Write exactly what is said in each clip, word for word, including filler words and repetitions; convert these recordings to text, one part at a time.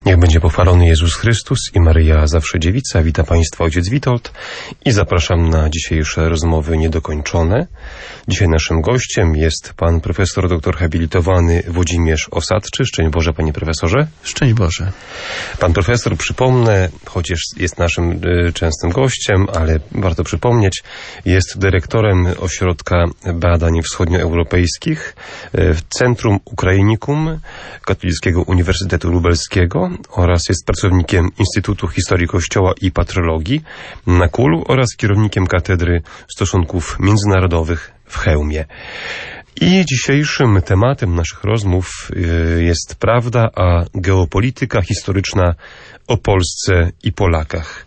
Niech będzie pochwalony Jezus Chrystus i Maryja zawsze dziewica. Witam Państwa ojciec Witold i zapraszam na dzisiejsze rozmowy niedokończone. Dzisiaj naszym gościem jest pan profesor doktor habilitowany Włodzimierz Osadczy. Szczęść Boże, panie profesorze. Szczęść Boże. Pan profesor, przypomnę, chociaż jest naszym y, częstym gościem, ale warto przypomnieć, jest dyrektorem Ośrodka Badań Wschodnioeuropejskich y, w Centrum Ukrainikum Katolickiego Uniwersytetu Lubelskiego oraz jest pracownikiem Instytutu Historii Kościoła i Patrologii na Kulu oraz kierownikiem Katedry Stosunków Międzynarodowych w Chełmie. I dzisiejszym tematem naszych rozmów jest prawda, a geopolityka historyczna o Polsce i Polakach.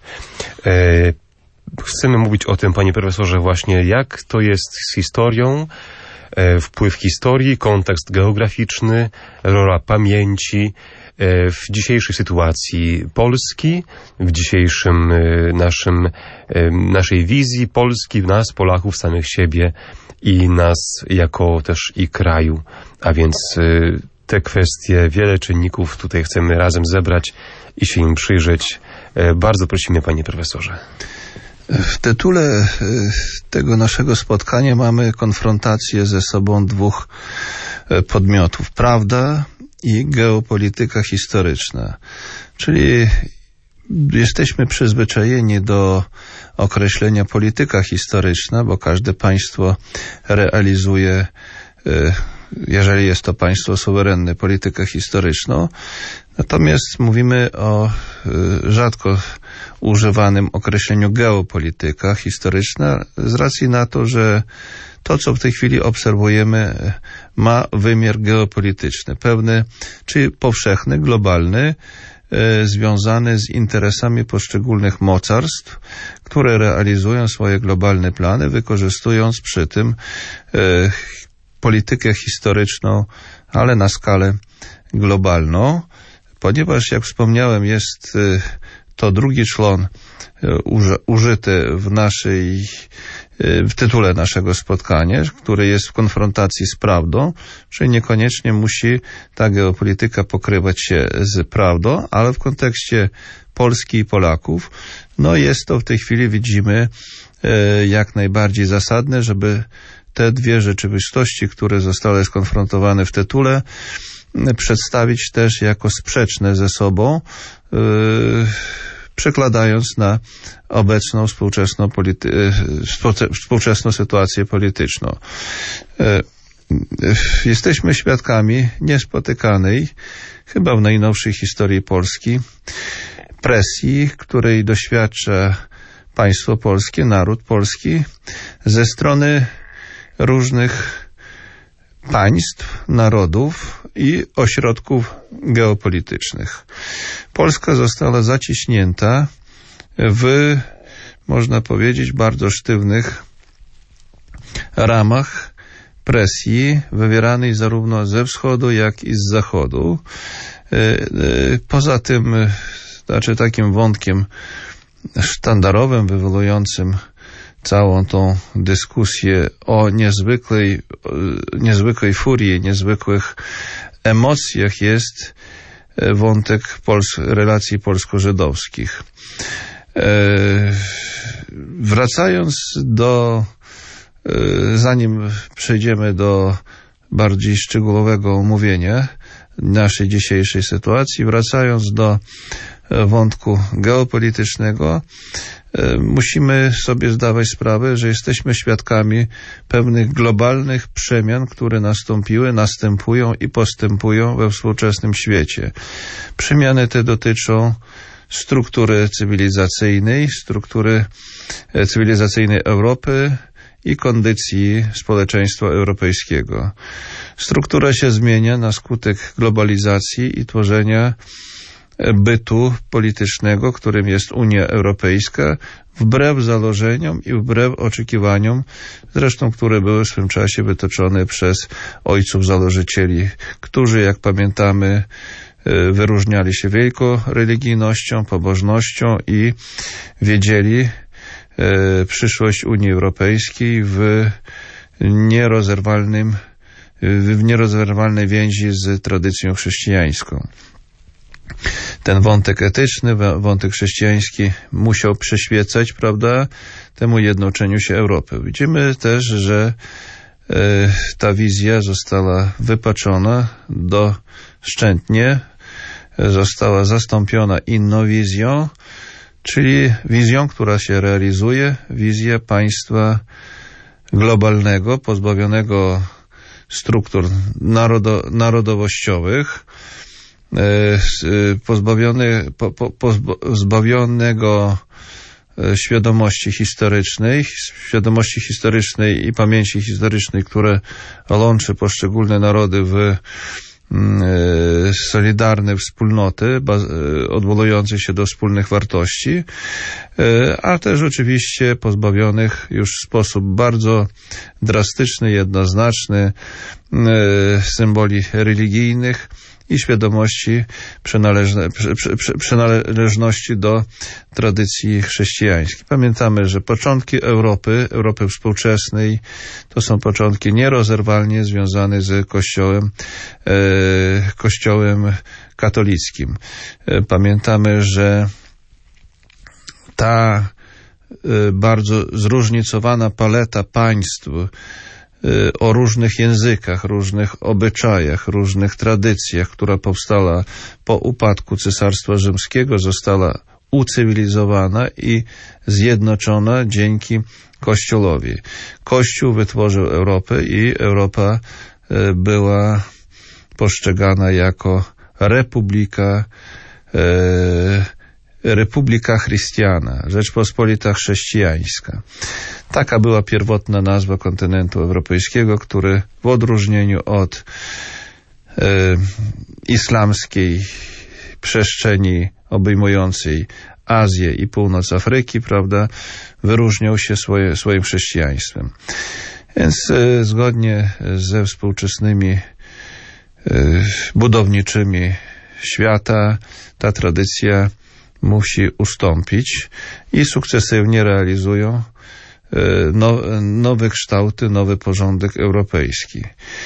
Chcemy mówić o tym, panie profesorze, właśnie jak to jest z historią, wpływ historii, kontekst geograficzny, rola pamięci w dzisiejszej sytuacji Polski, w dzisiejszym naszym, naszej wizji Polski, nas, Polaków, samych siebie i nas jako też i kraju. A więc te kwestie, wiele czynników tutaj chcemy razem zebrać i się im przyjrzeć. Bardzo prosimy, panie profesorze. W tytule tego naszego spotkania mamy konfrontację ze sobą dwóch podmiotów. Prawda i geopolityka historyczna. Czyli jesteśmy przyzwyczajeni do określenia polityka historyczna, bo każde państwo realizuje, jeżeli jest to państwo suwerenne, politykę historyczną. Natomiast mówimy o rzadko używanym określeniu geopolityka historyczna z racji na to, że to, co w tej chwili obserwujemy, ma wymiar geopolityczny, pewny, czy powszechny, globalny, e, związany z interesami poszczególnych mocarstw, które realizują swoje globalne plany, wykorzystując przy tym e, politykę historyczną, ale na skalę globalną, ponieważ, jak wspomniałem, jest e, to drugi człon e, uży, użyty w naszej w tytule naszego spotkania, który jest w konfrontacji z prawdą, czyli niekoniecznie musi ta geopolityka pokrywać się z prawdą, ale w kontekście Polski i Polaków, no jest to w tej chwili, widzimy, jak najbardziej zasadne, żeby te dwie rzeczywistości, które zostały skonfrontowane w tytule, przedstawić też jako sprzeczne ze sobą, przekładając na obecną współczesną, polity- współczesną sytuację polityczną. Jesteśmy świadkami niespotykanej, chyba w najnowszej historii Polski, presji, której doświadcza państwo polskie, naród polski, ze strony różnych państw, narodów i ośrodków geopolitycznych. Polska została zaciśnięta w, można powiedzieć, bardzo sztywnych ramach presji wywieranej zarówno ze wschodu, jak i z zachodu. Poza tym, znaczy takim wątkiem sztandarowym, wywołującym całą tą dyskusję o niezwykłej, niezwykłej furii, niezwykłych emocjach jest wątek Pols- relacji polsko-żydowskich. E, wracając do, e, zanim przejdziemy do bardziej szczegółowego omówienia naszej dzisiejszej sytuacji, wracając do wątku geopolitycznego, musimy sobie zdawać sprawę, że jesteśmy świadkami pewnych globalnych przemian, które nastąpiły, następują i postępują we współczesnym świecie. Przemiany te dotyczą struktury cywilizacyjnej, struktury cywilizacyjnej Europy i kondycji społeczeństwa europejskiego. Struktura się zmienia na skutek globalizacji i tworzenia bytu politycznego, którym jest Unia Europejska, wbrew założeniom i wbrew oczekiwaniom, zresztą które były w swym czasie wytoczone przez ojców założycieli, którzy, jak pamiętamy, wyróżniali się wielką religijnością, pobożnością i wiedzieli przyszłość Unii Europejskiej w nierozerwalnym, w nierozerwalnej więzi z tradycją chrześcijańską. ten wątek etyczny, wątek chrześcijański musiał przyświecać, prawda, temu jednoczeniu się Europy. Widzimy też, że y, ta wizja została wypaczona doszczętnie, została zastąpiona inną wizją, czyli wizją, która się realizuje, wizja państwa globalnego, pozbawionego struktur narodo, narodowościowych, pozbawiony, po, po, pozbawionego świadomości historycznej, świadomości historycznej i pamięci historycznej, które łączy poszczególne narody w solidarne wspólnoty odwołujące się do wspólnych wartości, a też oczywiście pozbawionych już w sposób bardzo drastyczny, jednoznaczny symboli religijnych i świadomości przynależne, przy, przy, przynależności do tradycji chrześcijańskiej. Pamiętamy, że początki Europy, Europy współczesnej, to są początki nierozerwalnie związane z Kościołem, e, Kościołem katolickim. E, pamiętamy, że ta e, bardzo zróżnicowana paleta państw o różnych językach, różnych obyczajach, różnych tradycjach, która powstała po upadku Cesarstwa Rzymskiego, została ucywilizowana i zjednoczona dzięki Kościołowi. Kościół wytworzył Europę i Europa była postrzegana jako republika, Republika Chrystiana, Rzeczpospolita Chrześcijańska. Taka była pierwotna nazwa kontynentu europejskiego, który w odróżnieniu od e, islamskiej przestrzeni obejmującej Azję i północ Afryki, prawda, wyróżniał się swoje, swoim chrześcijaństwem. Więc e, zgodnie ze współczesnymi e, budowniczymi świata ta tradycja musi ustąpić i sukcesywnie realizują no, nowe kształty, nowy porządek europejski.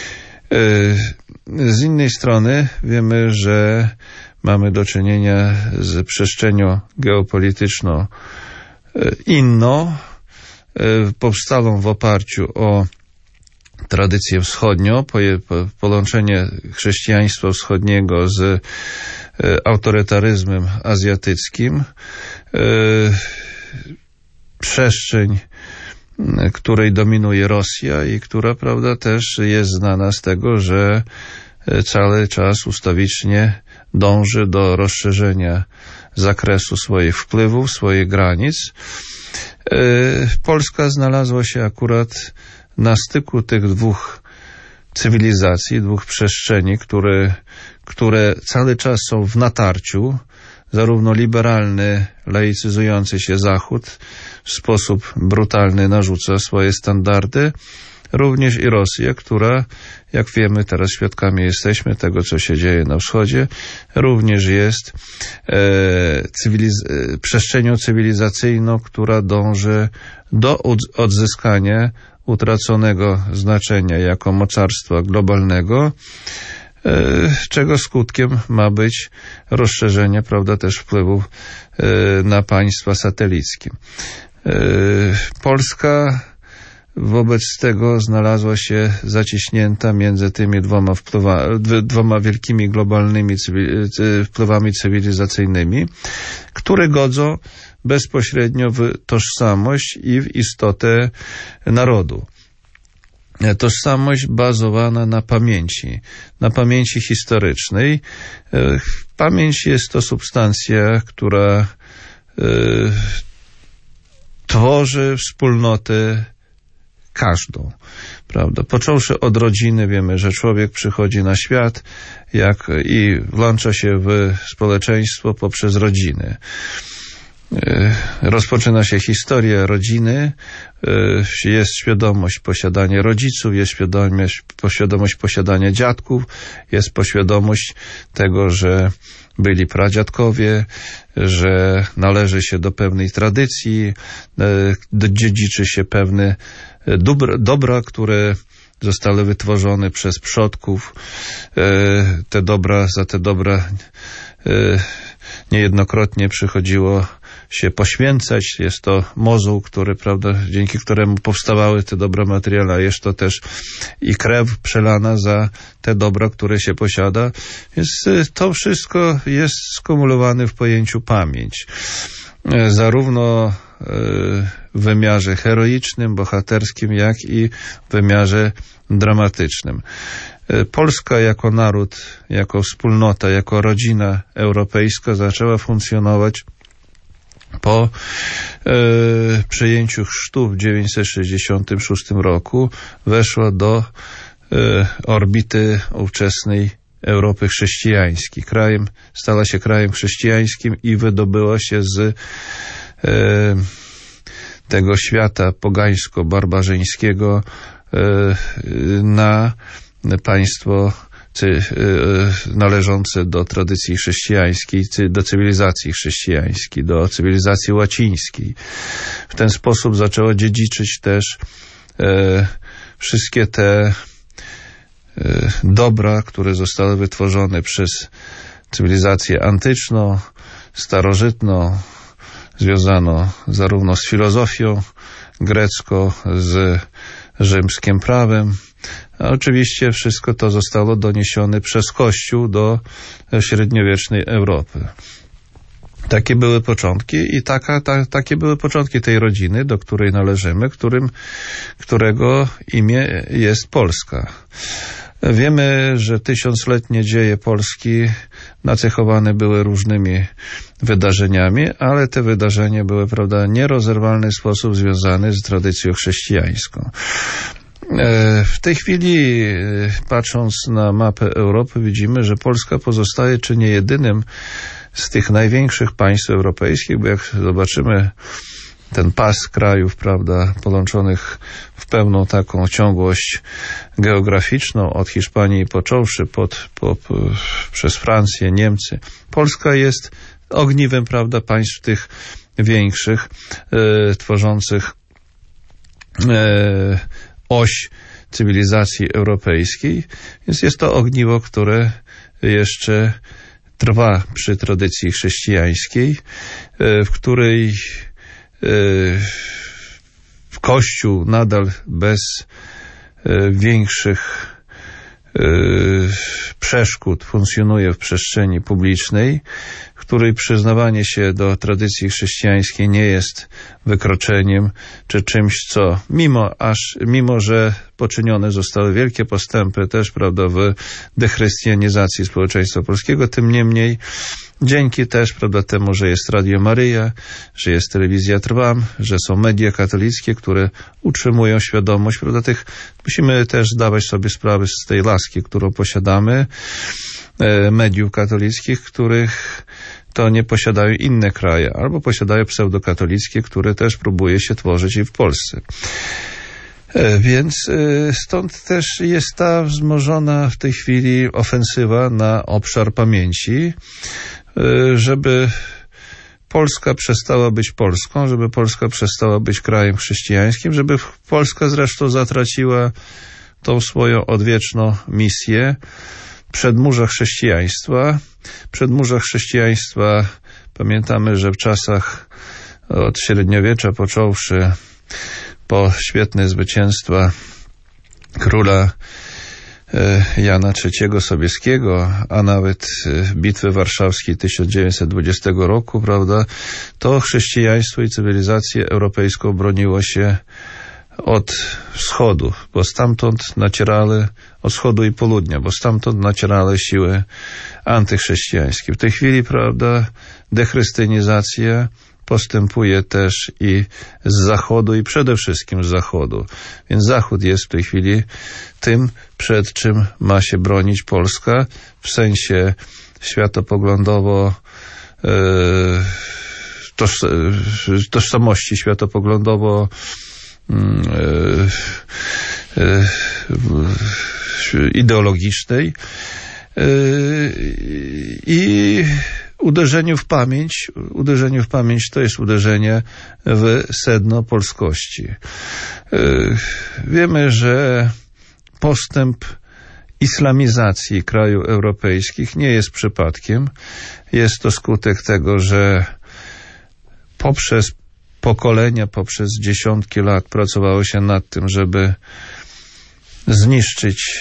Z innej strony wiemy, że mamy do czynienia z przestrzenią geopolityczną inną, powstałą w oparciu o tradycję wschodnią, połączenie chrześcijaństwa wschodniego z autorytaryzmem azjatyckim, przestrzeń, której dominuje Rosja i która, prawda, też jest znana z tego, że cały czas ustawicznie dąży do rozszerzenia zakresu swoich wpływów, swoich granic. Polska znalazła się akurat na styku tych dwóch cywilizacji, dwóch przestrzeni, które, które cały czas są w natarciu. Zarówno liberalny, laicyzujący się Zachód w sposób brutalny narzuca swoje standardy, również i Rosja, która, jak wiemy, teraz świadkami jesteśmy tego, co się dzieje na wschodzie, również jest e, cywiliz- e, przestrzenią cywilizacyjną, która dąży do odzyskania utraconego znaczenia jako mocarstwa globalnego, czego skutkiem ma być rozszerzenie, prawda, też wpływów na państwa satelickie. Polska wobec tego znalazła się zaciśnięta między tymi dwoma, wpływa, dwoma wielkimi globalnymi cywil, wpływami cywilizacyjnymi, które godzą bezpośrednio w tożsamość i w istotę narodu. Tożsamość bazowana na pamięci, na pamięci historycznej. Pamięć jest to substancja, która y, tworzy wspólnotę każdą, prawda? Począwszy od rodziny, wiemy, że człowiek przychodzi na świat jak i włącza się w społeczeństwo poprzez rodziny. Rozpoczyna się historia rodziny, jest świadomość posiadania rodziców, jest świadomość, świadomość posiadania dziadków, jest poświadomość tego, że byli pradziadkowie, że należy się do pewnej tradycji, dziedziczy się pewne dobra, dobra które zostały wytworzone przez przodków. Te dobra, za te dobra niejednokrotnie przychodziło się poświęcać. Jest to mozuł, który, prawda, dzięki któremu powstawały te dobra materialne, a jest to też i krew przelana za te dobra, które się posiada. Więc to wszystko jest skumulowane w pojęciu pamięć. Zarówno w wymiarze heroicznym, bohaterskim, jak i w wymiarze dramatycznym. Polska jako naród, jako wspólnota, jako rodzina europejska zaczęła funkcjonować po e, przyjęciu chrztu w tysiąc dziewięćset sześćdziesiątym szóstym roku. Weszła do e, orbity ówczesnej Europy chrześcijańskiej. Krajem, stała się krajem chrześcijańskim i wydobyła się z e, tego świata pogańsko-barbarzyńskiego e, na państwo należące do tradycji chrześcijańskiej, do cywilizacji chrześcijańskiej, do cywilizacji łacińskiej. W ten sposób zaczęło dziedziczyć też e, wszystkie te e, dobra, które zostały wytworzone przez cywilizację antyczną, starożytną, związaną zarówno z filozofią grecką, z rzymskim prawem. A oczywiście wszystko to zostało doniesione przez Kościół do średniowiecznej Europy. Takie były początki i taka, ta, takie były początki tej rodziny, do której należymy, którym, którego imię jest Polska. Wiemy, że tysiącletnie dzieje Polski nacechowane były różnymi wydarzeniami, ale te wydarzenia były, prawda, nierozerwalny sposób związane z tradycją chrześcijańską. W tej chwili, patrząc na mapę Europy, widzimy, że Polska pozostaje czy nie jedynym z tych największych państw europejskich, bo jak zobaczymy ten pas krajów, prawda, połączonych w pełną taką ciągłość geograficzną, od Hiszpanii począwszy pod, po, po, przez Francję, Niemcy. Polska jest ogniwem, prawda, państw tych większych, e, tworzących e, oś cywilizacji europejskiej, więc jest to ogniwo, które jeszcze trwa przy tradycji chrześcijańskiej, w której Kościół nadal bez większych przeszkód funkcjonuje w przestrzeni publicznej, w której przyznawanie się do tradycji chrześcijańskiej nie jest wykroczeniem, czy czymś, co mimo, aż, mimo że poczynione zostały wielkie postępy też, prawda, w dechrystianizacji społeczeństwa polskiego, tym niemniej dzięki też, prawda, temu, że jest Radio Maryja, że jest Telewizja Trwam, że są media katolickie, które utrzymują świadomość, prawda, tych, musimy też zdawać sobie sprawę z tej laski, którą posiadamy, e, mediów katolickich, których to nie posiadają inne kraje, albo posiadają pseudokatolickie, które też próbuje się tworzyć i w Polsce. E, więc e, stąd też jest ta wzmożona w tej chwili ofensywa na obszar pamięci, żeby Polska przestała być Polską, żeby Polska przestała być krajem chrześcijańskim, żeby Polska zresztą zatraciła tą swoją odwieczną misję przedmurza chrześcijaństwa. Przedmurza chrześcijaństwa, pamiętamy, że w czasach od średniowiecza począwszy po świetne zwycięstwa króla Jana trzeciego Sobieskiego, a nawet Bitwy Warszawskiej tysiąc dziewięćset dwudziestego roku, prawda, to chrześcijaństwo i cywilizację europejską broniło się od wschodu, bo stamtąd nacierały, od wschodu i południa, bo stamtąd nacierały siły antychrześcijańskie. W tej chwili, prawda, dechrystianizacja postępuje też i z zachodu i przede wszystkim z zachodu. Więc zachód jest w tej chwili tym, przed czym ma się bronić Polska w sensie światopoglądowo e, toż, tożsamości światopoglądowo e, e, ideologicznej e, i uderzeniu w pamięć, uderzeniu w pamięć to jest uderzenie w sedno polskości. Wiemy, że postęp islamizacji krajów europejskich nie jest przypadkiem. Jest to skutek tego, że poprzez pokolenia, poprzez dziesiątki lat pracowało się nad tym, żeby zniszczyć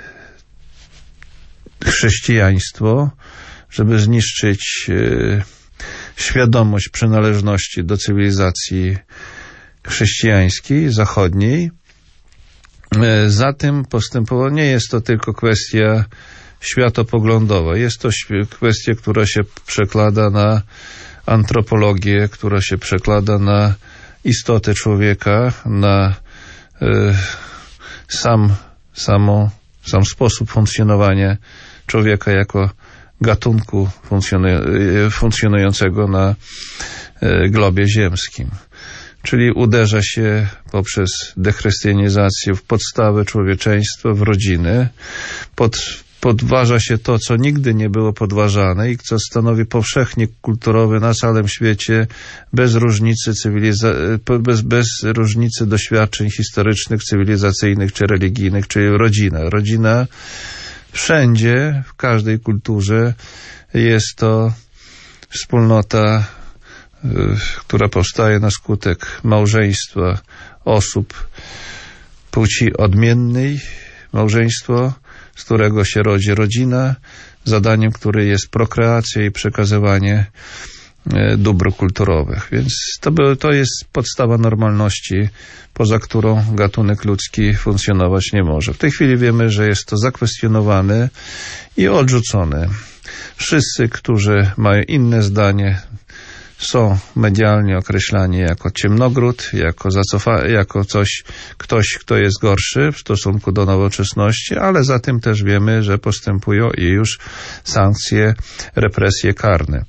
chrześcijaństwo, żeby zniszczyć e, świadomość przynależności do cywilizacji chrześcijańskiej, zachodniej. E, za tym postępowało, nie jest to tylko kwestia światopoglądowa, jest to kwestia, która się przekłada na antropologię, która się przekłada na istotę człowieka, na e, sam, samą, sam sposób funkcjonowania człowieka jako gatunku funkcjonuj- funkcjonującego na e, globie ziemskim. Czyli uderza się poprzez dechrystianizację w podstawę człowieczeństwa, w rodziny, pod podważa się to, co nigdy nie było podważane i co stanowi powszechnie kulturowy na całym świecie, bez różnicy cywiliza- bez, bez różnicy doświadczeń historycznych, cywilizacyjnych czy religijnych, czyli rodzina. Rodzina wszędzie, w każdej kulturze jest to wspólnota, y, która powstaje na skutek małżeństwa osób płci odmiennej, małżeństwo, z którego się rodzi rodzina, zadaniem której jest prokreacja i przekazywanie dóbr kulturowych. Więc to, by, to jest podstawa normalności, poza którą gatunek ludzki funkcjonować nie może. W tej chwili wiemy, że jest to zakwestionowane i odrzucone. Wszyscy, którzy mają inne zdanie, są medialnie określani jako ciemnogród, jako, zacofa- jako coś, ktoś, kto jest gorszy w stosunku do nowoczesności, ale za tym też wiemy, że postępują i już sankcje, represje karne.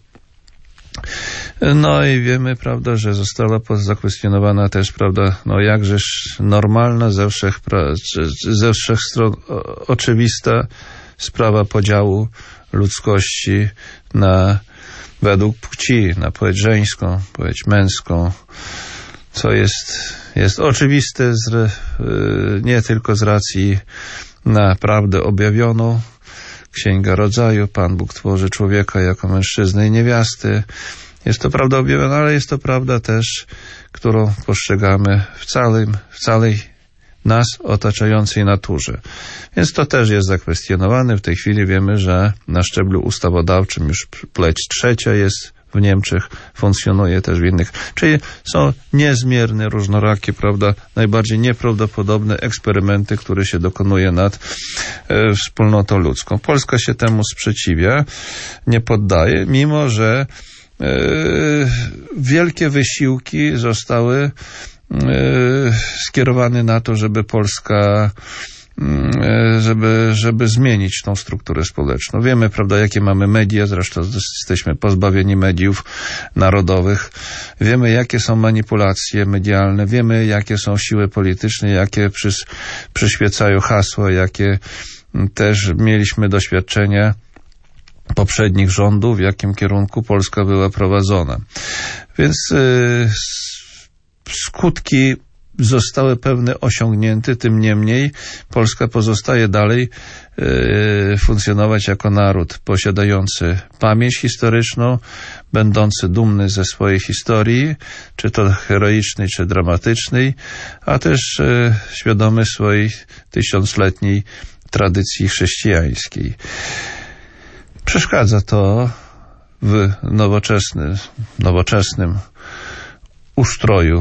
No i wiemy, prawda, że została zakwestionowana też, prawda, no jakżeż normalna, ze wszech, ze wszech stron oczywista sprawa podziału ludzkości na według płci, na płeć żeńską, płeć męską, co jest, jest oczywiste z, nie tylko z racji na prawdę objawioną. Księga Rodzaju, Pan Bóg tworzy człowieka jako mężczyznę i niewiasty. Jest to prawda objawiona, ale jest to prawda też, którą postrzegamy w całym, w całej nas otaczającej naturze. Więc to też jest zakwestionowane. W tej chwili wiemy, że na szczeblu ustawodawczym już płeć trzecia jest w Niemczech, funkcjonuje też w innych. Czyli są niezmierne, różnorakie, prawda, najbardziej nieprawdopodobne eksperymenty, które się dokonuje nad e, wspólnotą ludzką. Polska się temu sprzeciwia, nie poddaje, mimo że e, wielkie wysiłki zostały skierowany na to, żeby Polska, żeby, żeby zmienić tą strukturę społeczną. Wiemy, prawda, jakie mamy media, zresztą jesteśmy pozbawieni mediów narodowych. Wiemy, jakie są manipulacje medialne, wiemy, jakie są siły polityczne, jakie przys, przyświecają hasła, jakie też mieliśmy doświadczenia poprzednich rządów, w jakim kierunku Polska była prowadzona. Więc yy, skutki zostały pewne osiągnięte, tym niemniej Polska pozostaje dalej e, funkcjonować jako naród posiadający pamięć historyczną, będący dumny ze swojej historii, czy to heroicznej, czy dramatycznej, a też e, świadomy swojej tysiącletniej tradycji chrześcijańskiej. Przeszkadza to w nowoczesnym, nowoczesnym ustroju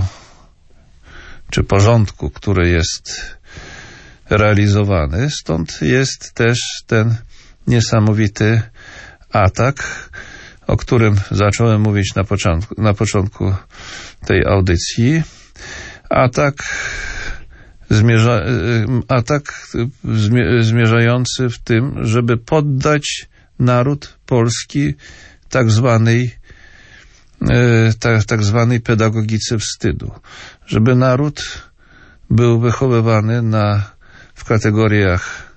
czy porządku, który jest realizowany. Stąd jest też ten niesamowity atak, o którym zacząłem mówić na początku, na początku tej audycji. Atak, zmierza, atak zmierzający w tym, żeby poddać naród polski tak zwanej Tak, tak zwanej pedagogice wstydu. Żeby naród był wychowywany na, w kategoriach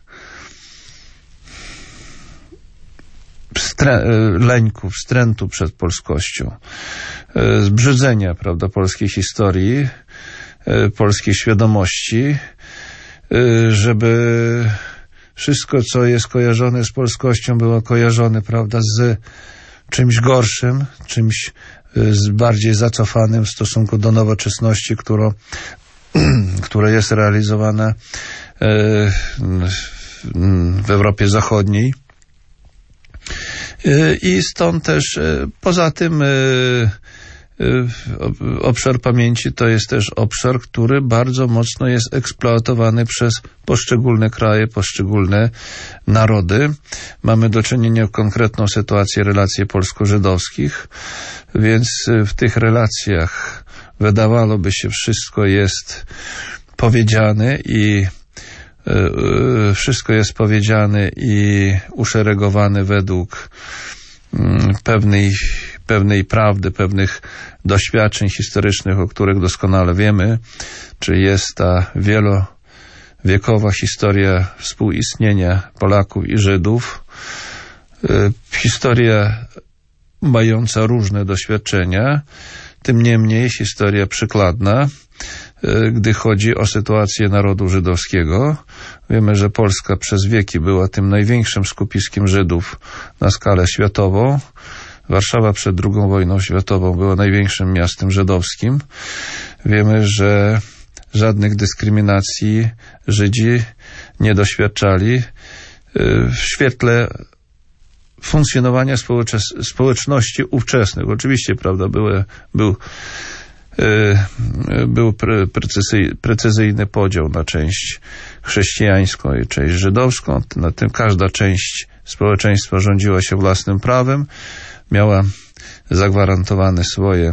wstrę, lęku, wstrętu przed polskością, zbrzydzenia, prawda, polskiej historii, polskiej świadomości, żeby wszystko, co jest kojarzone z polskością, było kojarzone, prawda, z czymś gorszym, czymś z bardziej zacofanym w stosunku do nowoczesności, którą, która jest realizowana w Europie Zachodniej. I stąd też, poza tym, obszar pamięci to jest też obszar, który bardzo mocno jest eksploatowany przez poszczególne kraje, poszczególne narody. Mamy do czynienia z konkretną sytuacją relacji polsko-żydowskich, więc w tych relacjach wydawałoby się wszystko jest powiedziane i wszystko jest powiedziane i uszeregowane według pewnej, pewnej prawdy, pewnych doświadczeń historycznych, o których doskonale wiemy, czy jest ta wielowiekowa historia współistnienia Polaków i Żydów, historia mająca różne doświadczenia, tym niemniej historia przykładna, gdy chodzi o sytuację narodu żydowskiego. Wiemy, że Polska przez wieki była tym największym skupiskiem Żydów na skalę światową. Warszawa przed drugą wojną światową była największym miastem żydowskim. Wiemy, że żadnych dyskryminacji Żydzi nie doświadczali w świetle funkcjonowania społeczności ówczesnych. Oczywiście, prawda, były, był był precyzyjny podział na część chrześcijańską i część żydowską. Na tym każda część społeczeństwa rządziła się własnym prawem, miała zagwarantowane swoje,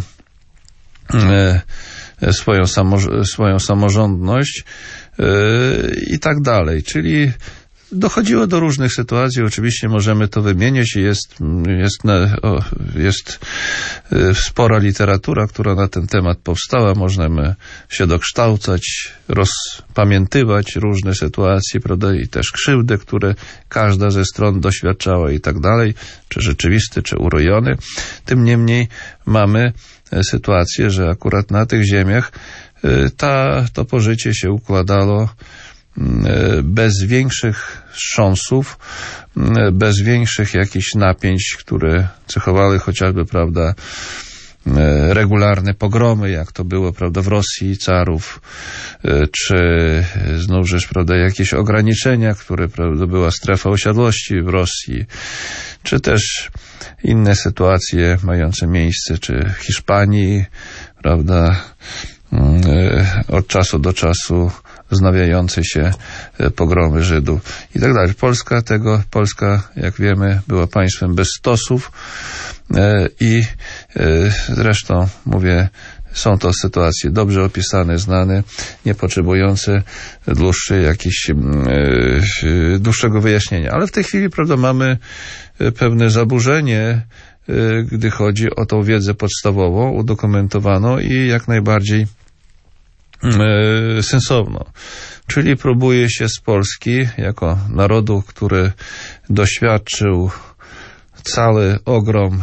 swoją, samo, swoją samorządność i tak dalej. Czyli dochodziło do różnych sytuacji, oczywiście możemy to wymienić i jest, jest, jest spora literatura, która na ten temat powstała, możemy się dokształcać, rozpamiętywać różne sytuacje, prawda, i też krzywdy, które każda ze stron doświadczała i tak dalej, czy rzeczywisty, czy urojony. Tym niemniej mamy sytuację, że akurat na tych ziemiach ta, to pożycie się układało bez większych wstrząsów, bez większych jakichś napięć, które cechowały chociażby, prawda, regularne pogromy, jak to było, prawda, w Rosji carów, czy znowuż, prawda, jakieś ograniczenia, które, prawda, była strefa osiadłości w Rosji, czy też inne sytuacje mające miejsce, czy w Hiszpanii, prawda, od czasu do czasu wznawiające się pogromy Żydów i tak dalej. Polska tego, Polska, jak wiemy, była państwem bez stosów i zresztą, mówię, są to sytuacje dobrze opisane, znane, nie potrzebujące dłuższej jakiejś, dłuższego wyjaśnienia. Ale w tej chwili, prawda, mamy pewne zaburzenie, gdy chodzi o tą wiedzę podstawową, udokumentowaną i jak najbardziej e, sensowną. Czyli próbuje się z Polski, jako narodu, który doświadczył cały ogrom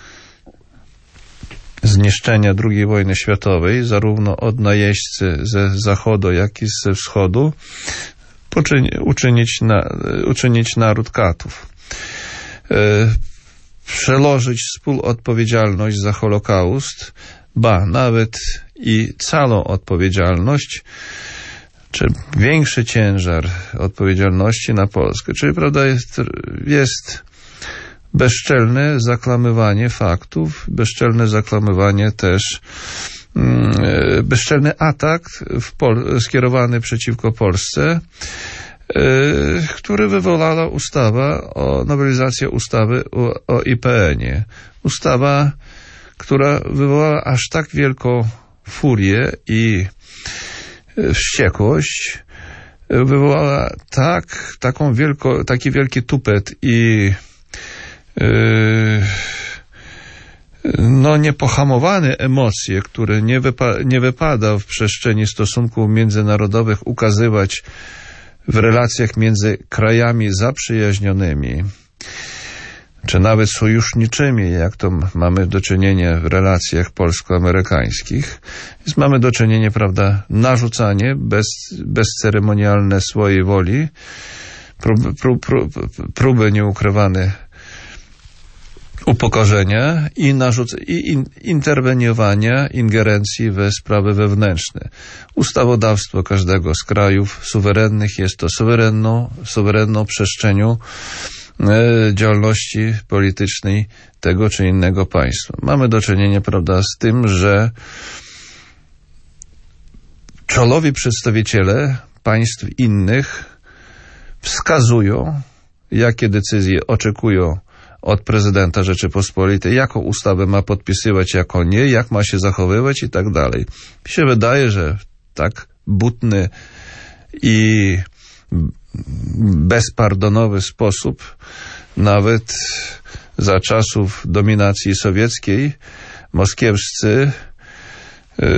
zniszczenia drugiej wojny światowej, zarówno od najeźdźcy ze zachodu, jak i ze wschodu, uczynić, na, uczynić naród katów. E, przełożyć współodpowiedzialność za Holokaust, ba, nawet i całą odpowiedzialność, czy większy ciężar odpowiedzialności na Polskę. Czyli, prawda, jest, jest bezczelne zaklamywanie faktów, bezczelne zaklamywanie też, bezczelny atak w Pol- skierowany przeciwko Polsce, który wywołała ustawa o nowelizacji ustawy o, o I P N-ie. Ustawa, która wywołała aż tak wielką furię i wściekłość, wywołała tak, taką wielko, taki wielki tupet i yy, no niepohamowane emocje, które nie, wypa- nie wypada w przestrzeni stosunków międzynarodowych ukazywać w relacjach między krajami zaprzyjaźnionymi. czy nawet sojuszniczymi, jak to mamy do czynienia w relacjach polsko-amerykańskich. Więc mamy do czynienia, prawda, narzucanie bez, bezceremonialne swojej woli, próby, prób, prób, próby nieukrywane upokorzenia i, narzuc- i in- interweniowania, ingerencji we sprawy wewnętrzne. Ustawodawstwo każdego z krajów suwerennych jest to suwerenną, suwerenną przestrzenią e, działalności politycznej tego czy innego państwa. Mamy do czynienia, prawda, z tym, że czołowi przedstawiciele państw innych wskazują, jakie decyzje oczekują od prezydenta Rzeczypospolitej, jaką ustawę ma podpisywać, jaką nie, jak ma się zachowywać i tak dalej. Mi się wydaje, że w tak butny i bezpardonowy sposób nawet za czasów dominacji sowieckiej moskiewscy yy,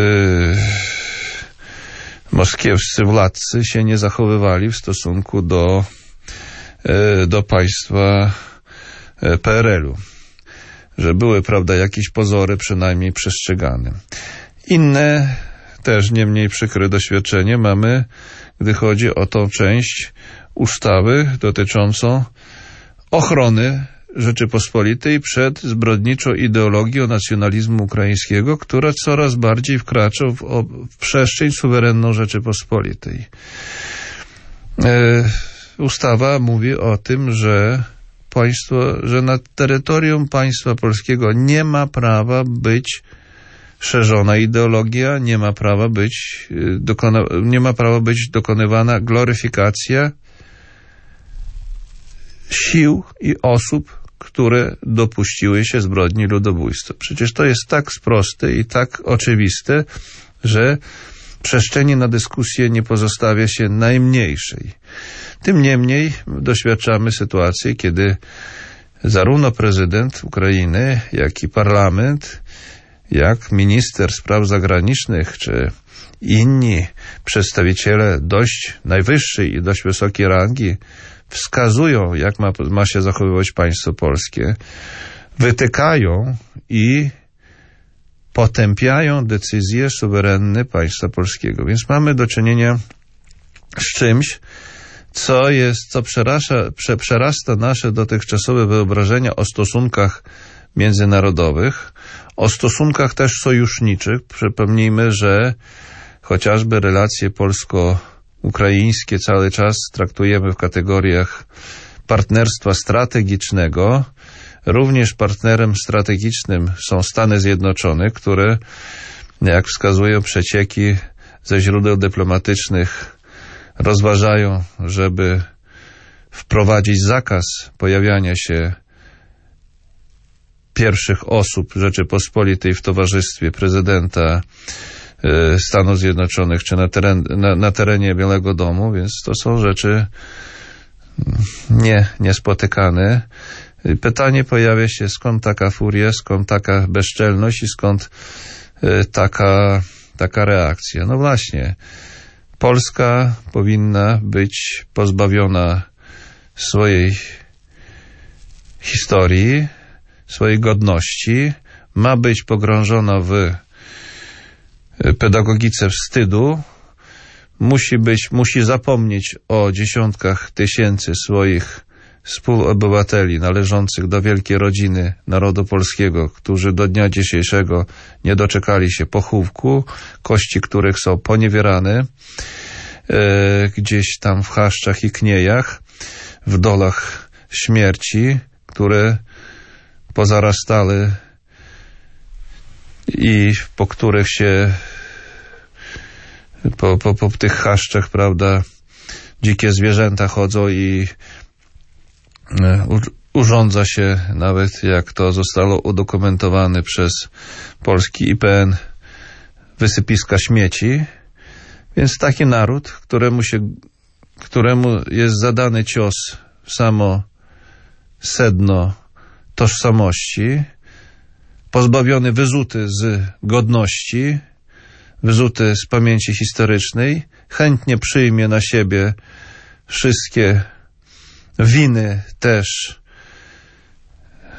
moskiewscy władcy się nie zachowywali w stosunku do, yy, do państwa P R L u, że były, prawda, jakieś pozory przynajmniej przestrzegane. Inne, też nie mniej przykre doświadczenie mamy, gdy chodzi o tą część ustawy dotyczącą ochrony Rzeczypospolitej przed zbrodniczą ideologią nacjonalizmu ukraińskiego, która coraz bardziej wkracza w, w przestrzeń suwerenną Rzeczypospolitej. E, ustawa mówi o tym, że państwo, że na terytorium państwa polskiego nie ma prawa być szerzona ideologia, nie ma prawa być, dokona, nie ma prawa być dokonywana gloryfikacja sił i osób, które dopuściły się zbrodni ludobójstwa. Przecież to jest tak proste i tak oczywiste, że przestrzeni na dyskusję nie pozostawia się najmniejszej. Tym niemniej doświadczamy sytuacji, kiedy zarówno prezydent Ukrainy, jak i parlament, jak minister spraw zagranicznych, czy inni przedstawiciele dość najwyższej i dość wysokiej rangi wskazują, jak ma, ma się zachowywać państwo polskie, wytykają i potępiają decyzje suwerenne państwa polskiego. Więc mamy do czynienia z czymś, co jest, co przerasta, prze, przerasta nasze dotychczasowe wyobrażenia o stosunkach międzynarodowych, o stosunkach też sojuszniczych. Przypomnijmy, że chociażby relacje polsko-ukraińskie cały czas traktujemy w kategoriach partnerstwa strategicznego. Również partnerem strategicznym są Stany Zjednoczone, które, jak wskazują przecieki ze źródeł dyplomatycznych, rozważają, żeby wprowadzić zakaz pojawiania się pierwszych osób Rzeczypospolitej w towarzystwie prezydenta Stanów Zjednoczonych czy na, teren, na, na terenie Białego Domu, więc to są rzeczy nie, niespotykane. Pytanie pojawia się, skąd taka furia, skąd taka bezczelność i skąd taka, taka reakcja. No właśnie, Polska powinna być pozbawiona swojej historii, swojej godności, ma być pogrążona w pedagogice wstydu, musi być, musi zapomnieć o dziesiątkach tysięcy swoich współobywateli należących do wielkiej rodziny narodu polskiego, którzy do dnia dzisiejszego nie doczekali się pochówku, kości których są poniewierane e, gdzieś tam w chaszczach i kniejach, w dolach śmierci, które pozarastały i po których się po, po, po tych chaszczach, prawda, dzikie zwierzęta chodzą i urządza się, nawet jak to zostało udokumentowane przez polski I P N, wysypiska śmieci. Więc taki naród, któremu się, któremu jest zadany cios w samo sedno tożsamości, pozbawiony, wyzuty z godności, wyzuty z pamięci historycznej, chętnie przyjmie na siebie wszystkie winy też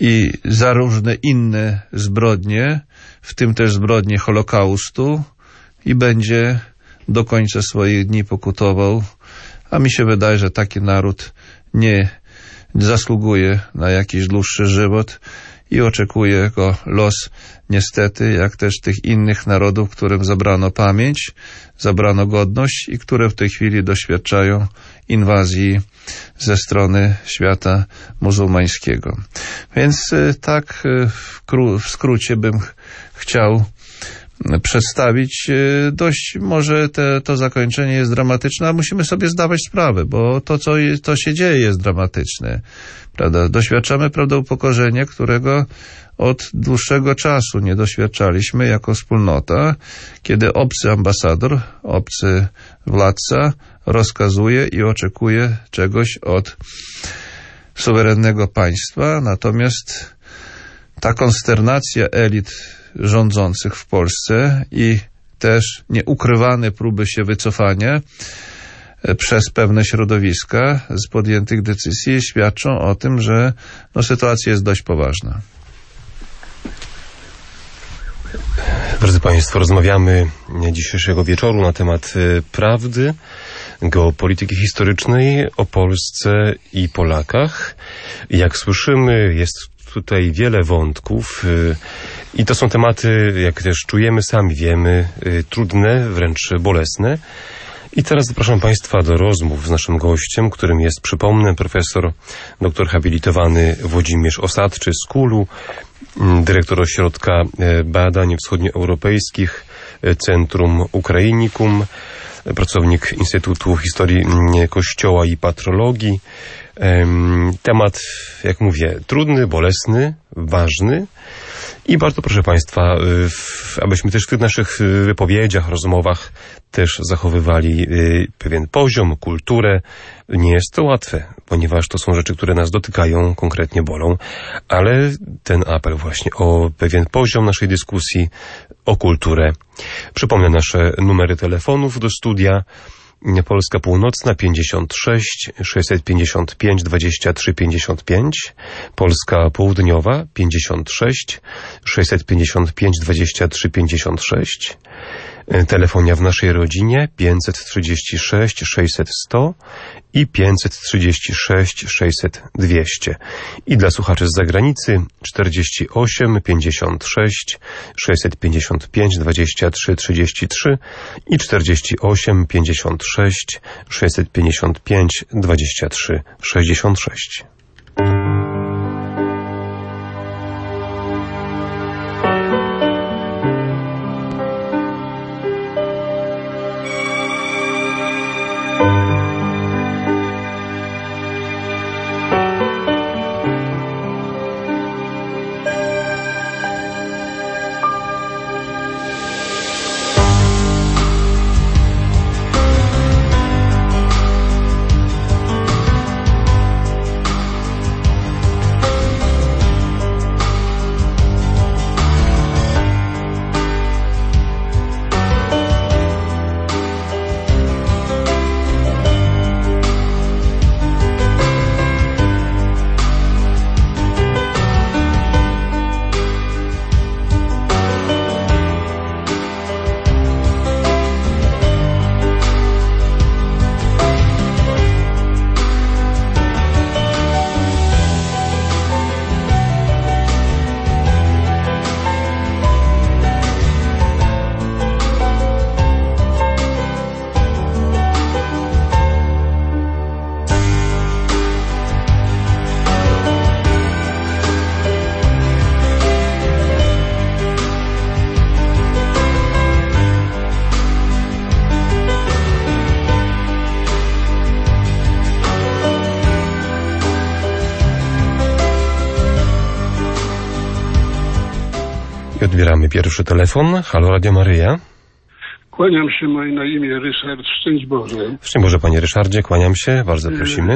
i za różne inne zbrodnie, w tym też zbrodnie Holokaustu, i będzie do końca swoich dni pokutował. A mi się wydaje, że taki naród nie zasługuje na jakiś dłuższy żywot i oczekuje go los, niestety, jak też tych innych narodów, którym zabrano pamięć, zabrano godność i które w tej chwili doświadczają inwazji ze strony świata muzułmańskiego. Więc tak w, kró- w skrócie bym ch- chciał przedstawić. Dość może te, to zakończenie jest dramatyczne, a musimy sobie zdawać sprawę, bo to, co jest, to się dzieje, jest dramatyczne. Prawda? Doświadczamy, prawda, upokorzenia, którego od dłuższego czasu nie doświadczaliśmy jako wspólnota, kiedy obcy ambasador, obcy władca rozkazuje i oczekuje czegoś od suwerennego państwa, natomiast ta konsternacja elit rządzących w Polsce i też nieukrywane próby się wycofania przez pewne środowiska z podjętych decyzji świadczą o tym, że no, sytuacja jest dość poważna. Drodzy Państwo, rozmawiamy dzisiejszego wieczoru na temat prawdy, geopolityki historycznej, o Polsce i Polakach. Jak słyszymy, jest tutaj wiele wątków i to są tematy, jak też czujemy, sami wiemy, trudne, wręcz bolesne. I teraz zapraszam Państwa do rozmów z naszym gościem, którym jest, przypomnę, profesor doktor habilitowany Włodzimierz Osadczy z Kulu, dyrektor Ośrodka Badań Wschodnioeuropejskich Centrum Ukrainikum, pracownik Instytutu Historii Kościoła i Patrologii. Temat, jak mówię, trudny, bolesny, ważny i bardzo proszę Państwa, abyśmy też w tych naszych wypowiedziach, rozmowach też zachowywali pewien poziom, kulturę. Nie jest to łatwe, ponieważ to są rzeczy, które nas dotykają, konkretnie bolą, ale ten apel właśnie o pewien poziom naszej dyskusji, o kulturę. Przypomnę nasze numery telefonów do studia. Polska Północna pięćdziesiąt sześć sześćset pięćdziesiąt pięć dwadzieścia trzy pięćdziesiąt pięć, Polska Południowa pięćdziesiąt sześć sześćset pięćdziesiąt pięć dwadzieścia trzy pięćdziesiąt sześć, telefonia w naszej rodzinie pięćset trzydzieści sześć sześćset sto i pięćset trzydzieści sześć sześćset dwieście. I dla słuchaczy z zagranicy czterdzieści osiem pięćdziesiąt sześć sześćset pięćdziesiąt pięć dwadzieścia trzy trzydzieści trzy i czterdzieści osiem pięćdziesiąt sześć sześćset pięćdziesiąt pięć dwadzieścia trzy sześćdziesiąt sześć. Odbieramy pierwszy telefon. Halo, Radio Maryja. Kłaniam się, moje na imię Ryszard. Szczęść Boże. Szczęść Boże, Panie Ryszardzie, kłaniam się, bardzo prosimy.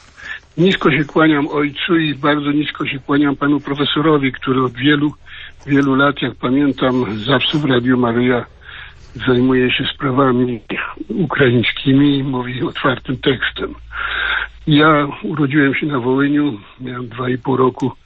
Nisko się kłaniam ojcu i bardzo nisko się kłaniam panu profesorowi, który od wielu, wielu lat, jak pamiętam, zawsze w Radiu Maryja zajmuje się sprawami ukraińskimi i mówi otwartym tekstem. Ja urodziłem się na Wołyniu, miałem dwa i pół roku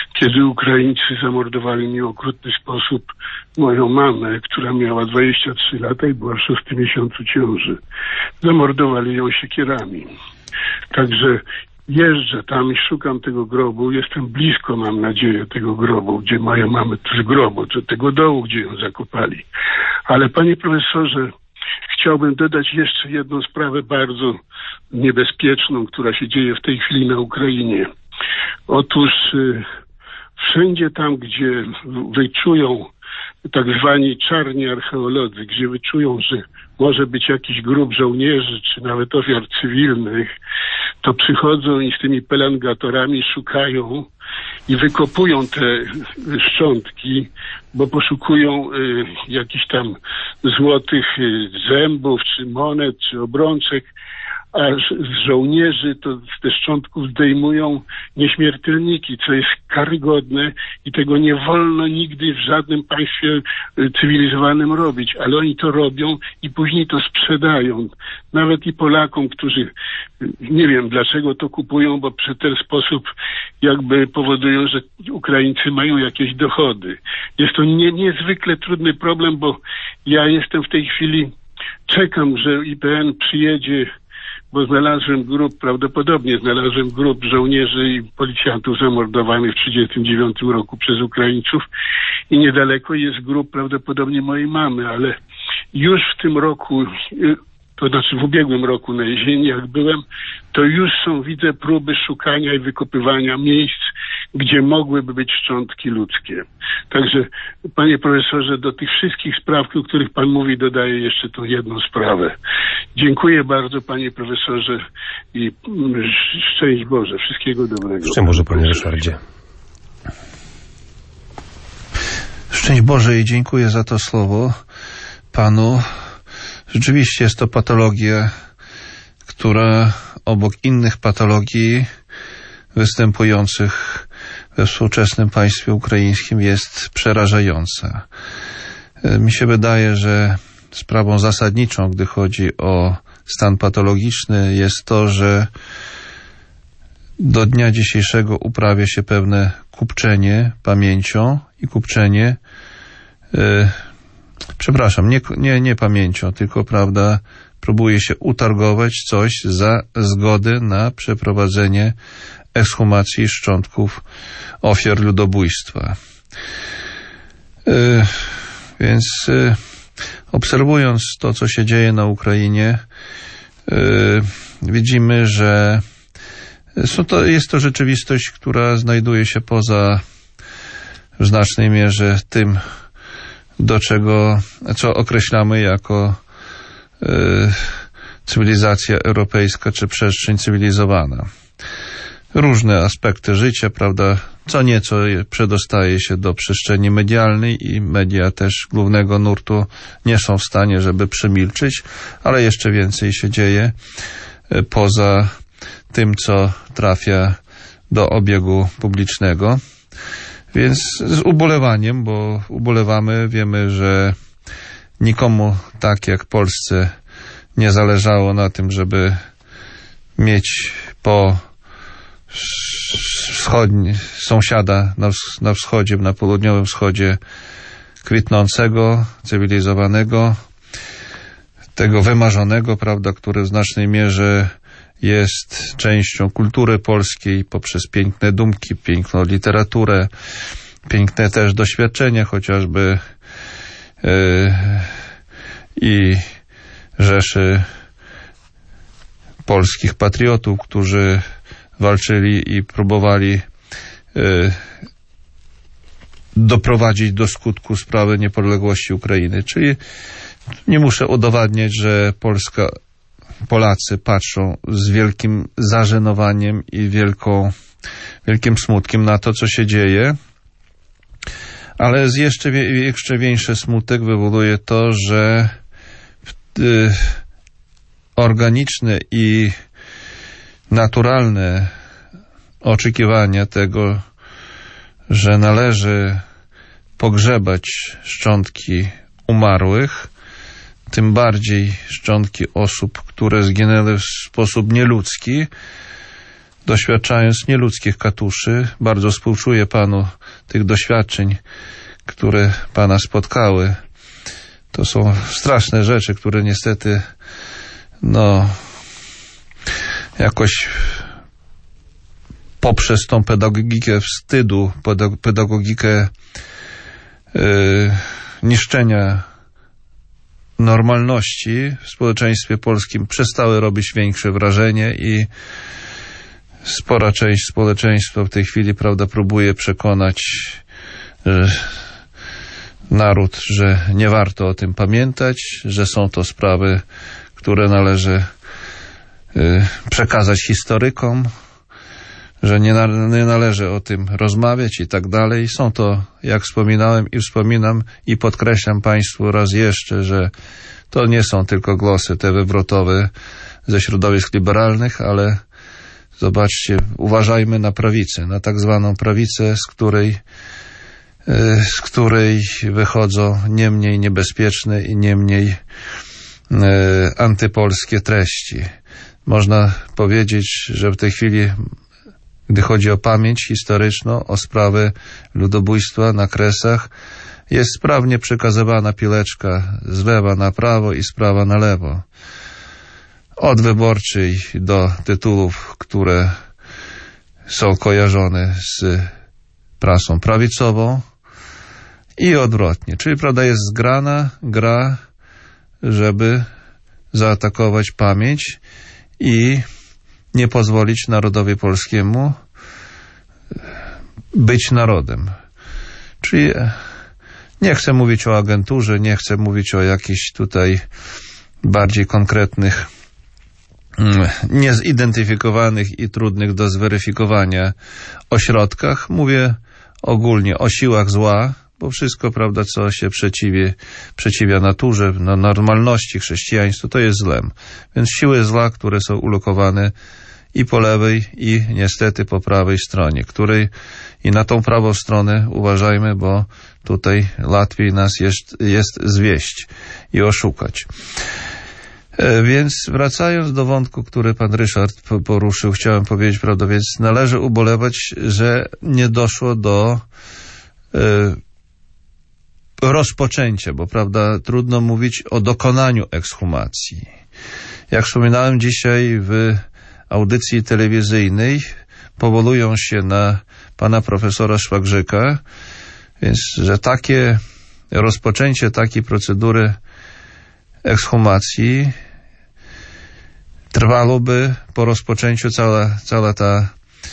kiedy Ukraińcy zamordowali mi w okrutny sposób moją mamę, która miała dwadzieścia trzy lata i była w szóstym miesiącu ciąży. Zamordowali ją siekierami. Także jeżdżę tam i szukam tego grobu. Jestem blisko, mam nadzieję, tego grobu, gdzie moja mama, z grobu, czy tego dołu, gdzie ją zakopali. Ale panie profesorze, chciałbym dodać jeszcze jedną sprawę bardzo niebezpieczną, która się dzieje w tej chwili na Ukrainie. Otóż y, wszędzie tam, gdzie wyczują tak zwani czarni archeolodzy, gdzie wyczują, że może być jakiś grób żołnierzy, czy nawet ofiar cywilnych, to przychodzą i z tymi pelangatorami szukają i wykopują te szczątki, bo poszukują y, jakichś tam złotych y, zębów, czy monet, czy obrączek, a z żołnierzy to z tych szczątków zdejmują nieśmiertelniki, co jest karygodne i tego nie wolno nigdy w żadnym państwie cywilizowanym robić, ale oni to robią i później to sprzedają. Nawet i Polakom, którzy nie wiem dlaczego to kupują, bo w ten sposób jakby powodują, że Ukraińcy mają jakieś dochody. Jest to nie, niezwykle trudny problem, bo ja jestem w tej chwili, czekam, że I P N przyjedzie, bo znalazłem grób, prawdopodobnie znalazłem grób żołnierzy i policjantów zamordowanych w tysiąc dziewięćset trzydziestym dziewiątym roku przez Ukraińców i niedaleko jest grób prawdopodobnie mojej mamy, ale już w tym roku, to znaczy w ubiegłym roku na jesieni, jak byłem, to już są, widzę, próby szukania i wykopywania miejsc, gdzie mogłyby być szczątki ludzkie. Także, panie profesorze, do tych wszystkich spraw, o których pan mówi, dodaję jeszcze tą jedną sprawę. Dziękuję bardzo, panie profesorze, i szczęść Boże, wszystkiego dobrego. Szczęść Boże, panie Ryszardzie. Szczęść Boże i dziękuję za to słowo panu. Rzeczywiście jest to patologia, która obok innych patologii występujących we współczesnym państwie ukraińskim jest przerażająca. Mi się wydaje, że sprawą zasadniczą, gdy chodzi o stan patologiczny, jest to, że do dnia dzisiejszego uprawia się pewne kupczenie pamięcią i kupczenie yy, przepraszam, nie, nie, nie pamięcią, tylko, prawda, próbuje się utargować coś za zgodę na przeprowadzenie ekshumacji szczątków ofiar ludobójstwa. Yy, więc yy, obserwując to, co się dzieje na Ukrainie, yy, widzimy, że są to, jest to rzeczywistość, która znajduje się poza w znacznej mierze tym, do czego, co określamy jako y, cywilizacja europejska czy przestrzeń cywilizowana. Różne aspekty życia, prawda, co nieco przedostaje się do przestrzeni medialnej i media też głównego nurtu nie są w stanie, żeby przemilczyć, ale jeszcze więcej się dzieje y, poza tym, co trafia do obiegu publicznego. Więc z ubolewaniem, bo ubolewamy, wiemy, że nikomu tak jak Polsce nie zależało na tym, żeby mieć po wschodni, sąsiada na, na wschodzie, na południowym wschodzie kwitnącego, cywilizowanego, tego wymarzonego, prawda, który w znacznej mierze jest częścią kultury polskiej poprzez piękne dumki, piękną literaturę, piękne też doświadczenia, chociażby yy, i rzeszy polskich patriotów, którzy walczyli i próbowali yy, doprowadzić do skutku sprawy niepodległości Ukrainy. Czyli nie muszę udowadniać, że Polska Polacy patrzą z wielkim zażenowaniem i wielką, wielkim smutkiem na to, co się dzieje, ale z jeszcze, jeszcze większy smutek wywołuje to, że y, organiczne i naturalne oczekiwania tego, że należy pogrzebać szczątki umarłych, tym bardziej szczątki osób, które zginęły w sposób nieludzki, doświadczając nieludzkich katuszy. Bardzo współczuję panu tych doświadczeń, które pana spotkały. To są straszne rzeczy, które niestety no jakoś poprzez tą pedagogikę wstydu, pedagogikę yy, niszczenia normalności w społeczeństwie polskim przestały robić większe wrażenie i spora część społeczeństwa w tej chwili, prawda, próbuje przekonać że naród, że nie warto o tym pamiętać, że są to sprawy, które należy y, przekazać historykom, że nie, na, nie należy o tym rozmawiać i tak dalej. Są to, jak wspominałem i wspominam i podkreślam państwu raz jeszcze, że to nie są tylko głosy te wywrotowe ze środowisk liberalnych, ale zobaczcie, uważajmy na prawicę, na tak zwaną prawicę, z której, z której wychodzą nie mniej niebezpieczne i nie mniej antypolskie treści. Można powiedzieć, że w tej chwili, gdy chodzi o pamięć historyczną, o sprawy ludobójstwa na Kresach, jest sprawnie przekazywana pileczka z lewa na prawo i z prawa na lewo. Od wyborczej do tytułów, które są kojarzone z prasą prawicową i odwrotnie. Czyli, prawda, jest zgrana gra, żeby zaatakować pamięć i nie pozwolić narodowi polskiemu być narodem. Czyli nie chcę mówić o agenturze, nie chcę mówić o jakichś tutaj bardziej konkretnych, niezidentyfikowanych i trudnych do zweryfikowania ośrodkach. Mówię ogólnie o siłach zła, bo wszystko, prawda, co się przeciwie, przeciwia naturze, no, normalności, chrześcijaństwu, to jest złem. Więc siły zła, które są ulokowane i po lewej, i niestety po prawej stronie, której i na tą prawą stronę uważajmy, bo tutaj łatwiej nas jest, jest zwieść i oszukać. E, więc wracając do wątku, który pan Ryszard poruszył, chciałem powiedzieć, prawda, więc należy ubolewać, że nie doszło do e, rozpoczęcia, bo, prawda, trudno mówić o dokonaniu ekshumacji. Jak wspominałem dzisiaj w audycji telewizyjnej, powołują się na pana profesora Szwagrzyka, więc, że takie rozpoczęcie takiej procedury ekshumacji trwałoby po rozpoczęciu cała, cała ta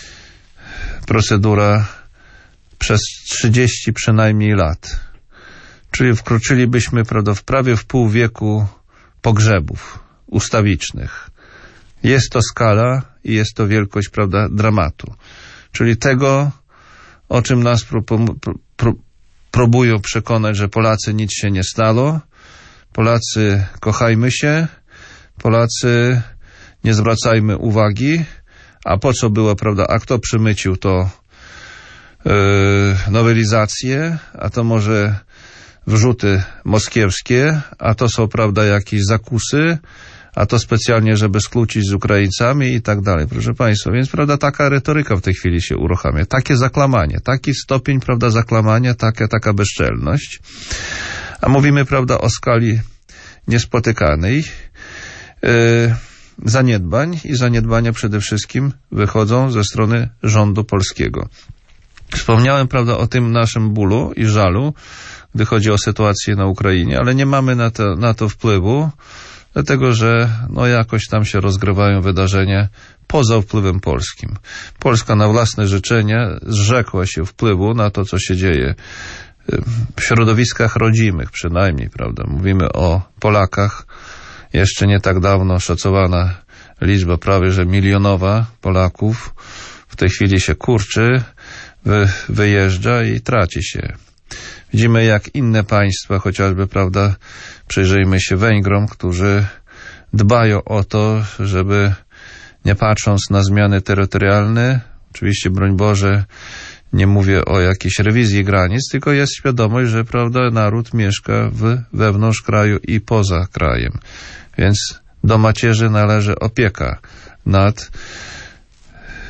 procedura przez trzydzieści przynajmniej lat. Czyli wkroczylibyśmy, prawda, w prawie w pół wieku pogrzebów ustawicznych. Jest to skala i jest to wielkość, prawda, dramatu. Czyli tego, o czym nas pró pró próbują przekonać, że Polacy nic się nie stało, Polacy kochajmy się, Polacy nie zwracajmy uwagi, a po co było, prawda, a kto przymycił to yy, nowelizacje, a to może wrzuty moskiewskie, a to są, prawda, jakieś zakusy, a to specjalnie, żeby skłócić z Ukraińcami i tak dalej, proszę państwa. Więc, prawda, taka retoryka w tej chwili się uruchamia. Takie zaklamanie, taki stopień, prawda, zaklamania, taka, taka bezczelność. A mówimy, prawda, o skali niespotykanej yy, zaniedbań i zaniedbania przede wszystkim wychodzą ze strony rządu polskiego. Wspomniałem, prawda, o tym naszym bólu i żalu, gdy chodzi o sytuację na Ukrainie, ale nie mamy na to, na to wpływu, dlatego że no jakoś tam się rozgrywają wydarzenia poza wpływem polskim. Polska na własne życzenie zrzekła się wpływu na to, co się dzieje w środowiskach rodzimych przynajmniej, prawda. Mówimy o Polakach. Jeszcze nie tak dawno szacowana liczba prawie że milionowa Polaków w tej chwili się kurczy, wy, wyjeżdża i traci się. Widzimy, jak inne państwa, chociażby, prawda, przyjrzyjmy się Węgrom, którzy dbają o to, żeby nie patrząc na zmiany terytorialne, oczywiście, broń Boże, nie mówię o jakiejś rewizji granic, tylko jest świadomość, że, prawda, naród mieszka w, wewnątrz kraju i poza krajem. Więc do macierzy należy opieka nad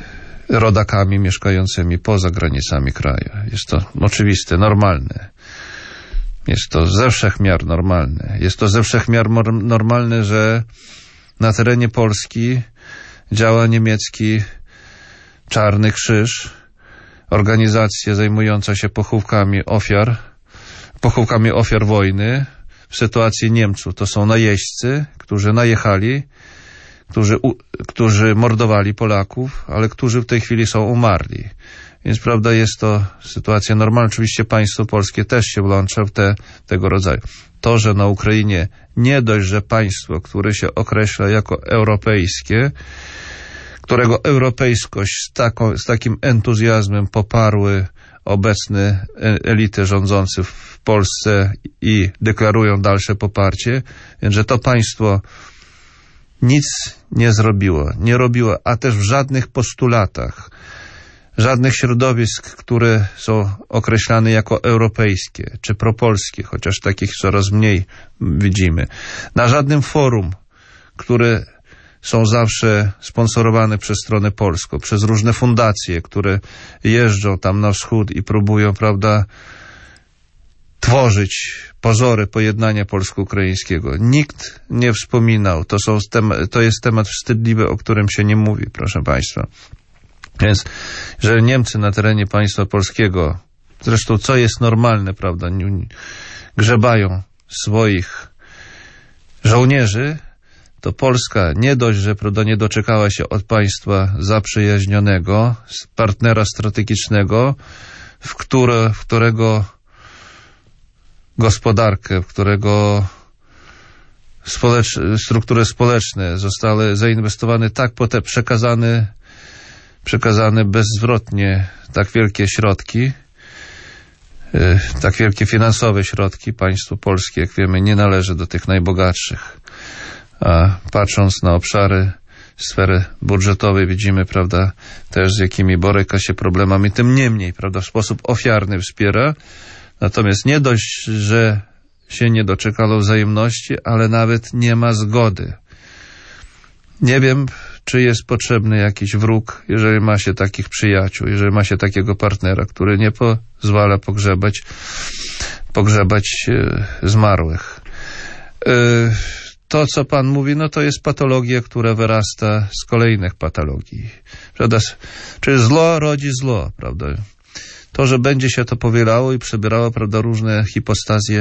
rodakami mieszkającymi poza granicami kraju. Jest to oczywiste, normalne. Jest to ze wszech miar normalne. Jest to ze wszech miar normalne, że na terenie Polski działa niemiecki Czarny Krzyż, organizacja zajmująca się pochówkami ofiar, pochówkami ofiar wojny w sytuacji Niemców. To są najeźdźcy, którzy najechali, którzy, u, którzy mordowali Polaków, ale którzy w tej chwili są umarli. Więc, prawda, jest to sytuacja normalna. Oczywiście państwo polskie też się włącza w te, tego rodzaju. To, że na Ukrainie nie dość, że państwo, które się określa jako europejskie, którego europejskość z, taką, z takim entuzjazmem poparły obecne elity rządzące w Polsce i deklarują dalsze poparcie, więc że to państwo nic nie zrobiło, nie robiło, a też w żadnych postulatach, żadnych środowisk, które są określane jako europejskie czy propolskie, chociaż takich coraz mniej widzimy. Na żadnym forum, które są zawsze sponsorowane przez stronę polską, przez różne fundacje, które jeżdżą tam na wschód i próbują, prawda, tworzyć pozory pojednania polsko-ukraińskiego. Nikt nie wspominał. To, są tem- to jest temat wstydliwy, o którym się nie mówi, proszę państwa. Więc, że Niemcy na terenie państwa polskiego, zresztą co jest normalne, prawda, grzebają swoich żołnierzy, to Polska nie dość, że, prawda, nie doczekała się od państwa zaprzyjaźnionego, partnera strategicznego, w, które, w którego gospodarkę, w którego spolecz, struktury społeczne zostały zainwestowane tak potem, przekazane, przekazane bezzwrotnie tak wielkie środki, yy, tak wielkie finansowe środki. Państwo polskie, jak wiemy, nie należy do tych najbogatszych. A patrząc na obszary sfery budżetowej widzimy, prawda, też z jakimi boryka się problemami, tym niemniej, prawda, w sposób ofiarny wspiera. Natomiast nie dość, że się nie doczekalo wzajemności, ale nawet nie ma zgody. Nie wiem, czy jest potrzebny jakiś wróg, jeżeli ma się takich przyjaciół, jeżeli ma się takiego partnera, który nie pozwala pogrzebać, pogrzebać e, zmarłych. E, To, co pan mówi, no to jest patologia, która wyrasta z kolejnych patologii. Prawda? Czyli zło rodzi zło, prawda? To, że będzie się to powielało i przybierało, prawda, różne hipostazje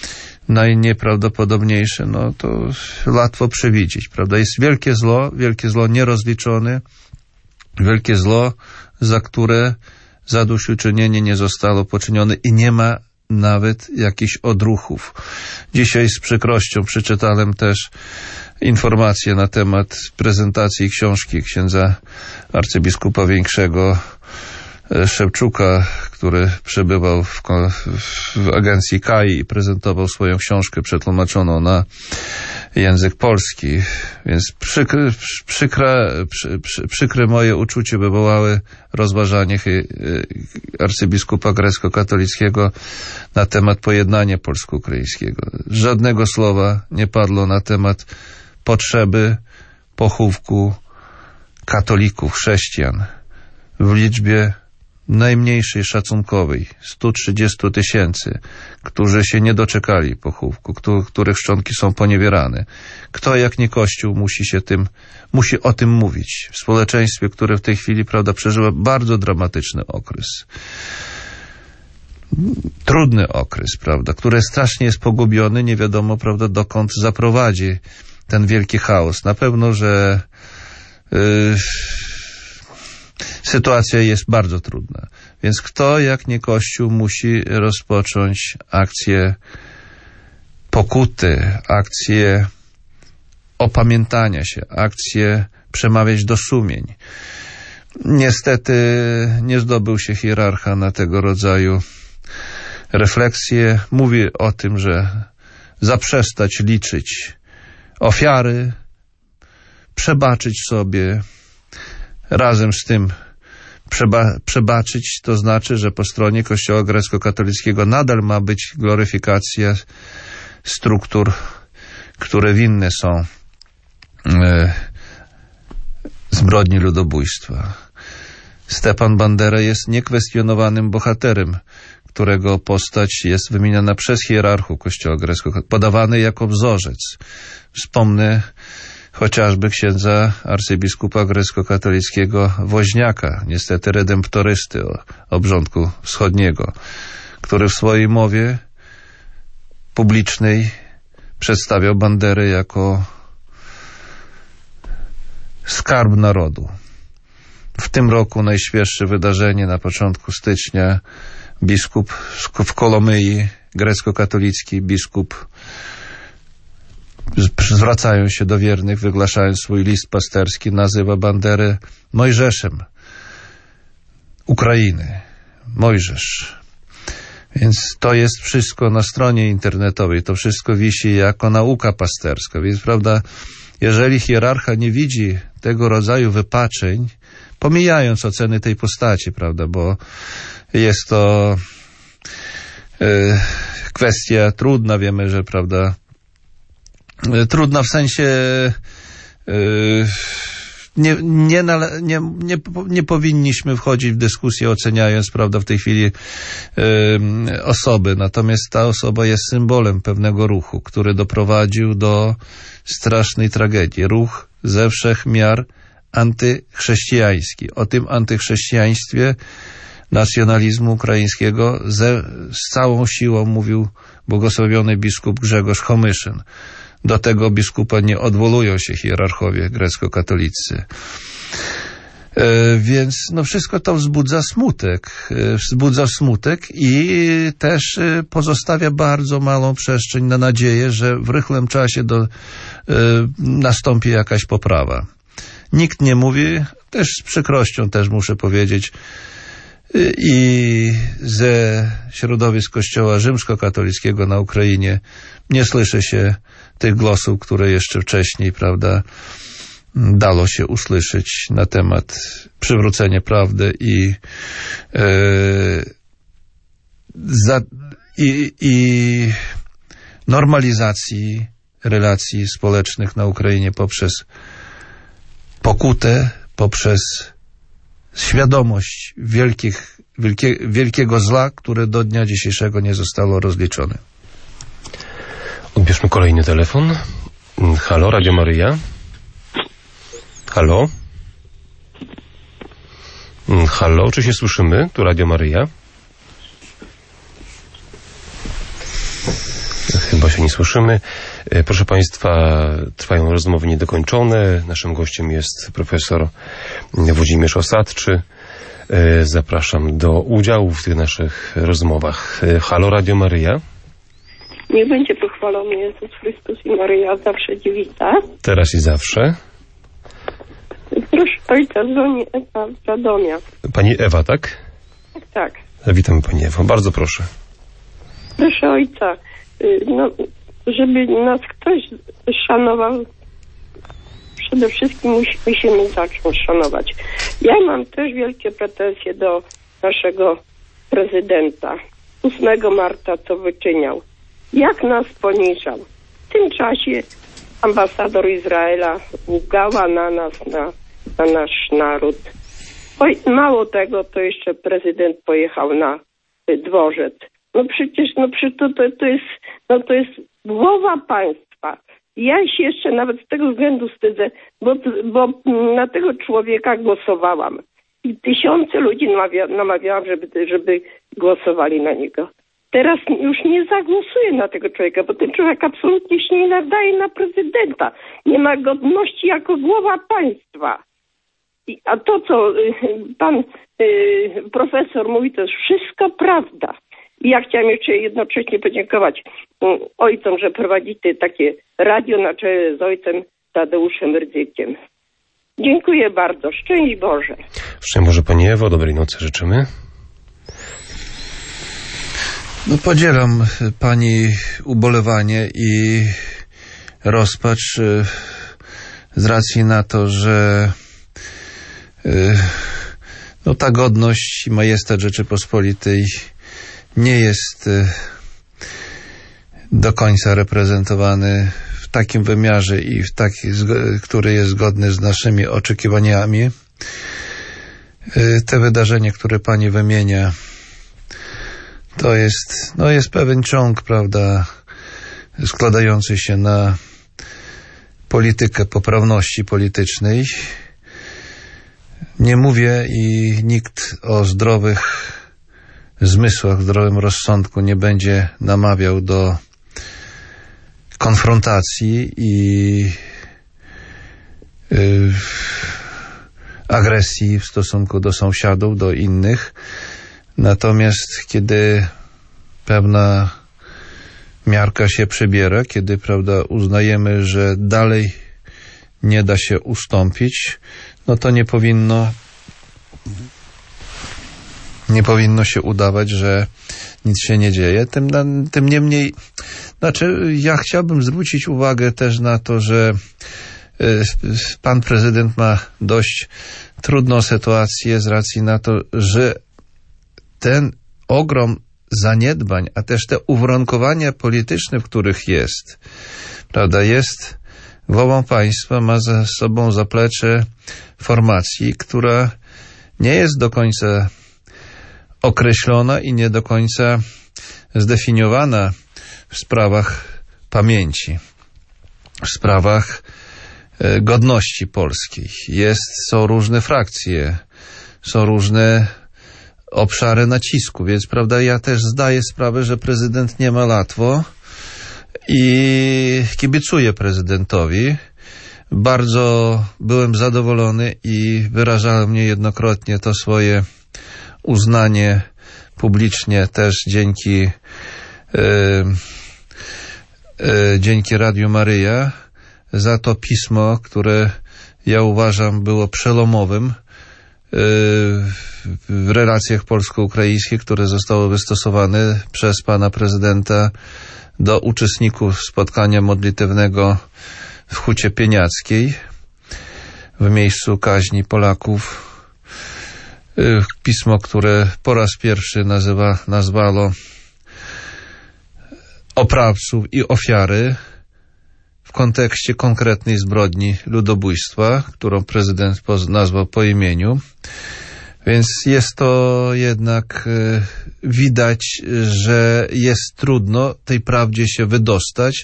najnieprawdopodobniejsze, no to łatwo przewidzieć, prawda? Jest wielkie zło, wielkie zło nierozliczone, wielkie zło, za które zadośćuczynienie nie zostało poczynione i nie ma nawet jakichś odruchów. Dzisiaj z przykrością przeczytałem też informacje na temat prezentacji książki księdza arcybiskupa Większego Szewczuka, który przebywał w, w agencji K A I i prezentował swoją książkę przetłumaczoną na język polski. Więc przykre, przykre, przy, przy, przykre moje uczucie wywołały rozważanie arcybiskupa grecko-katolickiego na temat pojednania polsko-ukraińskiego. Żadnego słowa nie padło na temat potrzeby pochówku katolików, chrześcijan w liczbie najmniejszej szacunkowej, sto trzydzieści tysięcy, którzy się nie doczekali pochówku, których szczątki są poniewierane. Kto jak nie Kościół musi się tym, musi o tym mówić w społeczeństwie, które w tej chwili, prawda, przeżywa bardzo dramatyczny okres. Trudny okres, prawda, który strasznie jest pogubiony, nie wiadomo, prawda, dokąd zaprowadzi ten wielki chaos. Na pewno, że yy, sytuacja jest bardzo trudna. Więc kto jak nie Kościół musi rozpocząć akcję pokuty, akcję opamiętania się, akcję przemawiać do sumień. Niestety nie zdobył się hierarcha na tego rodzaju refleksje. Mówi o tym, że zaprzestać liczyć ofiary, przebaczyć sobie, razem z tym przeba- przebaczyć, to znaczy, że po stronie Kościoła grecko-katolickiego nadal ma być gloryfikacja struktur, które winne są e, zbrodni ludobójstwa. Stepan Bandera jest niekwestionowanym bohaterem, którego postać jest wymieniana przez hierarchów Kościoła grecko-katolickiego, podawany jako wzorzec. Wspomnę chociażby księdza arcybiskupa grecko-katolickiego Woźniaka, niestety redemptorysty obrządku wschodniego, który w swojej mowie publicznej przedstawiał Banderę jako skarb narodu. W tym roku najświeższe wydarzenie na początku stycznia biskup w Kolomyi, grecko-katolicki biskup, zwracając się do wiernych, wygłaszając swój list pasterski, nazywa Banderę Mojżeszem Ukrainy. Mojżesz. Więc to jest wszystko na stronie internetowej, to wszystko wisi jako nauka pasterska. Więc, prawda, jeżeli hierarcha nie widzi tego rodzaju wypaczeń, pomijając oceny tej postaci, prawda, bo jest to y, kwestia trudna, wiemy, że, prawda, y, trudna w sensie y, nie, nie, nie, nie, nie powinniśmy wchodzić w dyskusję oceniając, prawda, w tej chwili y, osoby, natomiast ta osoba jest symbolem pewnego ruchu, który doprowadził do strasznej tragedii. Ruch ze wszech miar antychrześcijański. O tym antychrześcijaństwie nacjonalizmu ukraińskiego ze, z całą siłą mówił błogosławiony biskup Grzegorz Homyszyn. Do tego biskupa nie odwołują się hierarchowie grecko-katolicy. E, więc no wszystko to wzbudza smutek. E, wzbudza smutek i też e, pozostawia bardzo małą przestrzeń na nadzieję, że w rychlym czasie do, e, nastąpi jakaś poprawa. Nikt nie mówi, też z przykrością też muszę powiedzieć, i ze środowisk Kościoła rzymskokatolickiego na Ukrainie nie słyszy się tych głosów, które jeszcze wcześniej, prawda, dało się usłyszeć na temat przywrócenia prawdy i, e, za, i, i normalizacji relacji społecznych na Ukrainie poprzez pokutę, poprzez świadomość wielkich, wielkie, wielkiego zła, które do dnia dzisiejszego nie zostało rozliczone. Odbierzmy kolejny telefon. Halo, Radio Maryja. Halo. Halo, czy się słyszymy? Tu Radio Maryja. Chyba się nie słyszymy. Proszę Państwa, trwają rozmowy niedokończone. Naszym gościem jest profesor Włodzimierz Osadczy. Zapraszam do udziału w tych naszych rozmowach. Halo, Radio Maryja. Niech będzie pochwalony Jezus Chrystus i Maryja zawsze dziewica. Teraz i zawsze. Proszę ojca, dzwoni Ewa z Radomia. Pani Ewa, tak? Tak, tak. Witamy Pani Ewo, bardzo proszę. Proszę ojca, no, żeby nas ktoś szanował, przede wszystkim musimy zacząć szanować. Ja mam też wielkie pretensje do naszego prezydenta. ósmego marca co wyczyniał. Jak nas poniżał. W tym czasie ambasador Izraela łgała na nas, na, na nasz naród. Oj, mało tego, to jeszcze prezydent pojechał na y, dworzec. No przecież, no przecież to, to, to jest, no to jest głowa państwa. Ja się jeszcze nawet z tego względu wstydzę, bo, bo na tego człowieka głosowałam. I tysiące ludzi namawia, namawiałam, żeby, żeby głosowali na niego. Teraz już nie zagłosuję na tego człowieka, bo ten człowiek absolutnie się nie nadaje na prezydenta. Nie ma godności jako głowa państwa. I, a to, co y, pan y, profesor mówi, to jest wszystko prawda. I ja chciałam jeszcze jednocześnie podziękować y, ojcom, że prowadzili takie radio na czele z ojcem Tadeuszem Rydzykiem. Dziękuję bardzo. Szczęść Boże. Szczęść Boże Pani Ewo, dobrej nocy życzymy. No, podzielam Pani ubolewanie i rozpacz z racji na to, że no, ta godność i majestat Rzeczypospolitej nie jest do końca reprezentowany w takim wymiarze i w taki, który jest zgodny z naszymi oczekiwaniami. Te wydarzenie, które pani wymienia, to jest, no jest pewien ciąg, prawda, składający się na politykę poprawności politycznej. Nie mówię i nikt o zdrowych zmysłach, zdrowym rozsądku nie będzie namawiał do konfrontacji i yy, agresji w stosunku do sąsiadów, do innych. Natomiast kiedy pewna miarka się przybiera, kiedy, prawda, uznajemy, że dalej nie da się ustąpić, no to nie powinno nie powinno się udawać, że nic się nie dzieje. Tym, tym niemniej, znaczy ja chciałbym zwrócić uwagę też na to, że pan prezydent ma dość trudną sytuację z racji na to, że ten ogrom zaniedbań, a też te uwarunkowania polityczne, w których jest, prawda, jest głową państwa, ma za sobą zaplecze formacji, która nie jest do końca określona i nie do końca zdefiniowana w sprawach pamięci, w sprawach godności polskiej. Jest, są różne frakcje, są różne obszary nacisku, więc, prawda, ja też zdaję sprawę, że prezydent nie ma łatwo i kibicuję prezydentowi. Bardzo byłem zadowolony i wyrażałem niejednokrotnie to swoje uznanie publicznie też dzięki yy, yy, dzięki Radiu Maryja za to pismo, które ja uważam było przelomowym yy, w relacjach polsko-ukraińskich, które zostało wystosowane przez pana prezydenta do uczestników spotkania modlitewnego w Hucie Pieniackiej w miejscu kaźni Polaków. Pismo, które po raz pierwszy nazywa, nazwalo oprawców i ofiary w kontekście konkretnej zbrodni ludobójstwa, którą prezydent nazwał po imieniu. Więc jest to jednak y, widać, że jest trudno tej prawdzie się wydostać.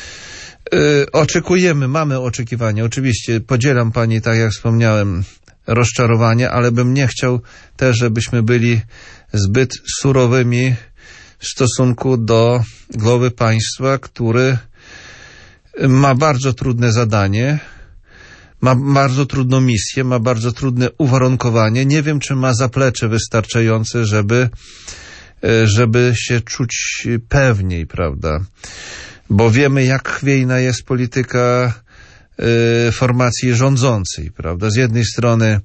Y, oczekujemy, mamy oczekiwania. Oczywiście podzielam pani, tak jak wspomniałem, rozczarowanie, ale bym nie chciał też, żebyśmy byli zbyt surowymi w stosunku do głowy państwa, który ma bardzo trudne zadanie, ma bardzo trudną misję, ma bardzo trudne uwarunkowanie. Nie wiem, czy ma zaplecze wystarczające, żeby, żeby się czuć pewniej, prawda? Bo wiemy, jak chwiejna jest polityka y, formacji rządzącej, prawda? Z jednej strony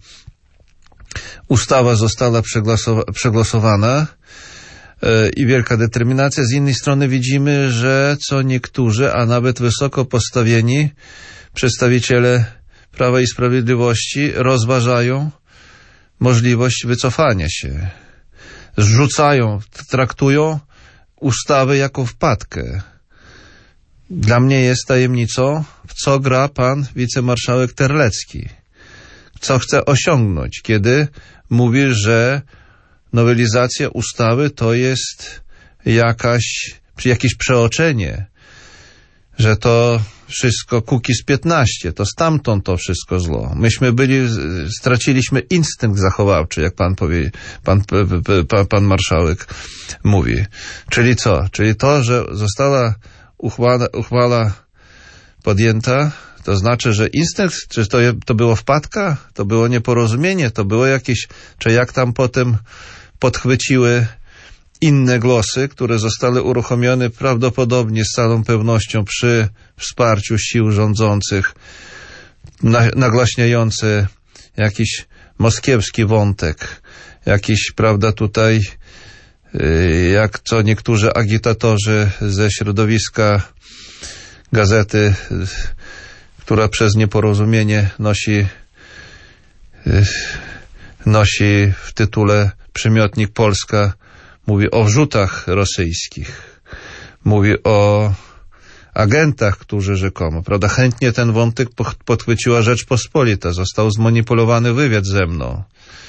ustawa została przegłosowa- przegłosowana y, i wielka determinacja, z innej strony widzimy, że co niektórzy, a nawet wysoko postawieni przedstawiciele Prawa i Sprawiedliwości rozważają możliwość wycofania się. Zrzucają, traktują ustawę jako wpadkę. Dla mnie jest tajemnicą, w co gra pan wicemarszałek Terlecki. Co chce osiągnąć, kiedy mówi, że nowelizacja ustawy to jest jakaś, jakieś przeoczenie, że to wszystko Kukiz piętnaście, to stamtąd to wszystko zło. Myśmy byli, straciliśmy instynkt zachowawczy, jak pan powie, pan, pan, pan marszałek mówi. Czyli co? Czyli to, że została uchwała, uchwała podjęta, to znaczy, że instynkt, czy to, to było wpadka, to było nieporozumienie, to było jakieś, czy jak tam potem podchwyciły inne głosy, które zostały uruchomione prawdopodobnie z całą pewnością przy wsparciu sił rządzących, na, nagłaśniające jakiś moskiewski wątek, jakiś, prawda, tutaj, yy, jak co niektórzy agitatorzy ze środowiska gazety, yy, która przez nieporozumienie nosi, yy, nosi w tytule przymiotnik Polska, mówi o wrzutach rosyjskich, mówi o agentach, którzy rzekomo, prawda, chętnie ten wątek podchwyciła Rzeczpospolita, został zmanipulowany wywiad ze mną.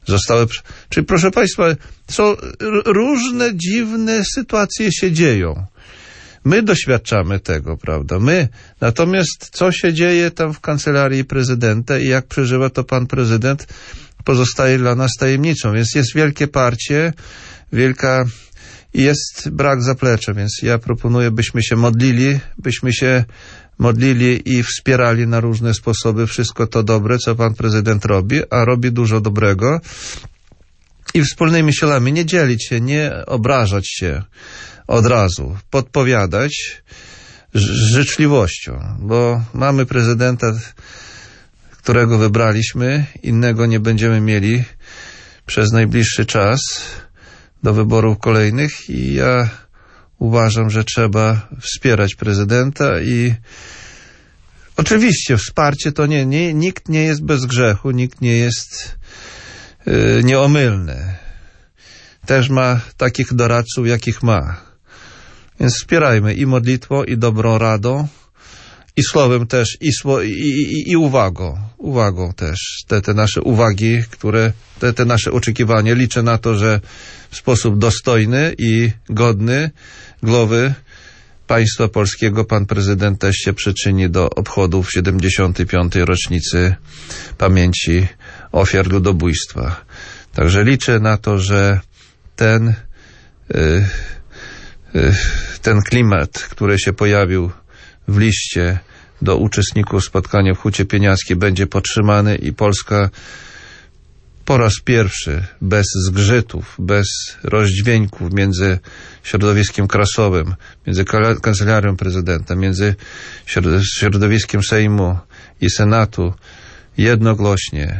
zostały... Czyli proszę Państwa, są różne dziwne sytuacje się dzieją. My doświadczamy tego, prawda? My. Natomiast co się dzieje tam w kancelarii prezydenta i jak przeżywa to pan prezydent, pozostaje dla nas tajemnicą. Więc jest wielkie parcie, wielka... i jest brak zaplecza, więc ja proponuję, byśmy się modlili, byśmy się modlili i wspierali na różne sposoby wszystko to dobre, co pan prezydent robi, a robi dużo dobrego. I wspólnymi siłami nie dzielić się, nie obrażać się od razu, podpowiadać z życzliwością, bo mamy prezydenta, którego wybraliśmy, innego nie będziemy mieli przez najbliższy czas do wyborów kolejnych i ja uważam, że trzeba wspierać prezydenta i oczywiście wsparcie to nie, nie nikt nie jest bez grzechu, nikt nie jest yy, nieomylny. Też ma takich doradców, jakich ma. Więc wspierajmy i modlitwą, i dobrą radą, i słowem też, i, sło, i, i, i uwagą. Uwagą też. Te, te nasze uwagi, które, te, te nasze oczekiwania. Liczę na to, że w sposób dostojny i godny głowy państwa polskiego pan prezydent też się przyczyni do obchodów siedemdziesiątej piątej rocznicy pamięci ofiar ludobójstwa. Także liczę na to, że ten, yy, yy, ten klimat, który się pojawił w liście do uczestników spotkania w Hucie Pieniackiej, będzie podtrzymany i Polska po raz pierwszy bez zgrzytów, bez rozdźwięków między środowiskiem krasowym, między kancelarią prezydenta, między środowiskiem Sejmu i Senatu jednogłośnie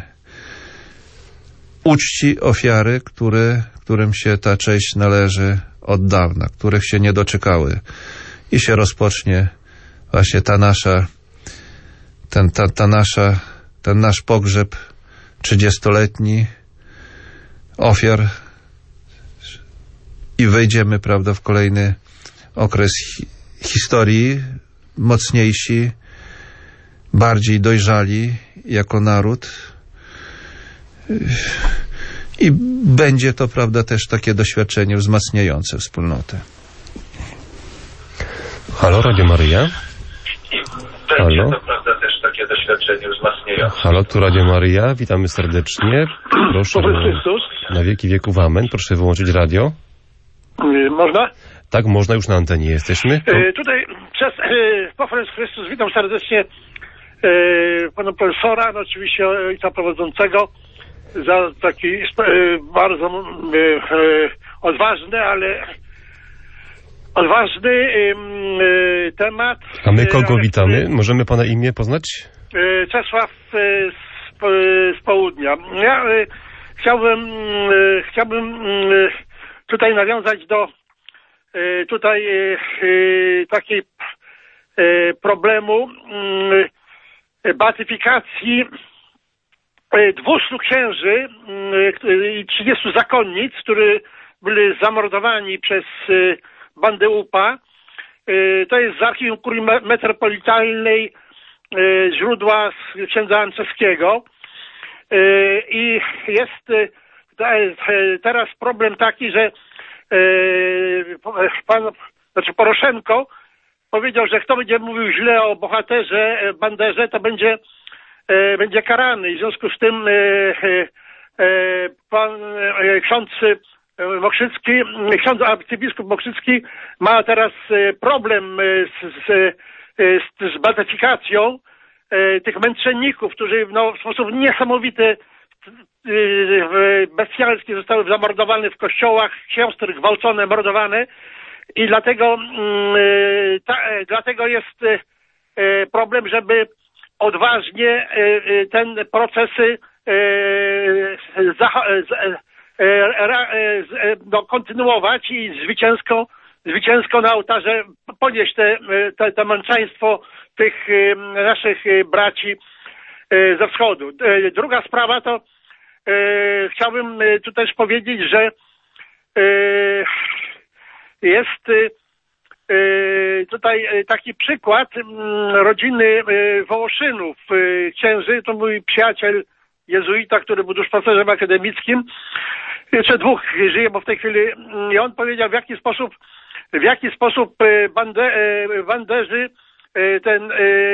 uczci ofiary, które, którym się ta cześć należy od dawna, których się nie doczekały i się rozpocznie właśnie ta nasza, ten, ta, ta nasza, ten nasz pogrzeb trzydziestoletni ofiar i wejdziemy, prawda, w kolejny okres hi historii, mocniejsi, bardziej dojrzali jako naród i będzie to, prawda, też takie doświadczenie wzmacniające wspólnotę. Halo, Radio Maryja. Będzie Halo. to, prawda, też takie doświadczenie wzmacniające. Halo, tu Radio Maryja, witamy serdecznie. Proszę, na wieki wieków amen. Proszę wyłączyć radio. Można? Tak, można, już na antenie jesteśmy. E, tutaj przez e, pochwalę Chrystus witam serdecznie e, pana profesora, no oczywiście ojca prowadzącego, za taki e, bardzo e, e, odważny, ale odważny e, e, temat. A my kogo ale, witamy? Możemy pana imię poznać? E, Czesław e, z, e, z południa. Ja e, chciałbym, e, chciałbym e, tutaj nawiązać do e, tutaj e, e, takiej e, problemu e, beatyfikacji dwustu księży i trzydziestu zakonnic, którzy byli zamordowani przez bandę U P A. To jest z archiwum kurii metropolitalnej, źródła z księdza Anczewskiego. I jest teraz problem taki, że pan, znaczy Poroszenko powiedział, że kto będzie mówił źle o bohaterze, banderze, to będzie będzie karany. I w związku z tym pan ksiądz Mokrzycki, ksiądz arcybiskup Mokrzycki ma teraz problem z, z, z, z beatyfikacją tych męczenników, którzy no, w sposób niesamowity, bestialski zostały zamordowane w kościołach, siostry gwałcone, mordowane i dlatego, ta, dlatego jest problem, żeby odważnie ten procesy no, kontynuować i zwycięsko, zwycięsko na ołtarze ponieść te, te, te męczeństwo tych naszych braci ze wschodu. Druga sprawa to chciałbym tu też powiedzieć, że jest tutaj taki przykład rodziny Wołoszynów, księży, to mój przyjaciel jezuita, który był duszpasterzem akademickim. Jeszcze dwóch żyje, bo w tej chwili i on powiedział, w jaki sposób w jaki sposób bande, banderzy ten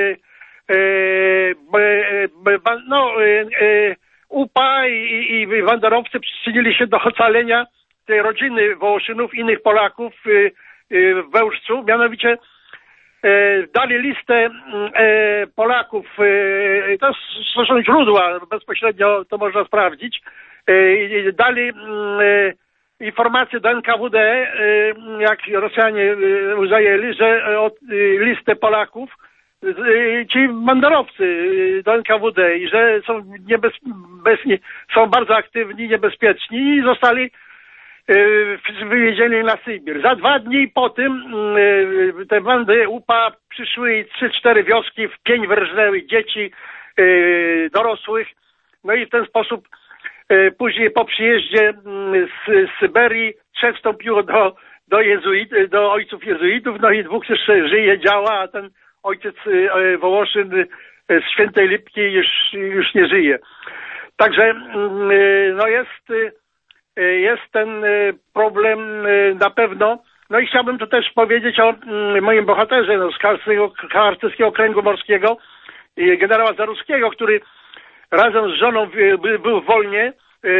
no U P A i, i banderowcy przyczynili się do ocalenia tej rodziny Wołoszynów, innych Polaków w Bełżcu, mianowicie dali listę Polaków, to są źródła, bezpośrednio to można sprawdzić, dali informacje do N K W D, jak Rosjanie zajęli, że listę Polaków, ci banderowcy do N K W D i że są, niebez, bez, są bardzo aktywni, niebezpieczni i zostali wywiezieni na Sybir. Za dwa dni po tym te bandy U P A przyszły i trzy, cztery wioski w pień wyrżnęły dzieci, dorosłych. No i w ten sposób później po przyjeździe z, z Syberii trzech wstąpiło do, do, jezuit, do ojców jezuitów, no i dwóch jeszcze żyje, działa, a ten ojciec Wołoszyn z Świętej Lipki już, już nie żyje. Także no jest, jest ten problem na pewno. No i chciałbym tu też powiedzieć o moim bohaterze no, z Harcerskiego Okręgu Morskiego, generała Zaruskiego, który razem z żoną był w Wolnie,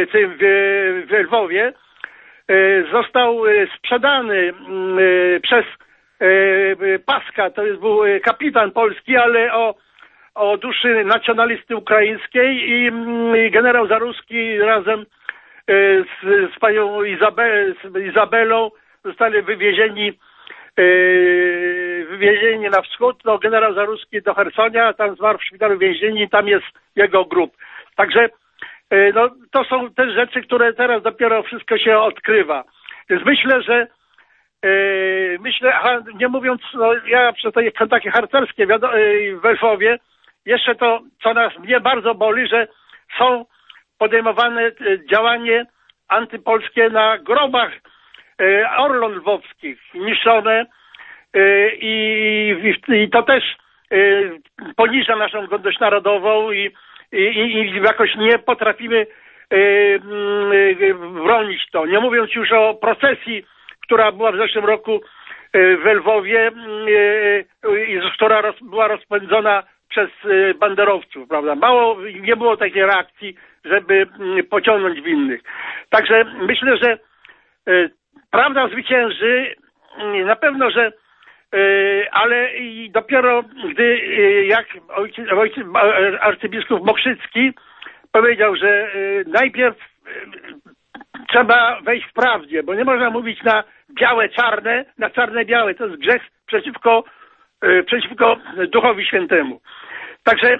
w Lwowie, został sprzedany przez Paska, to jest był kapitan polski, ale o, o duszy nacjonalisty ukraińskiej i generał Zaruski razem z, z panią Izabe, z Izabelą zostali wywiezieni wywiezieni na wschód, no generał Zaruski do Chersonia, tam zmarł w szpitalu więzienni, tam jest jego grób. Także no, to są te rzeczy, które teraz dopiero wszystko się odkrywa. Więc myślę, że yy, myślę, aha, nie mówiąc, no, ja przez te kontakty harcerskie w Lwowie, jeszcze to, co nas mnie bardzo boli, że są podejmowane działanie antypolskie na grobach yy, orląt lwowskich, niszczone yy, i, i to też yy, poniża naszą godność narodową i I, i jakoś nie potrafimy y, y, bronić to. Nie mówiąc już o procesji, która była w zeszłym roku y, w Lwowie, y, y, która roz, była rozpędzona przez y, banderowców, prawda? Mało, nie było takiej reakcji, żeby y, pociągnąć winnych. Także myślę, że y, prawda zwycięży. Y, na pewno, że ale i dopiero gdy, jak ojciec, ojciec, arcybiskup Mokrzycki powiedział, że najpierw trzeba wejść w prawdzie, bo nie można mówić na białe, czarne, na czarne, białe. To jest grzech przeciwko, przeciwko Duchowi Świętemu. Także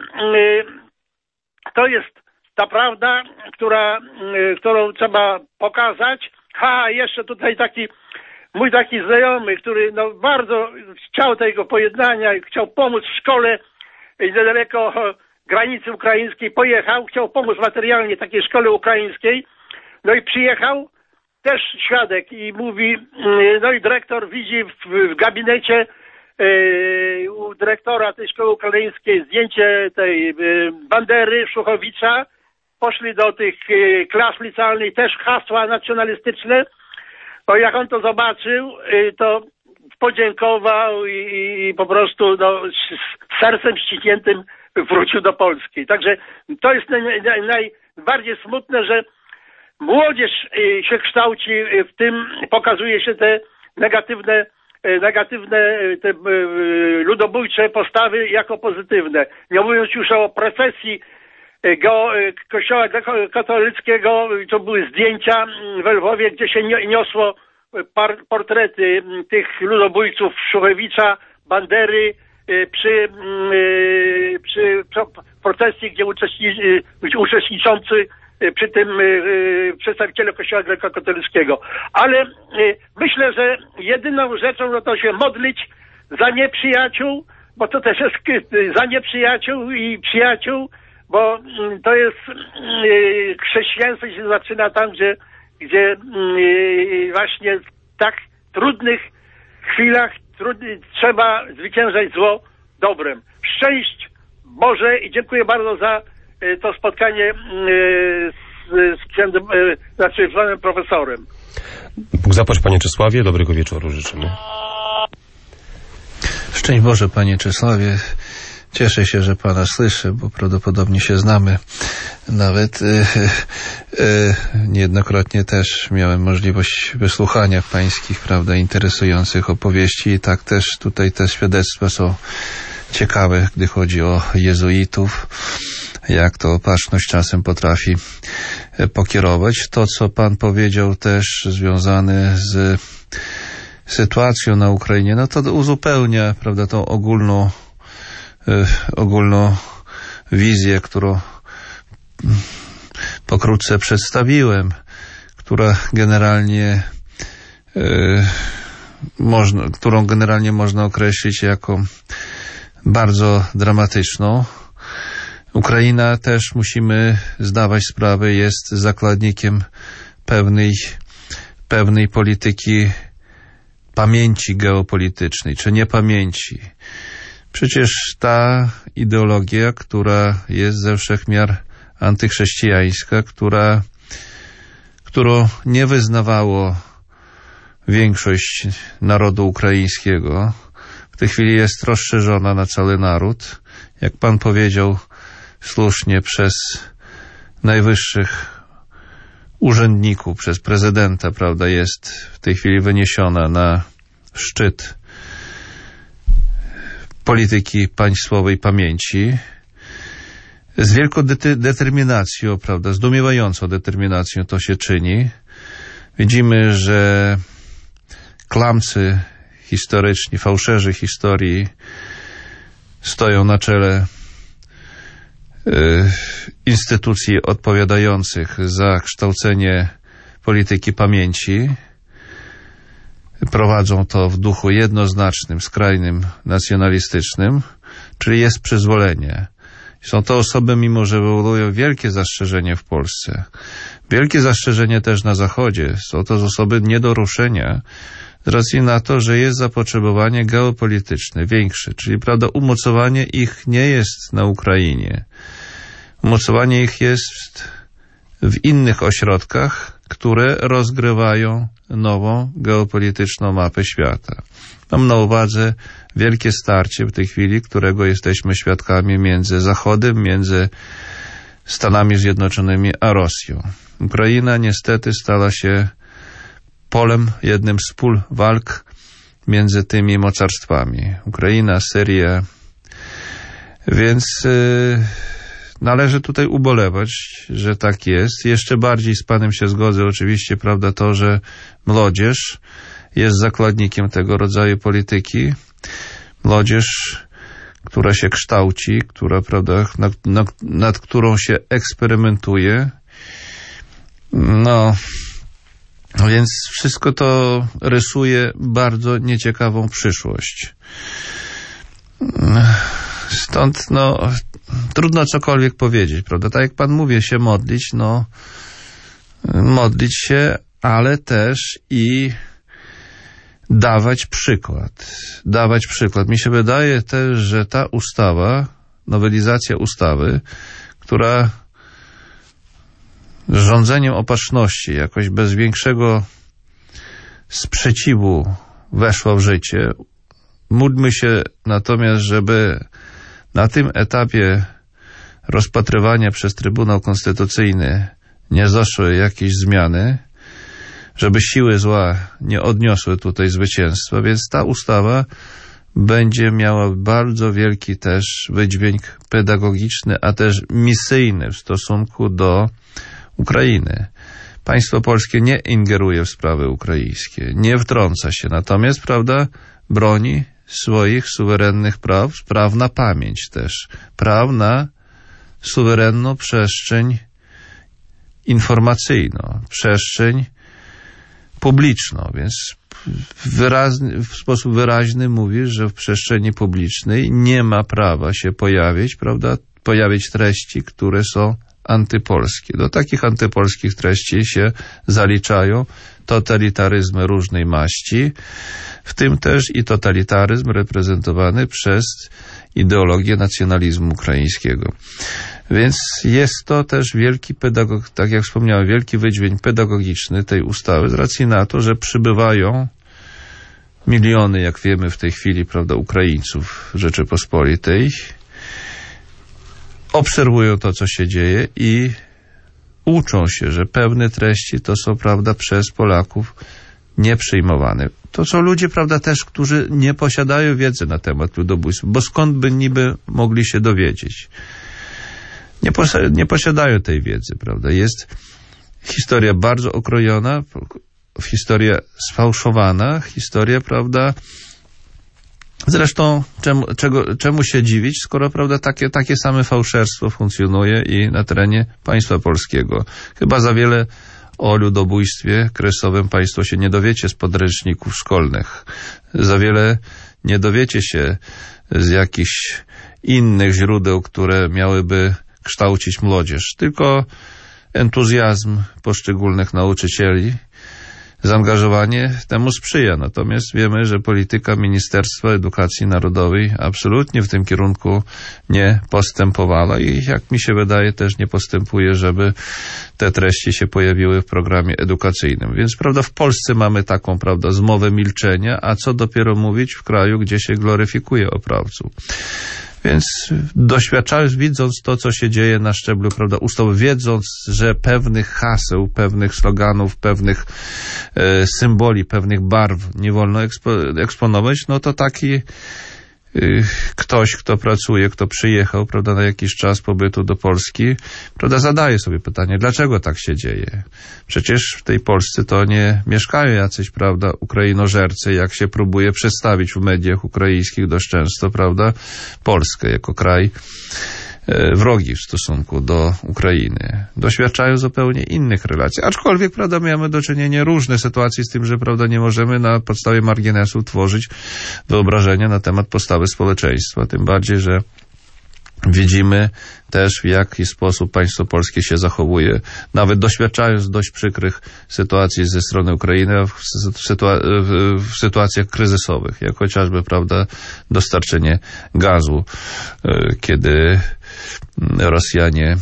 to jest ta prawda, która, którą trzeba pokazać. Ha, jeszcze tutaj taki mój taki znajomy, który no bardzo chciał tego pojednania i chciał pomóc w szkole niedaleko granicy ukraińskiej, pojechał, chciał pomóc materialnie takiej szkole ukraińskiej, no i przyjechał, też świadek i mówi, no i dyrektor widzi w, w gabinecie yy, u dyrektora tej szkoły ukraińskiej zdjęcie tej yy, bandery Szuchowicza, poszli do tych yy, klas licealnych, też hasła nacjonalistyczne. No jak on to zobaczył, to podziękował i, i po prostu no, z sercem ściśniętym wrócił do Polski. Także to jest naj, naj, najbardziej smutne, że młodzież się kształci w tym, pokazuje się te negatywne, negatywne te ludobójcze postawy jako pozytywne. Nie mówiąc już o procesji Go, kościoła katolickiego, to były zdjęcia w Lwowie, gdzie się niosło par, portrety tych ludobójców Szuchewicza, Bandery przy, przy procesji, gdzie uczestniczy, uczestniczący przy tym przedstawiciele kościoła grekokatolickiego. Ale myślę, że jedyną rzeczą no to się modlić za nieprzyjaciół, bo to też jest za nieprzyjaciół i przyjaciół, bo to jest yy, chrześcijaństwo się zaczyna tam, gdzie, gdzie yy, właśnie w tak trudnych chwilach trudny, trzeba zwyciężać zło dobrem. Szczęść Boże i dziękuję bardzo za y, to spotkanie y, z, z księdzem, y, znaczy z panem profesorem. Bóg zapłać, panie Czesławie, dobrego wieczoru życzymy. Szczęść Boże, panie Czesławie. Cieszę się, że pana słyszę, bo prawdopodobnie się znamy. Nawet y, y, y, niejednokrotnie też miałem możliwość wysłuchania pańskich, prawda, interesujących opowieści i tak też tutaj te świadectwa są ciekawe, gdy chodzi o jezuitów, jak to opatrzność czasem potrafi pokierować. To, co pan powiedział też związane z sytuacją na Ukrainie, no to uzupełnia, prawda, tą ogólną ogólną wizję, którą pokrótce przedstawiłem, która generalnie yy, można, którą generalnie można określić jako bardzo dramatyczną. Ukraina też, musimy zdawać sprawę, jest zakładnikiem pewnej, pewnej polityki pamięci geopolitycznej, czy niepamięci. Przecież ta ideologia, która jest ze wszech miar antychrześcijańska, która, którą nie wyznawało większość narodu ukraińskiego, w tej chwili jest rozszerzona na cały naród. Jak pan powiedział słusznie, przez najwyższych urzędników, przez prezydenta, prawda, jest w tej chwili wyniesiona na szczyt polityki państwowej pamięci. Z wielką de- determinacją, prawda, zdumiewającą determinacją to się czyni. Widzimy, że kłamcy historyczni, fałszerzy historii stoją na czele y, instytucji odpowiadających za kształcenie polityki pamięci. Prowadzą to w duchu jednoznacznym, skrajnym, nacjonalistycznym, czyli jest przyzwolenie. Są to osoby, mimo że wywołują wielkie zastrzeżenie w Polsce, wielkie zastrzeżenie też na Zachodzie, są to osoby nie do ruszenia, z racji na to, że jest zapotrzebowanie geopolityczne większe, czyli, prawda, umocowanie ich nie jest na Ukrainie. Umocowanie ich jest w innych ośrodkach, które rozgrywają nową geopolityczną mapę świata. Mam na uwadze wielkie starcie w tej chwili, którego jesteśmy świadkami między Zachodem, między Stanami Zjednoczonymi a Rosją. Ukraina niestety stała się polem, jednym z pól walk między tymi mocarstwami. Ukraina, Syria. Więc yy, należy tutaj ubolewać, że tak jest. Jeszcze bardziej z panem się zgodzę oczywiście, prawda, to, że młodzież jest zakładnikiem tego rodzaju polityki. Młodzież, która się kształci, która, prawda, nad, nad, nad którą się eksperymentuje. No, więc wszystko to rysuje bardzo nieciekawą przyszłość. Stąd, no, trudno cokolwiek powiedzieć, prawda? Tak jak pan mówi, się modlić, no, modlić się, ale też i dawać przykład. Dawać przykład. Mi się wydaje też, że ta ustawa, nowelizacja ustawy, która z rządzeniem opatrzności jakoś bez większego sprzeciwu weszła w życie. Módlmy się natomiast, żeby na tym etapie rozpatrywania przez Trybunał Konstytucyjny nie zaszły jakieś zmiany, żeby siły zła nie odniosły tutaj zwycięstwa, więc ta ustawa będzie miała bardzo wielki też wydźwięk pedagogiczny, a też misyjny w stosunku do Ukrainy. Państwo polskie nie ingeruje w sprawy ukraińskie, nie wtrąca się, natomiast, prawda, broni swoich suwerennych praw, praw na pamięć też, praw na suwerenną przestrzeń informacyjną, przestrzeń publiczną, więc wyraźny, w sposób wyraźny mówi, że w przestrzeni publicznej nie ma prawa się pojawić, prawda, pojawić treści, które są antypolskie. Do takich antypolskich treści się zaliczają totalitaryzmy różnej maści, w tym też i totalitaryzm reprezentowany przez ideologię nacjonalizmu ukraińskiego. Więc jest to też wielki pedagog, tak jak wspomniałem, wielki wydźwięk pedagogiczny tej ustawy z racji na to, że przybywają miliony, jak wiemy w tej chwili, prawda, Ukraińców Rzeczypospolitej, obserwują to, co się dzieje i uczą się, że pewne treści to są, prawda, przez Polaków nieprzyjmowane. To są ludzie, prawda, też, którzy nie posiadają wiedzy na temat ludobójstwa, bo skąd by niby mogli się dowiedzieć? Nie, pos- nie posiadają tej wiedzy, prawda. Jest historia bardzo okrojona, historia sfałszowana, historia, prawda. Zresztą czemu, czego, czemu się dziwić, skoro, prawda, takie, takie same fałszerstwo funkcjonuje i na terenie państwa polskiego. Chyba za wiele o ludobójstwie kresowym państwo się nie dowiecie z podręczników szkolnych. Za wiele nie dowiecie się z jakichś innych źródeł, które miałyby kształcić młodzież. Tylko entuzjazm poszczególnych nauczycieli, zaangażowanie temu sprzyja. Natomiast wiemy, że polityka Ministerstwa Edukacji Narodowej absolutnie w tym kierunku nie postępowała i jak mi się wydaje też nie postępuje, żeby te treści się pojawiły w programie edukacyjnym. Więc prawda, w Polsce mamy taką, prawda, zmowę milczenia, a co dopiero mówić w kraju, gdzie się gloryfikuje oprawców. Więc doświadczając, widząc to, co się dzieje na szczeblu, prawda, ustaw, wiedząc, że pewnych haseł, pewnych sloganów, pewnych e, symboli, pewnych barw nie wolno ekspo, eksponować, no to taki e, ktoś, kto pracuje, kto przyjechał, prawda, na jakiś czas pobytu do Polski, prawda, zadaje sobie pytanie, dlaczego tak się dzieje? Przecież w tej Polsce to nie mieszkają jacyś, prawda, Ukrainożercy, jak się próbuje przedstawić w mediach ukraińskich dość często, prawda, Polskę jako kraj e, wrogi w stosunku do Ukrainy. Doświadczają zupełnie innych relacji. Aczkolwiek, prawda, mamy do czynienia różne sytuacje z tym, że, prawda, nie możemy na podstawie marginesu tworzyć wyobrażenia na temat postawy społeczeństwa. Tym bardziej, że widzimy też, w jaki sposób państwo polskie się zachowuje, nawet doświadczając dość przykrych sytuacji ze strony Ukrainy w, sytua- w sytuacjach kryzysowych, jak chociażby, prawda, dostarczenie gazu, kiedy Rosjanie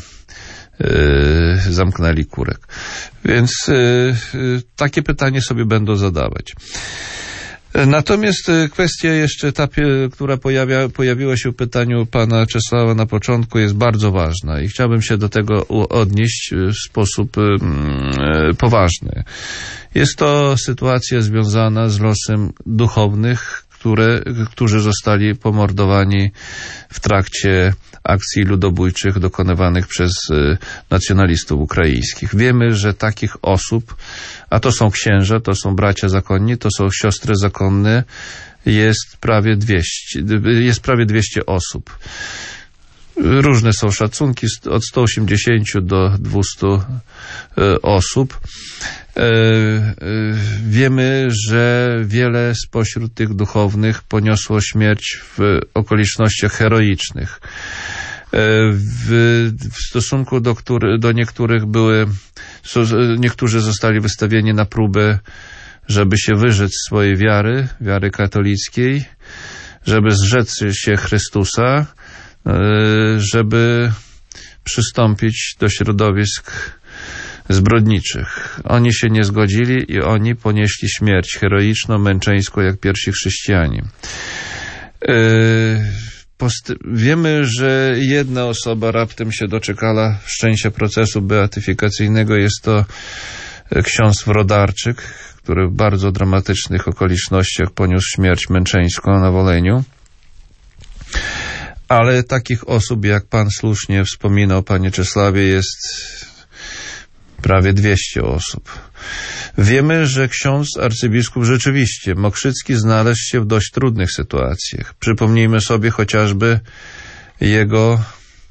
zamknęli Kurek. Więc takie pytanie sobie będą zadawać. Natomiast kwestia jeszcze ta, która pojawia, pojawiła się w pytaniu pana Czesława na początku, jest bardzo ważna i chciałbym się do tego odnieść w sposób mm, poważny. Jest to sytuacja związana z losem duchownych, które, którzy zostali pomordowani w trakcie akcji ludobójczych dokonywanych przez nacjonalistów ukraińskich. Wiemy, że takich osób, a to są księża, to są bracia zakonni, to są siostry zakonne, jest prawie dwieście, jest prawie dwieście osób. Różne są szacunki, od stu osiemdziesięciu do dwustu osób. Wiemy, że wiele spośród tych duchownych poniosło śmierć w okolicznościach heroicznych. W, w stosunku do, który, do niektórych były, niektórzy zostali wystawieni na próbę, żeby się wyrzec swojej wiary, wiary katolickiej, żeby zrzec się Chrystusa, żeby przystąpić do środowisk zbrodniczych. Oni się nie zgodzili i oni ponieśli śmierć heroiczną, męczeńską, jak pierwsi chrześcijanie. Post- wiemy, że jedna osoba raptem się doczekała szczęścia procesu beatyfikacyjnego. Jest to ksiądz Wrodarczyk, który w bardzo dramatycznych okolicznościach poniósł śmierć męczeńską na Woleniu. Ale takich osób, jak pan słusznie wspominał, panie Czesławie, jest prawie dwieście osób. Wiemy, że ksiądz arcybiskup rzeczywiście Mokrzycki znalazł się w dość trudnych sytuacjach. Przypomnijmy sobie chociażby jego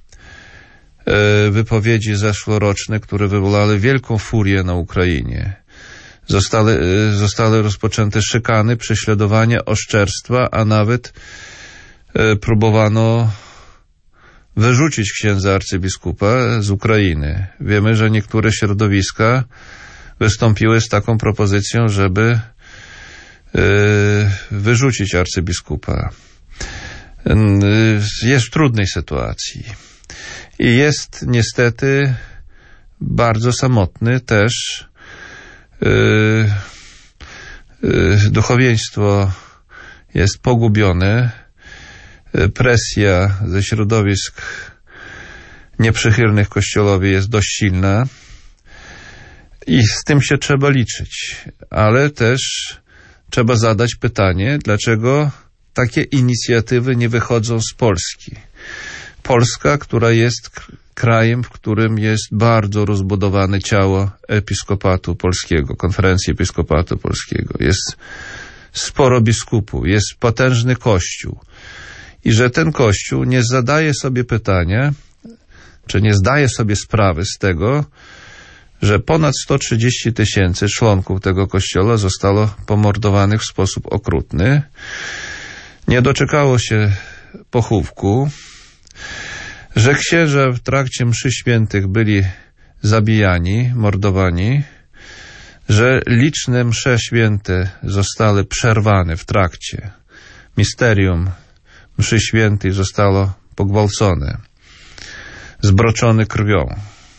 e, wypowiedzi zeszłoroczne, które wywołały wielką furię na Ukrainie. Zostały, e, zostały rozpoczęte szykany, prześladowania, oszczerstwa, a nawet e, próbowano wyrzucić księdza arcybiskupa z Ukrainy. Wiemy, że niektóre środowiska wystąpiły z taką propozycją, żeby yy, wyrzucić arcybiskupa. Yy, jest w trudnej sytuacji. I jest niestety bardzo samotny też yy, yy, duchowieństwo jest pogubione, yy, presja ze środowisk nieprzychylnych Kościołowi jest dość silna i z tym się trzeba liczyć, ale też trzeba zadać pytanie, dlaczego takie inicjatywy nie wychodzą z Polski. Polska, która jest krajem, w którym jest bardzo rozbudowane ciało Episkopatu Polskiego, Konferencji Episkopatu Polskiego. Jest sporo biskupów, jest potężny Kościół. I że ten Kościół nie zadaje sobie pytania, czy nie zdaje sobie sprawy z tego, że ponad sto trzydzieści tysięcy członków tego Kościoła zostało pomordowanych w sposób okrutny. Nie doczekało się pochówku, że księża w trakcie mszy świętych byli zabijani, mordowani, że liczne msze święte zostały przerwane w trakcie. Misterium mszy świętej zostało pogwałcone, zbroczone krwią.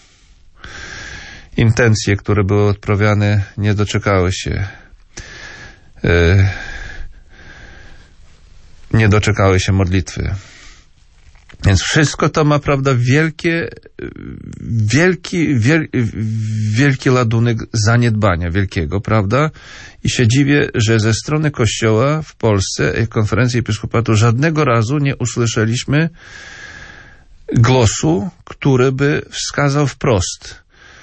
Intencje, które były odprawiane, nie doczekały się yy, nie doczekały się modlitwy. Więc wszystko to ma, prawda, wielkie, wielki, wiel, wielki ładunek zaniedbania wielkiego, prawda? I się dziwię, że ze strony Kościoła w Polsce, Konferencji Episkopatu, żadnego razu nie usłyszeliśmy głosu, który by wskazał wprost: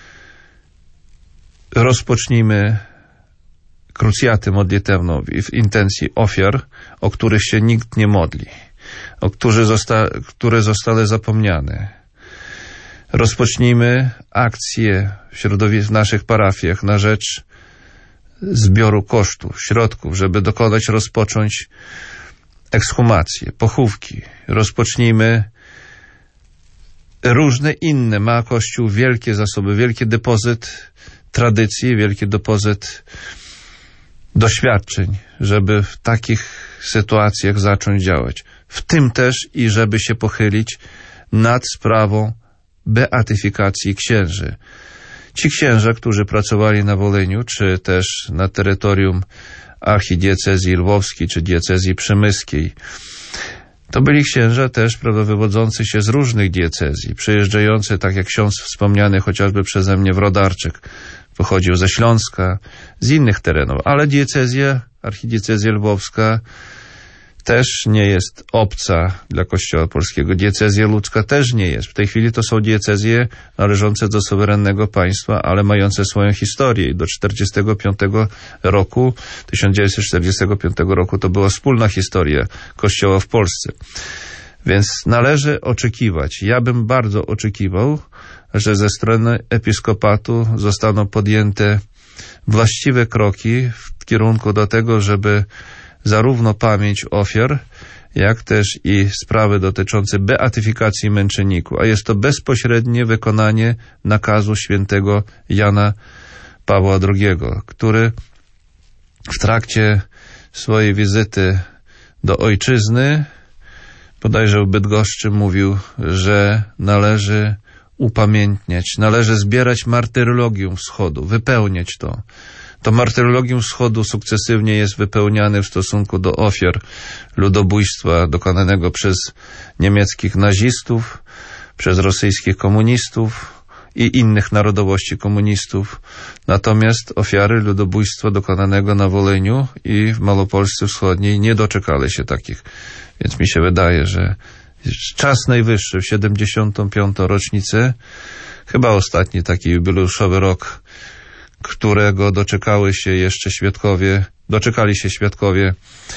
rozpocznijmy krucjatę modlitewną w intencji ofiar, o których się nikt nie modli, o którzy zosta które zostały zapomniane. Rozpocznijmy akcje w, środowisku, w naszych parafiach na rzecz zbioru kosztów, środków, żeby dokonać, rozpocząć ekshumację, pochówki. Rozpocznijmy różne inne. Ma Kościół wielkie zasoby, wielki depozyt tradycji, wielki depozyt doświadczeń, żeby w takich sytuacjach zacząć działać. W tym też i żeby się pochylić nad sprawą beatyfikacji księży. Ci księża, którzy pracowali na Woleniu, czy też na terytorium archidiecezji lwowskiej, czy diecezji przemyskiej, to byli księża też, prawda, wywodzący się z różnych diecezji, przyjeżdżający, tak jak ksiądz wspomniany chociażby przeze mnie Wrodarczyk, pochodził ze Śląska, z innych terenów, ale diecezja, archidiecezja lwowska też nie jest obca dla Kościoła polskiego. Diecezja łódzka też nie jest. W tej chwili to są diecezje należące do suwerennego państwa, ale mające swoją historię. I do czterdziestego piątego roku, tysiąc dziewięćset czterdziestego piątego roku to była wspólna historia Kościoła w Polsce. Więc należy oczekiwać, ja bym bardzo oczekiwał, że ze strony Episkopatu zostaną podjęte właściwe kroki w kierunku do tego, żeby zarówno pamięć ofiar, jak też i sprawy dotyczące beatyfikacji męczenników, a jest to bezpośrednie wykonanie nakazu świętego Jana Pawła drugiego, który w trakcie swojej wizyty do ojczyzny, bodajże w Bydgoszczy, mówił, że należy upamiętniać, należy zbierać martyrologium Wschodu, wypełniać to. To martyrologium Wschodu sukcesywnie jest wypełniane w stosunku do ofiar ludobójstwa dokonanego przez niemieckich nazistów, przez rosyjskich komunistów i innych narodowości komunistów. Natomiast ofiary ludobójstwa dokonanego na Woleniu i w Małopolsce Wschodniej nie doczekały się takich. Więc mi się wydaje, że czas najwyższy w siedemdziesiątą piątą rocznicę, chyba ostatni taki jubileuszowy rok, którego doczekały się jeszcze świadkowie, doczekali się świadkowie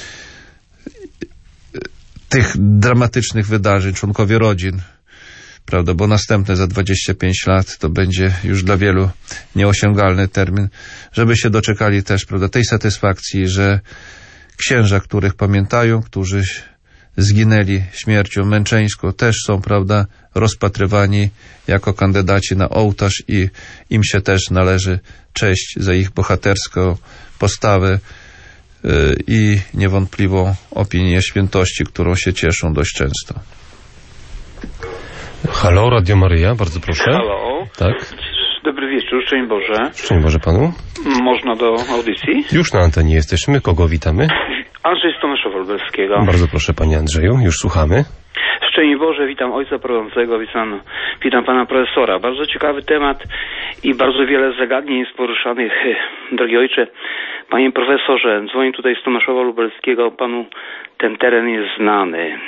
tych dramatycznych wydarzeń, członkowie rodzin, prawda, bo następne za dwadzieścia pięć lat to będzie już dla wielu nieosiągalny termin, żeby się doczekali też, prawda, tej satysfakcji, że księża, których pamiętają, którzy zginęli śmiercią męczeńską, też są, prawda, rozpatrywani jako kandydaci na ołtarz i im się też należy cześć za ich bohaterską postawę yy, i niewątpliwą opinię świętości, którą się cieszą dość często. Halo, Radio Maryja, bardzo proszę. Halo. Tak. Dobry wieczór, szczęść Boże. Szczęść Boże panu. Można do audycji? Już na antenie jesteśmy. Kogo witamy? Andrzej z Tomaszowa Lubelskiego. Bardzo proszę, panie Andrzeju, już słuchamy. Szczęść Boże, witam ojca prowadzącego, witam, witam pana profesora. Bardzo ciekawy temat i bardzo wiele zagadnień jest poruszanych. Drogi ojcze, panie profesorze, dzwonię tutaj z Tomaszowa Lubelskiego, panu ten teren jest znany.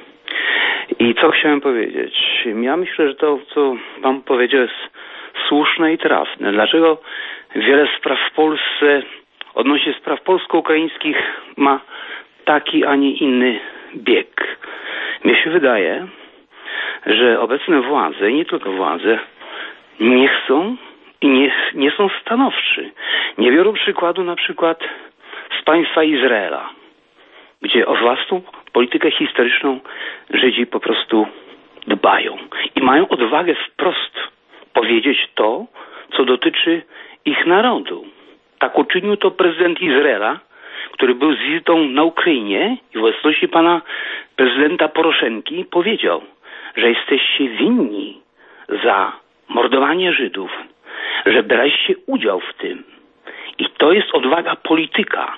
I co chciałem powiedzieć? Ja myślę, że to, co pan powiedział, jest słuszne i trafne. Dlaczego wiele spraw w Polsce, odnośnie spraw polsko-ukraińskich, ma taki, a nie inny bieg? Mnie się wydaje, że obecne władze, i nie tylko władze, nie chcą i nie, nie są stanowczy. Nie biorą przykładu na przykład z państwa Izraela, gdzie o własną politykę historyczną Żydzi po prostu dbają i mają odwagę wprost powiedzieć to, co dotyczy ich narodu. Tak uczynił to prezydent Izraela, który był z wizytą na Ukrainie i w obecności pana prezydenta Poroszenki powiedział, że jesteście winni za mordowanie Żydów, że braliście udział w tym. I to jest odwaga polityka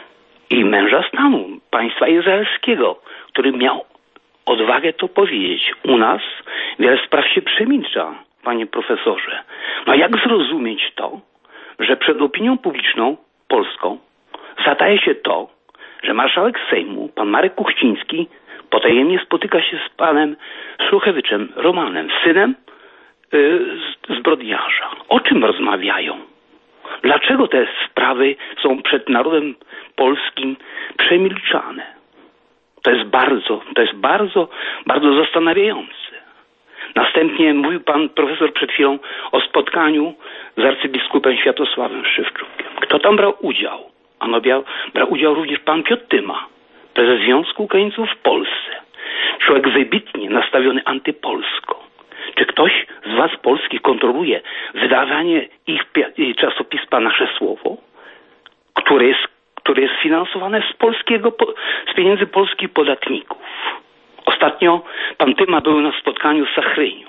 i męża stanu, państwa izraelskiego, który miał odwagę to powiedzieć. U nas wiele spraw się przemilcza, panie profesorze. No jak zrozumieć to, że przed opinią publiczną polską zadaje się to, że marszałek Sejmu, pan Marek Kuchciński, potajemnie spotyka się z panem Szluchewiczem Romanem, synem yy, zbrodniarza. O czym rozmawiają? Dlaczego te sprawy są przed narodem polskim przemilczane? To jest bardzo, to jest bardzo, bardzo zastanawiające. Następnie mówił pan profesor przed chwilą o spotkaniu z arcybiskupem Światosławem Szewczukiem. Kto tam brał udział? Ano brał, brał udział również pan Piotr Tyma, prezes Związku Ukraińców w Polsce. Człowiek wybitnie nastawiony antypolsko. Czy ktoś z władz polskich kontroluje wydawanie ich czasopisma Nasze Słowo, które jest, które jest finansowane z polskiego, z pieniędzy polskich podatników? Ostatnio pan Tyma był na spotkaniu w Sachryniu.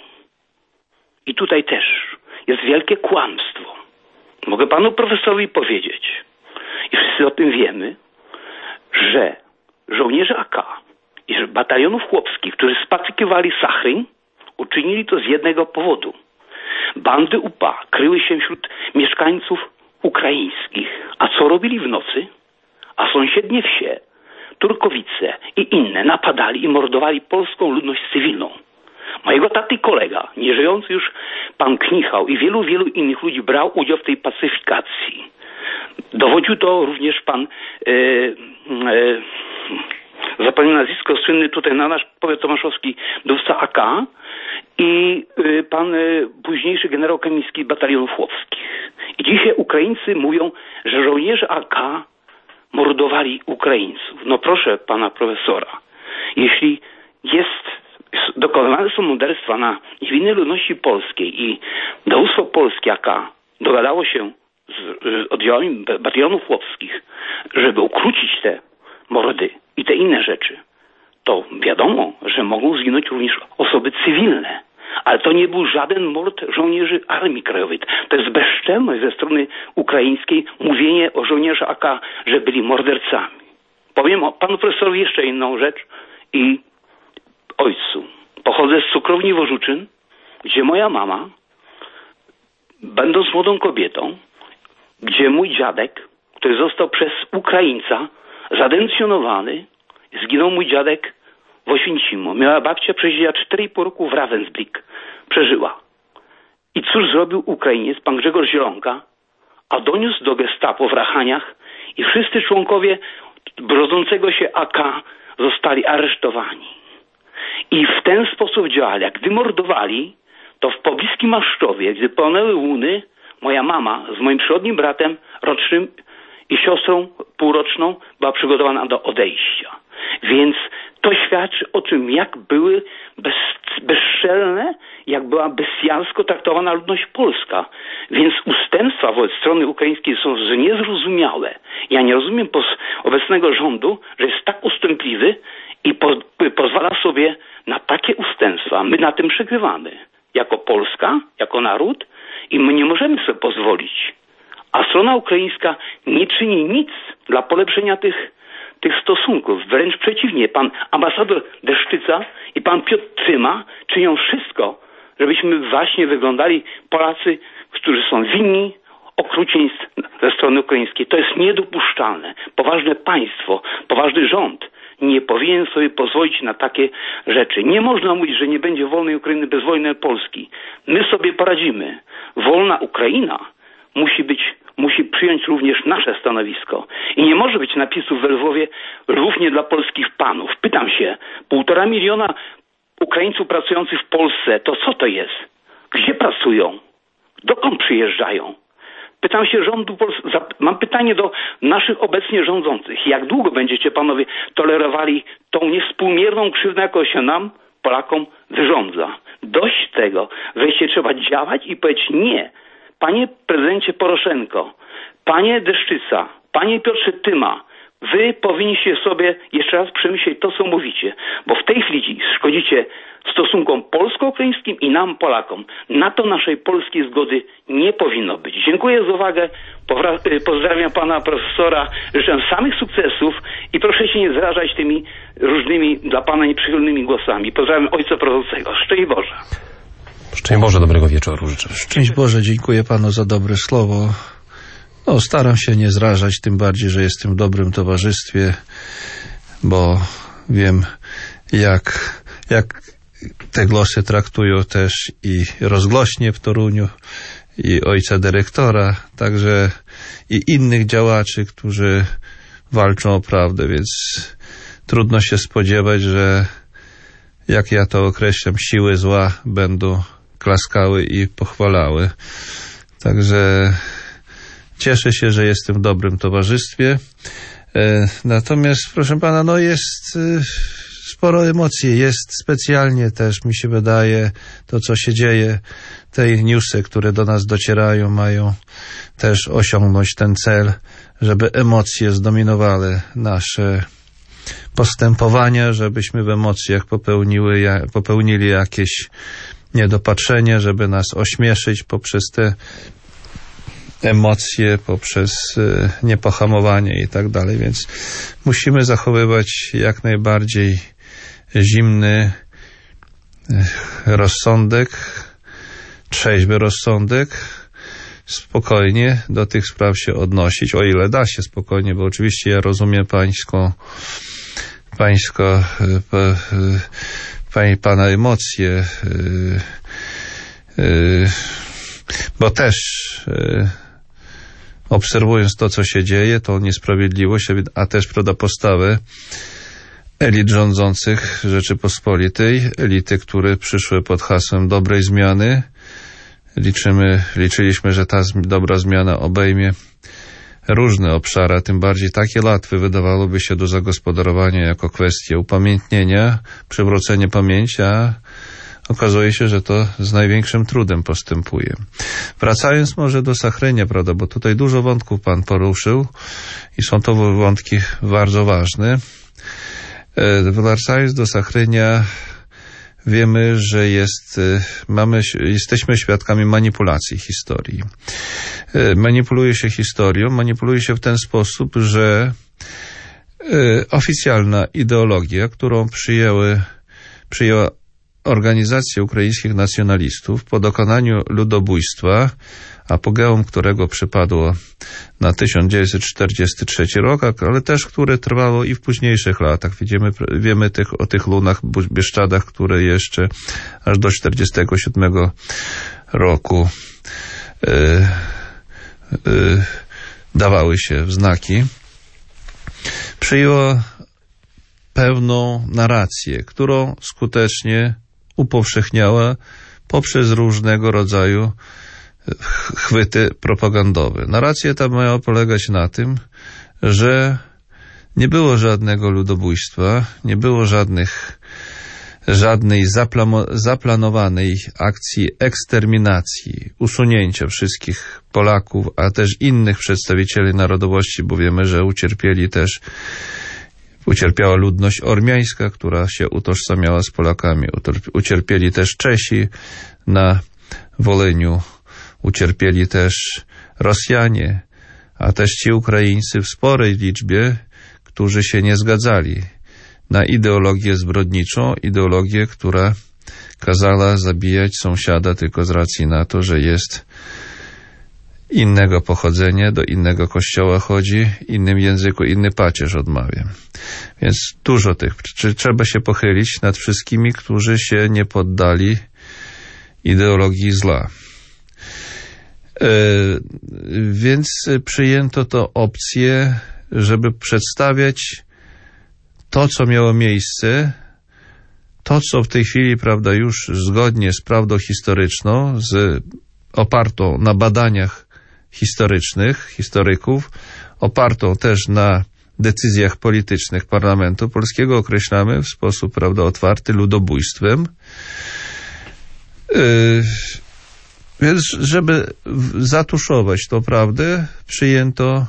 I tutaj też jest wielkie kłamstwo. Mogę panu profesorowi powiedzieć, i wszyscy o tym wiemy, że żołnierze A K i batalionów chłopskich, którzy spacykiwali Sachryń, uczynili to z jednego powodu. Bandy U P A kryły się wśród mieszkańców ukraińskich. A co robili w nocy? A sąsiednie wsie, Turkowice i inne napadali i mordowali polską ludność cywilną. Mojego taty kolega, nieżyjący już pan Knichał i wielu, wielu innych ludzi brał udział w tej pacyfikacji. Dowodził to również pan e, e, zapomniałem nazwisko, słynny tutaj na nasz powiat tomaszowski dowódca A K i e, pan e, późniejszy generał Kamiński batalionów chłopskich. I dzisiaj Ukraińcy mówią, że żołnierze A K mordowali Ukraińców. No proszę pana profesora, jeśli jest dokonywane są morderstwa na niewinnej ludności polskiej i dowództwo polskie A K dogadało się z, z oddziałami batalionów chłopskich, żeby ukrócić te mordy i te inne rzeczy, to wiadomo, że mogą zginąć również osoby cywilne. Ale to nie był żaden mord żołnierzy Armii Krajowej. To jest bezczelność ze strony ukraińskiej mówienie o żołnierzach A K, że byli mordercami. Powiem o panu profesorowi jeszcze inną rzecz i ojcu. Pochodzę z cukrowni Wożuczyn, gdzie moja mama, będąc młodą kobietą, gdzie mój dziadek, który został przez Ukraińca zadencjonowany, zginął mój dziadek w Oświęcimiu. Miała babcia, przeżyła cztery i pół roku w Ravensbrück. Przeżyła. I cóż zrobił Ukrainiec, pan Grzegorz Zielonka, a doniósł do gestapo w Rachaniach i wszyscy członkowie brodzącego się A K zostali aresztowani. I w ten sposób działali. Jak gdy mordowali, to w pobliskim Maszczowie, gdy płonęły łuny, moja mama z moim przyrodnim bratem rocznym i siostrą półroczną była przygotowana do odejścia. Więc to świadczy o tym, jak były bez, bezczelne, jak była bestialsko traktowana ludność polska. Więc ustępstwa wobec strony ukraińskiej są niezrozumiałe. Ja nie rozumiem pos- obecnego rządu, że jest tak ustępliwy i po, pozwala sobie na takie ustępstwa. my na tym przegrywamy. Jako Polska, jako naród i my nie możemy sobie pozwolić. A strona ukraińska nie czyni nic dla polepszenia tych, tych stosunków. Wręcz przeciwnie, pan ambasador Deszczyca i pan Piotr Trzyma czynią wszystko, żebyśmy właśnie wyglądali Polacy, którzy są winni okrucieństw ze strony ukraińskiej. To jest niedopuszczalne. Poważne państwo, poważny rząd nie powinien sobie pozwolić na takie rzeczy. Nie można mówić, że nie będzie wolnej Ukrainy bez wolnej Polski. My sobie poradzimy. Wolna Ukraina musi być, musi przyjąć również nasze stanowisko. I nie może być napisów w Lwowie równie dla polskich panów. Pytam się, półtora miliona Ukraińców pracujących w Polsce, to co to jest? Gdzie pracują? Dokąd przyjeżdżają? Pytam się rządu Polskiego, mam pytanie do naszych obecnie rządzących. Jak długo będziecie panowie tolerowali tą niewspółmierną krzywdę, jaką się nam, Polakom, wyrządza? Dość tego. Wreszcie trzeba działać i powiedzieć nie. Panie prezydencie Poroszenko, panie Deszczyca, panie Piotrze Tyma, wy powinniście sobie jeszcze raz przemyśleć to, co mówicie, bo w tej chwili szkodzicie stosunkom polsko-ukraińskim i nam, Polakom. Na to naszej polskiej zgody nie powinno być. Dziękuję za uwagę, pozdrawiam pana profesora, życzę samych sukcesów i proszę się nie zrażać tymi różnymi dla pana nieprzychylnymi głosami. Pozdrawiam ojca prowadzącego. Szczęść Boże. Szczęść Boże, dobrego wieczoru życzę. Szczęść Boże, dziękuję panu za dobre słowo. No, staram się nie zrażać, tym bardziej, że jestem w dobrym towarzystwie, bo wiem, jak, jak te głosy traktują też i rozgłośnie w Toruniu, i ojca dyrektora, także i innych działaczy, którzy walczą o prawdę, więc trudno się spodziewać, że jak ja to określam, siły zła będą klaskały i pochwalały. Także cieszę się, że jestem w dobrym towarzystwie. Natomiast, proszę pana, no jest sporo emocji. Jest specjalnie też, mi się wydaje, to, co się dzieje, te newsy, które do nas docierają, mają też osiągnąć ten cel, żeby emocje zdominowały nasze postępowania, żebyśmy w emocjach popełniły, popełnili jakieś niedopatrzenie, żeby nas ośmieszyć poprzez te emocje, poprzez niepohamowanie i tak dalej. Więc musimy zachowywać jak najbardziej zimny rozsądek, trzeźwy rozsądek, spokojnie do tych spraw się odnosić, o ile da się spokojnie, bo oczywiście ja rozumiem pańską, pańsko, pani, pana emocje, bo też obserwując to, co się dzieje, tą niesprawiedliwość, a też prawda, postawę elit rządzących Rzeczypospolitej, elity, które przyszły pod hasłem dobrej zmiany. Liczymy, liczyliśmy, że ta dobra zmiana obejmie różne obszary, a tym bardziej takie łatwe wydawałoby się do zagospodarowania jako kwestia upamiętnienia, przywrócenie pamięci, a okazuje się, że to z największym trudem postępuje. Wracając może do Sachrynia, prawda, bo tutaj dużo wątków pan poruszył i są to wątki bardzo ważne. Wracając do Sachrynia, wiemy, że jest, mamy, jesteśmy świadkami manipulacji historii. Manipuluje się historią, manipuluje się w ten sposób, że oficjalna ideologia, którą przyjęły, przyjęła Organizacja Ukraińskich Nacjonalistów po dokonaniu ludobójstwa, apogeum którego przypadło na tysiąc dziewięćset czterdziesty trzeci rok, ale też które trwało i w późniejszych latach. Widzimy, wiemy tych, o tych lunach, Bieszczadach, które jeszcze aż do czterdziestego siódmego roku yy, yy, dawały się w znaki. Przyjęło pewną narrację, którą skutecznie upowszechniała poprzez różnego rodzaju chwyty propagandowe. Narracja ta miała polegać na tym, że nie było żadnego ludobójstwa, nie było żadnych, żadnej zaplamo, zaplanowanej akcji eksterminacji, usunięcia wszystkich Polaków, a też innych przedstawicieli narodowości, bo wiemy, że ucierpieli też Ucierpiała ludność ormiańska, która się utożsamiała z Polakami. Ucierpieli też Czesi na Woleniu. Ucierpieli też Rosjanie, a też ci Ukraińcy w sporej liczbie, którzy się nie zgadzali na ideologię zbrodniczą, ideologię, która kazała zabijać sąsiada tylko z racji na to, że jest innego pochodzenia, do innego kościoła chodzi, innym języku, inny pacierz odmawia. Więc dużo tych. Czy trzeba się pochylić nad wszystkimi, którzy się nie poddali ideologii zła. E, więc przyjęto to opcję, żeby przedstawiać to, co miało miejsce, to, co w tej chwili, prawda, już zgodnie z prawdą historyczną, z, opartą na badaniach historycznych, historyków, opartą też na decyzjach politycznych Parlamentu Polskiego, określamy w sposób, prawda, otwarty ludobójstwem. Yy, więc, żeby zatuszować tą prawdę, przyjęto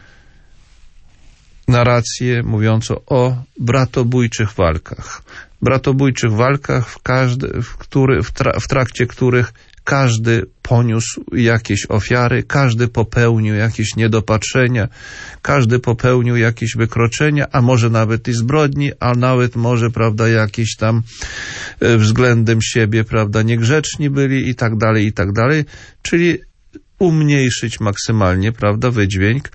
narrację mówiącą o bratobójczych walkach. Bratobójczych walkach, w, każdy, w, który, w, tra, w trakcie których każdy poniósł jakieś ofiary, każdy popełnił jakieś niedopatrzenia, każdy popełnił jakieś wykroczenia, a może nawet i zbrodni, a nawet może, prawda, jakieś tam względem siebie, prawda, niegrzeczni byli i tak dalej, i tak dalej. Czyli umniejszyć maksymalnie, prawda, wydźwięk,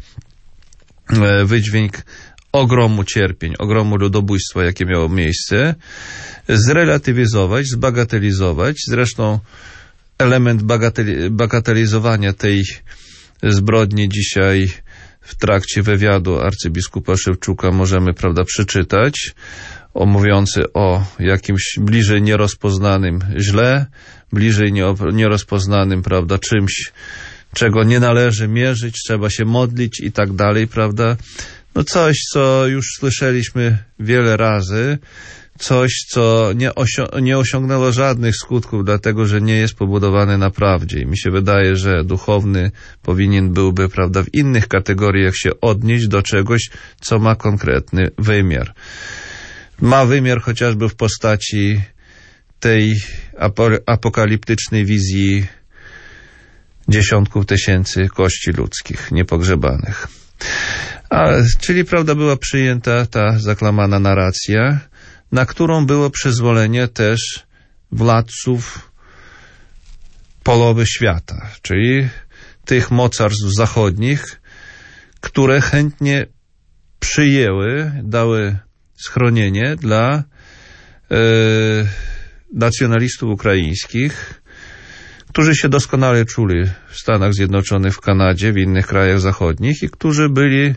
wydźwięk ogromu cierpień, ogromu ludobójstwa, jakie miało miejsce, zrelatywizować, zbagatelizować. Zresztą element bagateli- bagatelizowania tej zbrodni dzisiaj w trakcie wywiadu arcybiskupa Szewczuka możemy, prawda, przeczytać, o, mówiący o jakimś bliżej nierozpoznanym źle, bliżej nierozpoznanym, prawda, czymś, czego nie należy mierzyć, trzeba się modlić i tak dalej, prawda. No coś, co już słyszeliśmy wiele razy, coś, co nie, osią- nie osiągnęło żadnych skutków, dlatego, że nie jest pobudowane na prawdzie. I mi się wydaje, że duchowny powinien byłby, prawda, w innych kategoriach się odnieść do czegoś, co ma konkretny wymiar. Ma wymiar chociażby w postaci tej ap- apokaliptycznej wizji dziesiątków tysięcy kości ludzkich, niepogrzebanych. A, czyli, prawda, była przyjęta ta zaklamana narracja, na którą było przyzwolenie też władców polowych świata, czyli tych mocarstw zachodnich, które chętnie przyjęły, dały schronienie dla e, nacjonalistów ukraińskich, którzy się doskonale czuli w Stanach Zjednoczonych, w Kanadzie, w innych krajach zachodnich i którzy byli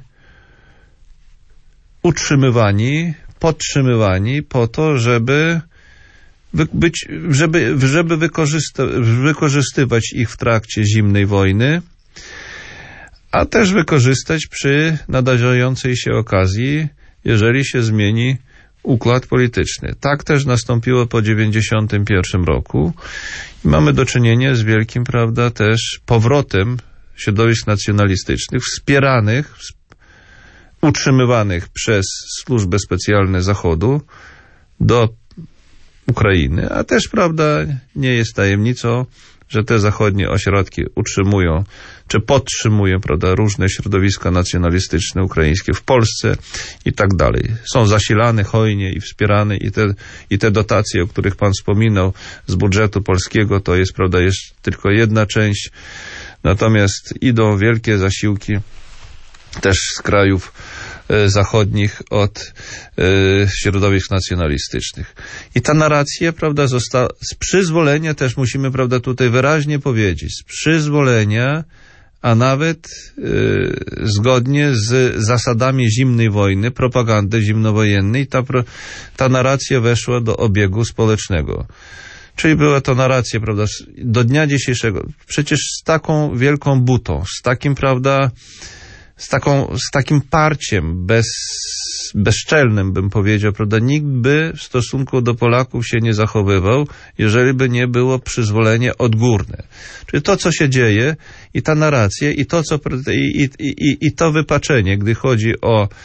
utrzymywani, podtrzymywani po to, żeby być, żeby, żeby wykorzysta- wykorzystywać ich w trakcie zimnej wojny, a też wykorzystać przy nadarzającej się okazji, jeżeli się zmieni układ polityczny. Tak też nastąpiło po dziewięćdziesiątym pierwszym roku i mamy do czynienia z wielkim, prawda, też powrotem środowisk nacjonalistycznych, wspieranych, utrzymywanych przez służby specjalne Zachodu do Ukrainy, a też, prawda, nie jest tajemnicą, że te zachodnie ośrodki utrzymują, czy podtrzymują, prawda, różne środowiska nacjonalistyczne ukraińskie w Polsce i tak dalej. Są zasilane hojnie i wspierane i te, i te dotacje, o których pan wspominał z budżetu polskiego, to jest, prawda, jest tylko jedna część, natomiast idą wielkie zasiłki też z krajów e, zachodnich od e, środowisk nacjonalistycznych. I ta narracja, prawda, została z przyzwolenia, też musimy, prawda, tutaj wyraźnie powiedzieć, z przyzwolenia, a nawet e, zgodnie z zasadami zimnej wojny, propagandy zimnowojennej, ta, ta narracja weszła do obiegu społecznego. Czyli była to narracja, prawda, do dnia dzisiejszego, przecież z taką wielką butą, z takim, prawda, z taką, z takim parciem bez, bezczelnym, bym powiedział, prawda, nikt by w stosunku do Polaków się nie zachowywał, jeżeli by nie było przyzwolenie odgórne. Czyli to, co się dzieje i ta narracja i to, co, i, i, i, i to wypaczenie, gdy chodzi o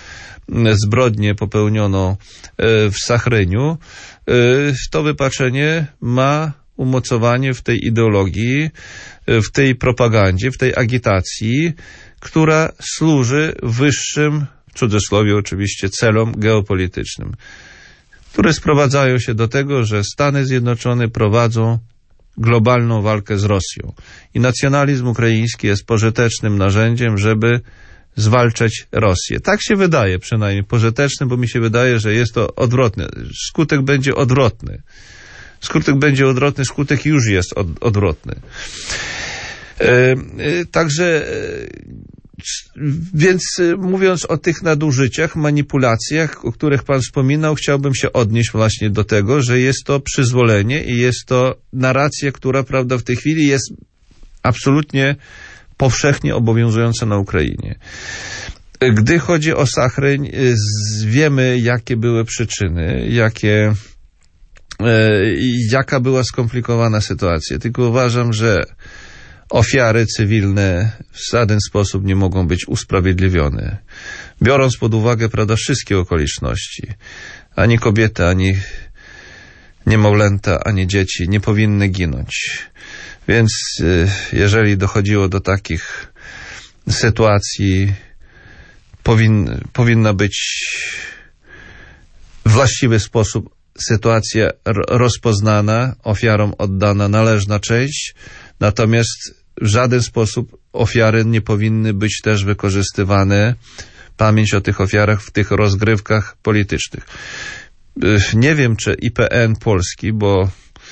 zbrodnię popełnioną w Sahryniu, to wypaczenie ma umocowanie w tej ideologii, w tej propagandzie, w tej agitacji, która służy wyższym, w cudzysłowie oczywiście, celom geopolitycznym, które sprowadzają się do tego, że Stany Zjednoczone prowadzą globalną walkę z Rosją. I nacjonalizm ukraiński jest pożytecznym narzędziem, żeby zwalczać Rosję. Tak się wydaje przynajmniej, pożytecznym, bo mi się wydaje, że jest to odwrotne. Skutek będzie odwrotny. Skutek będzie odwrotny, skutek już jest od, odwrotny. E, e, także, e, więc e, mówiąc o tych nadużyciach, manipulacjach, o których pan wspominał, chciałbym się odnieść właśnie do tego, że jest to przyzwolenie i jest to narracja, która, prawda, w tej chwili jest absolutnie powszechnie obowiązująca na Ukrainie. Gdy chodzi o Sachryń, wiemy, jakie były przyczyny, jakie, jaka była skomplikowana sytuacja. Tylko uważam, że ofiary cywilne w żaden sposób nie mogą być usprawiedliwione. Biorąc pod uwagę, prawda, wszystkie okoliczności, ani kobiety, ani niemowlęta, ani dzieci nie powinny ginąć. Więc jeżeli dochodziło do takich sytuacji, powin, powinna być w właściwy sposób sytuacja rozpoznana, ofiarom oddana należna cześć, natomiast w żaden sposób ofiary nie powinny być też wykorzystywane, pamięć o tych ofiarach w tych rozgrywkach politycznych. Nie wiem, czy I P N polski, bo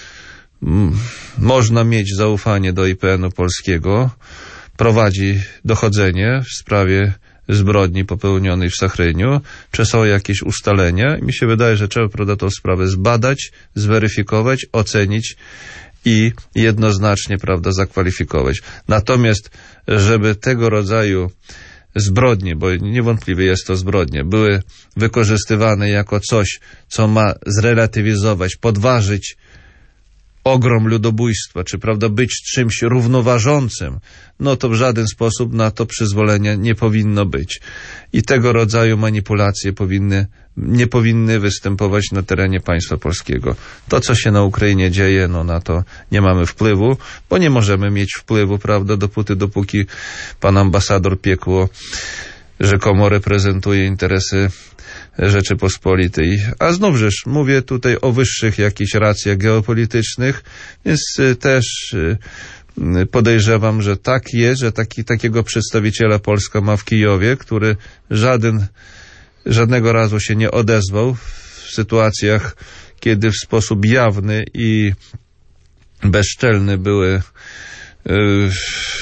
można mieć zaufanie do I P N-u polskiego, prowadzi dochodzenie w sprawie zbrodni popełnionej w Sachryniu, czy są jakieś ustalenia. Mi się wydaje, że trzeba, prawda, tą sprawę zbadać, zweryfikować, ocenić i jednoznacznie, prawda, zakwalifikować. Natomiast, żeby tego rodzaju zbrodnie, bo niewątpliwie jest to zbrodnie, były wykorzystywane jako coś, co ma zrelatywizować, podważyć ogrom ludobójstwa, czy, prawda, być czymś równoważącym, no to w żaden sposób na to przyzwolenia nie powinno być. I tego rodzaju manipulacje powinny, nie powinny występować na terenie państwa polskiego. To, co się na Ukrainie dzieje, no na to nie mamy wpływu, bo nie możemy mieć wpływu, prawda, dopóty, dopóki pan ambasador Piekło rzekomo reprezentuje interesy Rzeczypospolitej. A znówżeż mówię tutaj o wyższych jakichś racjach geopolitycznych, więc też podejrzewam, że tak jest, że taki, takiego przedstawiciela Polska ma w Kijowie, który żaden, żadnego razu się nie odezwał w sytuacjach, kiedy w sposób jawny i bezczelny były yy,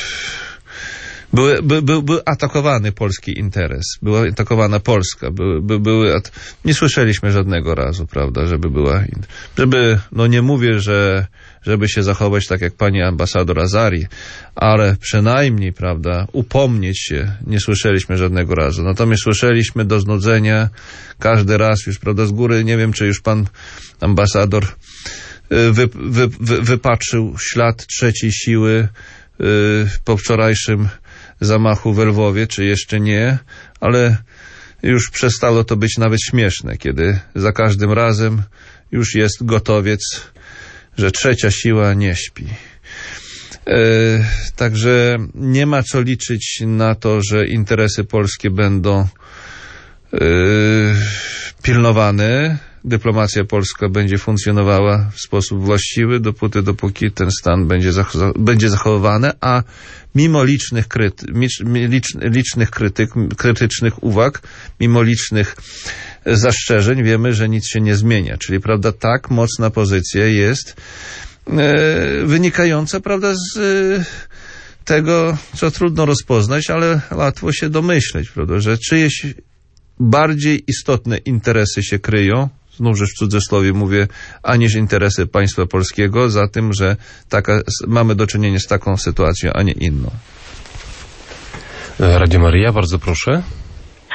Były, by, by, był atakowany polski interes, była atakowana Polska, były, by, były at... nie słyszeliśmy żadnego razu, prawda, żeby była, żeby, no nie mówię, że żeby się zachować tak jak pani ambasador Azari, ale przynajmniej, prawda, upomnieć się, nie słyszeliśmy żadnego razu. Natomiast słyszeliśmy do znudzenia każdy raz już, prawda, z góry, nie wiem, czy już pan ambasador wy, wy, wy, wypatrzył ślad trzeciej siły po wczorajszym zamachu w Lwowie, czy jeszcze nie, ale już przestało to być nawet śmieszne, kiedy za każdym razem już jest gotowiec, że trzecia siła nie śpi. E, także nie ma co liczyć na to, że interesy polskie będą e, pilnowane. Dyplomacja polska będzie funkcjonowała w sposób właściwy, dopóty, dopóki ten stan będzie, zachow- będzie zachowywany, a mimo licznych, kryty, licznych krytyk, krytycznych uwag, mimo licznych zastrzeżeń, wiemy, że nic się nie zmienia. Czyli, prawda, tak mocna pozycja jest e, wynikająca, prawda, z e, tego, co trudno rozpoznać, ale łatwo się domyśleć, prawda, że czyjeś bardziej istotne interesy się kryją, znów w cudzysłowie mówię, aniż interesy państwa polskiego, za tym, że taka, mamy do czynienia z taką sytuacją, a nie inną. Radio Maryja, bardzo proszę.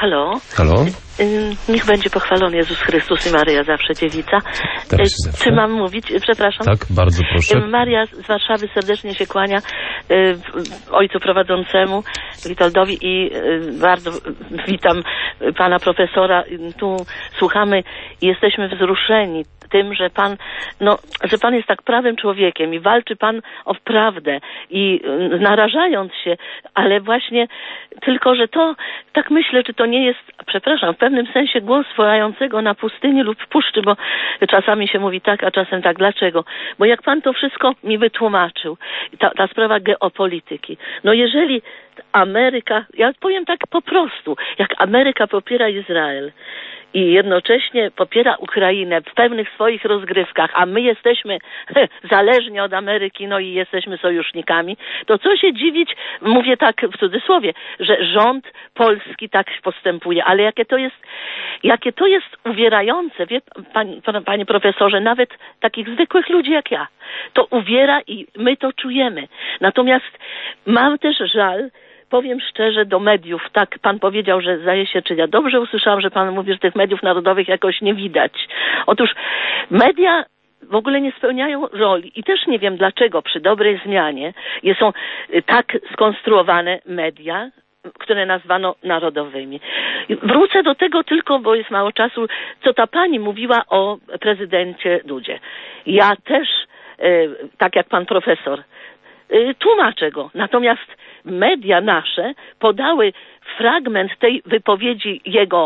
Halo? Halo? Niech będzie pochwalony Jezus Chrystus i Maryja zawsze dziewica. Teraz zawsze. Czy mam mówić? Przepraszam. Tak, bardzo proszę. Maria z Warszawy serdecznie się kłania ojcu prowadzącemu, Witoldowi, i bardzo witam pana profesora. Tu słuchamy i jesteśmy wzruszeni tym, że pan, no, że pan jest tak prawym człowiekiem i walczy pan o prawdę i narażając się, ale właśnie tylko, że to, tak myślę, czy to nie jest, przepraszam, w pewnym sensie głos wołającego na pustyni lub w puszczy, bo czasami się mówi tak, a czasem tak. Dlaczego? Bo jak pan to wszystko mi wytłumaczył, ta, ta sprawa geopolityki, no jeżeli Ameryka, ja powiem tak po prostu, jak Ameryka popiera Izrael i jednocześnie popiera Ukrainę w pewnych swoich rozgrywkach, a my jesteśmy he, zależni od Ameryki, no i jesteśmy sojusznikami, to co się dziwić, mówię tak w cudzysłowie, że rząd polski tak postępuje, ale jakie to jest, jakie to jest uwierające, wie pan, pan, panie profesorze, nawet takich zwykłych ludzi jak ja, to uwiera i my to czujemy. Natomiast mam też żal, powiem szczerze, do mediów. Tak, pan powiedział, że zdaje się, czy ja dobrze usłyszałam, że pan mówi, że tych mediów narodowych jakoś nie widać. Otóż media w ogóle nie spełniają roli i też nie wiem dlaczego przy dobrej zmianie są tak skonstruowane media, które nazwano narodowymi. Wrócę do tego tylko, bo jest mało czasu, co ta pani mówiła o prezydencie Dudzie. Ja też, tak jak pan profesor, tłumaczę go. Natomiast media nasze podały fragment tej wypowiedzi jego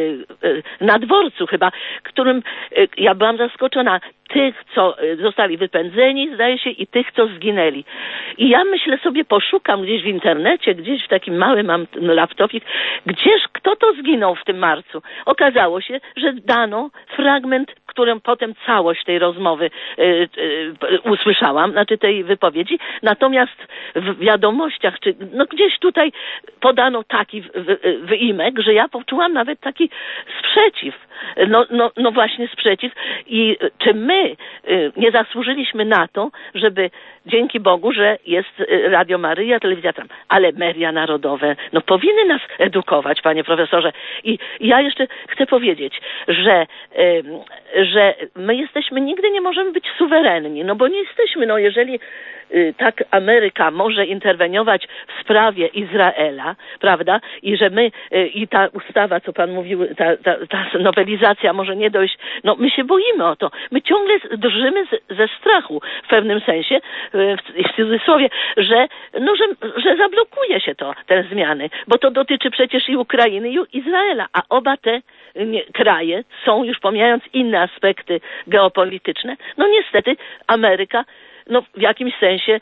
na dworcu chyba, którym ja byłam zaskoczona. Tych, co zostali wypędzeni, zdaje się, i tych, co zginęli. I ja myślę sobie, poszukam gdzieś w internecie, gdzieś w takim małym mam laptopik, gdzież, kto to zginął w tym marcu. Okazało się, że dano fragment, którym potem całość tej rozmowy y, y, usłyszałam, znaczy tej wypowiedzi. Natomiast w wiadomościach, czy no gdzieś tutaj podano taki wy, wyimek, że ja poczułam nawet taki sprzeciw. No, no, no właśnie sprzeciw. I czy my nie zasłużyliśmy na to, żeby dzięki Bogu, że jest Radio Maryja, Telewizja Trwam, ale media narodowe, no powinny nas edukować, panie profesorze. I ja jeszcze chcę powiedzieć, że, że my jesteśmy, nigdy nie możemy być suwerenni, no bo nie jesteśmy, no jeżeli tak Ameryka może interweniować w sprawie Izraela, prawda, i że my, i ta ustawa, co pan mówił, ta, ta, ta nowelizacja może nie dojść, no my się boimy o to. My ciągle drżymy z, ze strachu w pewnym sensie, w, w cudzysłowie, że, no, że, że zablokuje się to, te zmiany, bo to dotyczy przecież i Ukrainy, i Izraela, a oba te nie, kraje są, już pomijając inne aspekty geopolityczne, no niestety Ameryka no w jakimś sensie,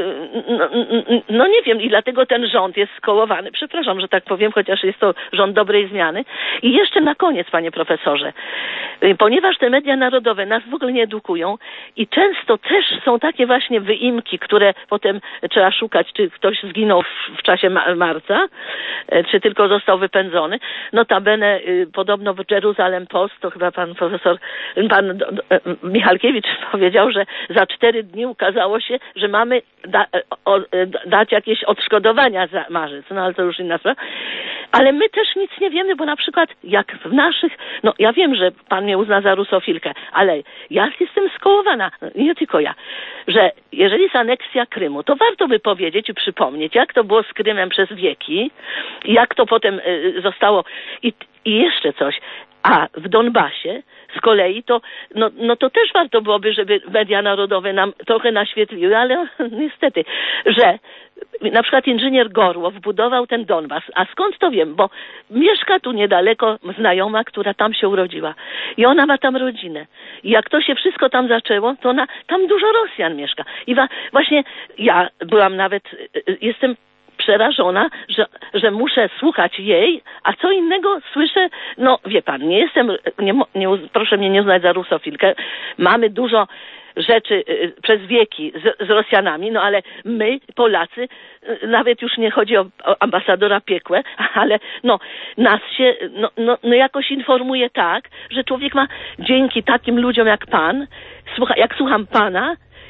no, no nie wiem, i dlatego ten rząd jest skołowany. Przepraszam, że tak powiem, chociaż jest to rząd dobrej zmiany. I jeszcze na koniec, panie profesorze, ponieważ te media narodowe nas w ogóle nie edukują i często też są takie właśnie wyimki, które potem trzeba szukać, czy ktoś zginął w, w czasie ma- marca, czy tylko został wypędzony. Notabene podobno w Jerusalem Post, to chyba pan profesor, pan do, do, Michalkiewicz powiedział, że za cztery dni okazało się, że mamy da, o, dać jakieś odszkodowania za marzec, no ale to już inna sprawa. Ale my też nic nie wiemy, bo na przykład jak w naszych, no ja wiem, że pan mnie uzna za rusofilkę, ale ja jestem skołowana, nie tylko ja, że jeżeli jest aneksja Krymu, to warto by powiedzieć i przypomnieć, jak to było z Krymem przez wieki, jak to potem y, zostało i, i jeszcze coś. A w Donbasie z kolei to, no, no to też warto byłoby, żeby media narodowe nam trochę naświetliły, ale niestety, że na przykład inżynier Gorłow budował ten Donbas. A skąd to wiem? Bo mieszka tu niedaleko znajoma, która tam się urodziła. I ona ma tam rodzinę. I jak to się wszystko tam zaczęło, to ona, tam dużo Rosjan mieszka. I wa, właśnie ja byłam nawet, jestem przerażona, że, że muszę słuchać jej, a co innego słyszę, no wie pan, nie jestem, nie, nie, proszę mnie nie uznać za rusofilkę, mamy dużo rzeczy y, przez wieki z, z Rosjanami, no ale my, Polacy, y, nawet już nie chodzi o, o ambasadora Piekłę, ale no nas się no, no, no jakoś informuje tak, że człowiek ma dzięki takim ludziom jak pan, słucha, jak słucham pana,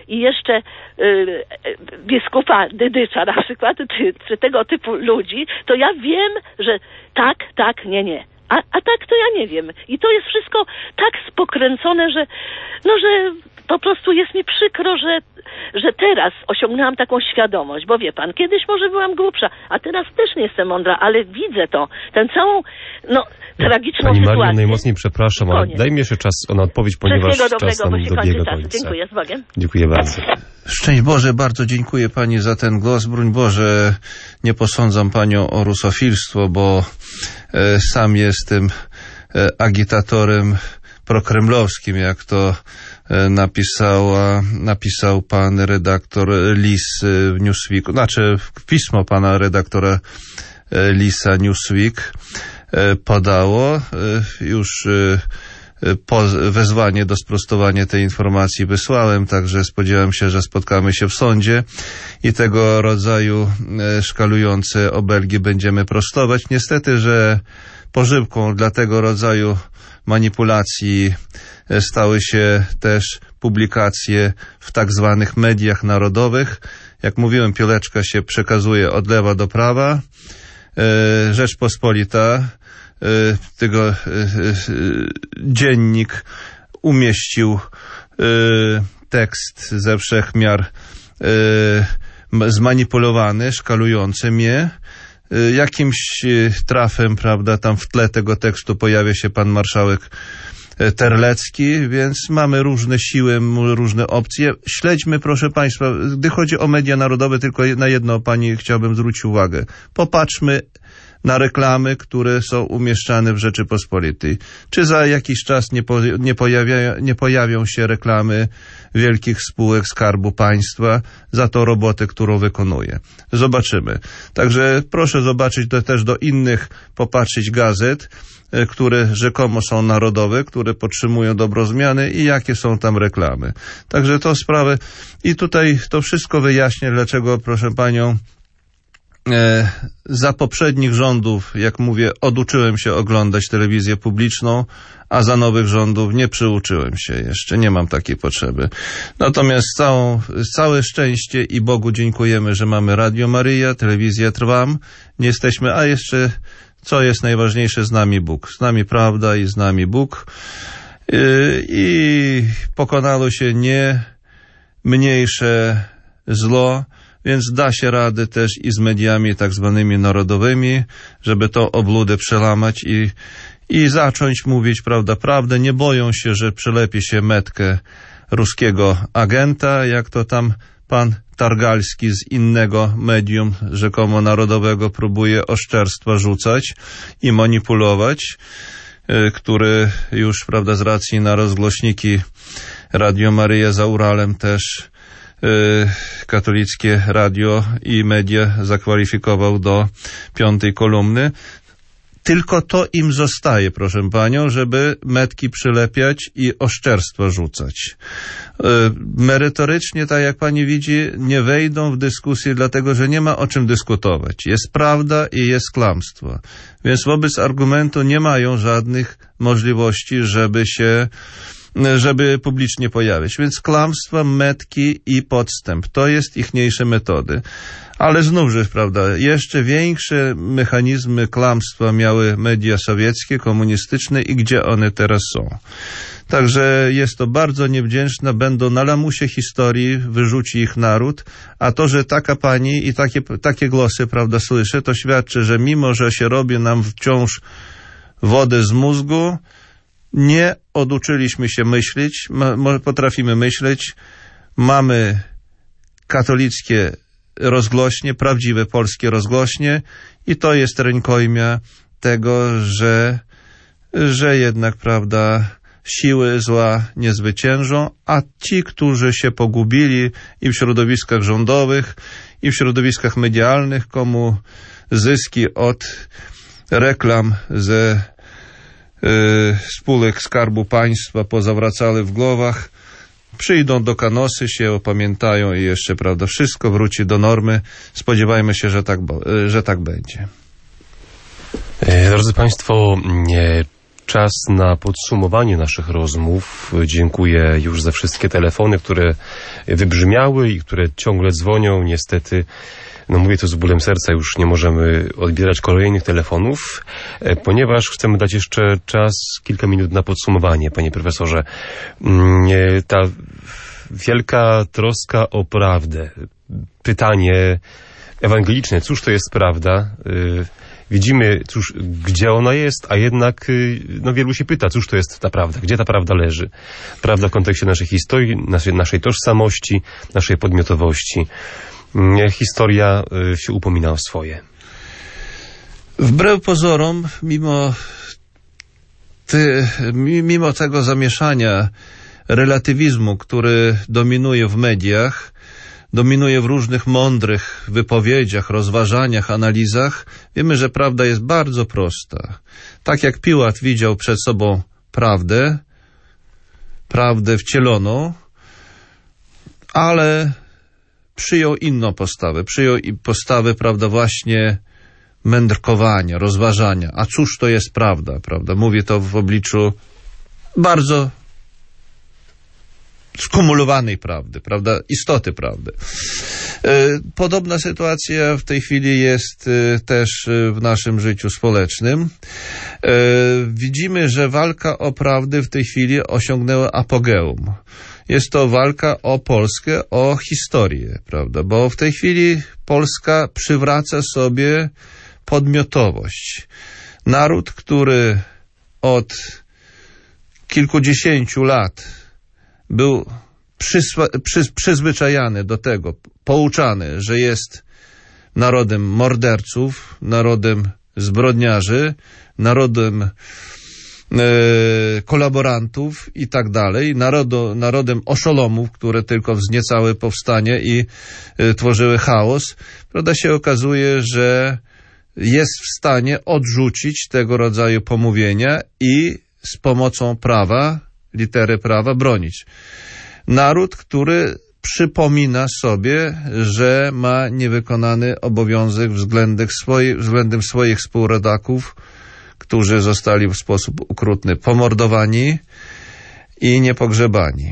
i jeszcze y, biskupa Dydycza na przykład, czy, czy tego typu ludzi, to ja wiem, że tak, tak, nie, nie. A, a tak to ja nie wiem. I to jest wszystko tak spokręcone, że no, że po prostu jest mi przykro, że, że teraz osiągnęłam taką świadomość, bo wie pan, kiedyś może byłam głupsza, a teraz też nie jestem mądra, ale widzę to, tę całą, no, tragiczną Pani sytuację. Mario, najmocniej przepraszam, ale Koniec. daj mi jeszcze czas na odpowiedź, ponieważ Wszystkiego dobrego, czas bo nam się dobiega kończy czas. końca. Dziękuję, z Bogiem. Dziękuję bardzo. Szczęść Boże, bardzo dziękuję Pani za ten głos. Broń Boże, nie posądzam Panią o rusofilstwo, bo e, sam jestem e, agitatorem prokremlowskim, jak to e, napisała, napisał pan redaktor Lis w Newsweeku, znaczy pismo pana redaktora e, Lisa Newsweek e, podało. E, już e, Po wezwanie do sprostowania tej informacji wysłałem, także spodziewam się, że spotkamy się w sądzie i tego rodzaju szkalujące obelgi będziemy prostować. Niestety, że pożywką dla tego rodzaju manipulacji stały się też publikacje w tak zwanych mediach narodowych. Jak mówiłem, piłeczka się przekazuje od lewa do prawa. Rzeczpospolita, tego dziennik umieścił tekst ze wszech miar zmanipulowany, szkalujący mnie. Jakimś trafem, prawda, tam w tle tego tekstu pojawia się pan marszałek Terlecki, więc mamy różne siły, różne opcje. Śledźmy, proszę państwa, gdy chodzi o media narodowe, tylko na jedno pani chciałbym zwrócić uwagę. Popatrzmy na reklamy, które są umieszczane w Rzeczypospolitej. Czy za jakiś czas nie, po, nie, pojawia, nie pojawią się reklamy wielkich spółek Skarbu Państwa za tą robotę, którą wykonuje? Zobaczymy. Także proszę zobaczyć to też do innych, popatrzeć gazet, które rzekomo są narodowe, które podtrzymują dobrozmiany i jakie są tam reklamy. Także to sprawy. I tutaj to wszystko wyjaśnię, dlaczego, proszę panią, E, za poprzednich rządów, jak mówię, oduczyłem się oglądać telewizję publiczną, a za nowych rządów nie przyuczyłem się jeszcze, nie mam takiej potrzeby. Natomiast całą, całe szczęście i Bogu dziękujemy, że mamy Radio Maryja, telewizja Trwam, nie jesteśmy, a jeszcze, co jest najważniejsze, z nami Bóg. Z nami prawda i z nami Bóg. E, I pokonało się nie mniejsze zło, więc da się radę też i z mediami tak zwanymi narodowymi, żeby to obludę przełamać i, i zacząć mówić, prawda, prawdę. Nie boją się, że przylepi się metkę ruskiego agenta, jak to tam pan Targalski z innego medium rzekomo narodowego próbuje oszczerstwa rzucać i manipulować, który już, prawda, z racji na rozgłośniki Radio Maryja za Uralem też katolickie radio i media zakwalifikował do piątej kolumny. Tylko to im zostaje, proszę panią, żeby metki przylepiać i oszczerstwa rzucać. Merytorycznie, tak jak pani widzi, nie wejdą w dyskusję, dlatego że nie ma o czym dyskutować. Jest prawda i jest kłamstwo. Więc wobec argumentu nie mają żadnych możliwości, żeby się żeby publicznie pojawić. Więc kłamstwa, metki i podstęp. To jest ichniejsze metody. Ale znówże, prawda, jeszcze większe mechanizmy kłamstwa miały media sowieckie, komunistyczne i gdzie one teraz są. Także jest to bardzo niewdzięczne, będą na lamusie historii, wyrzuci ich naród, a to, że taka pani i takie, takie głosy, prawda, słyszę, to świadczy, że mimo, że się robi nam wciąż wodę z mózgu, nie oduczyliśmy się myśleć, potrafimy myśleć, mamy katolickie rozgłośnie, prawdziwe polskie rozgłośnie i to jest rękojmia tego, że, że jednak, prawda, siły zła nie zwyciężą, a ci, którzy się pogubili i w środowiskach rządowych, i w środowiskach medialnych, komu zyski od reklam ze spółek Skarbu Państwa pozawracały w głowach, przyjdą do Kanosy, się opamiętają i jeszcze, prawda, wszystko wróci do normy. Spodziewajmy się, że tak, że tak będzie. Drodzy Państwo, czas na podsumowanie naszych rozmów. Dziękuję już za wszystkie telefony, które wybrzmiały i które ciągle dzwonią. Niestety, no mówię to z bólem serca, już nie możemy odbierać kolejnych telefonów, ponieważ chcemy dać jeszcze czas, kilka minut na podsumowanie, panie profesorze. Ta wielka troska o prawdę, pytanie ewangeliczne, cóż to jest prawda? Widzimy, cóż, gdzie ona jest, a jednak no, wielu się pyta, cóż to jest ta prawda, gdzie ta prawda leży. Prawda w kontekście naszej historii, naszej, naszej tożsamości, naszej podmiotowości. Historia się upomina o swoje. Wbrew pozorom, mimo, ty, mimo tego zamieszania relatywizmu, który dominuje w mediach, dominuje w różnych mądrych wypowiedziach, rozważaniach, analizach, wiemy, że prawda jest bardzo prosta. Tak jak Piłat widział przed sobą prawdę, prawdę wcieloną, ale przyjął inną postawę. Przyjął postawę, prawda, właśnie mędrkowania, rozważania. A cóż to jest prawda, prawda? Mówię to w obliczu bardzo skumulowanej prawdy, prawda, istoty prawdy. Podobna sytuacja w tej chwili jest też w naszym życiu społecznym. Widzimy, że walka o prawdę w tej chwili osiągnęła apogeum. Jest to walka o Polskę, o historię, prawda, bo w tej chwili Polska przywraca sobie podmiotowość. Naród, który od kilkudziesięciu lat był przysła, przy, przyzwyczajany do tego, pouczany, że jest narodem morderców, narodem zbrodniarzy, narodem e, kolaborantów i tak dalej, narodo, narodem oszolomów, które tylko wzniecały powstanie i e, tworzyły chaos, prawda, się okazuje, że jest w stanie odrzucić tego rodzaju pomówienia i z pomocą prawa, litery prawa bronić. Naród, który przypomina sobie, że ma niewykonany obowiązek względem swoich, względem swoich współrodaków, którzy zostali w sposób okrutny pomordowani i niepogrzebani.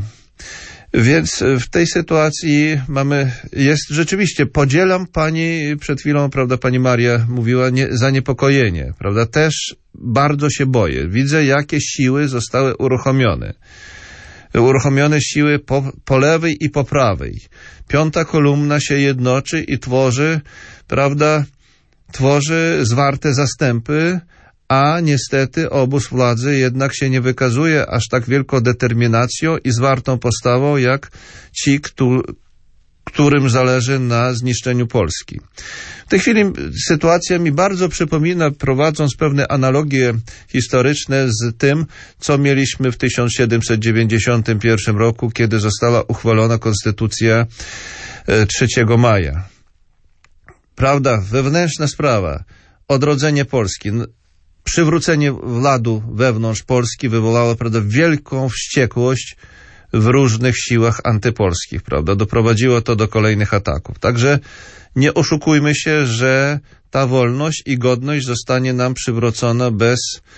Więc w tej sytuacji mamy, jest rzeczywiście, podzielam pani, przed chwilą, prawda, pani Maria mówiła, nie, zaniepokojenie, prawda, też bardzo się boję. Widzę, jakie siły zostały uruchomione. Uruchomione siły po, po lewej i po prawej. Piąta kolumna się jednoczy i tworzy, prawda, tworzy zwarte zastępy, a niestety obóz władzy jednak się nie wykazuje aż tak wielką determinacją i zwartą postawą, jak ci, którym zależy na zniszczeniu Polski. W tej chwili sytuacja mi bardzo przypomina, prowadząc pewne analogie historyczne z tym, co mieliśmy w tysiąc siedemset dziewięćdziesiątym pierwszym roku, kiedy została uchwalona Konstytucja trzeciego maja. Prawda, wewnętrzna sprawa, odrodzenie Polski, przywrócenie ładu wewnątrz Polski wywołało, prawda, wielką wściekłość w różnych siłach antypolskich, prawda. Doprowadziło to do kolejnych ataków. Także nie oszukujmy się, że ta wolność i godność zostanie nam przywrócona bez,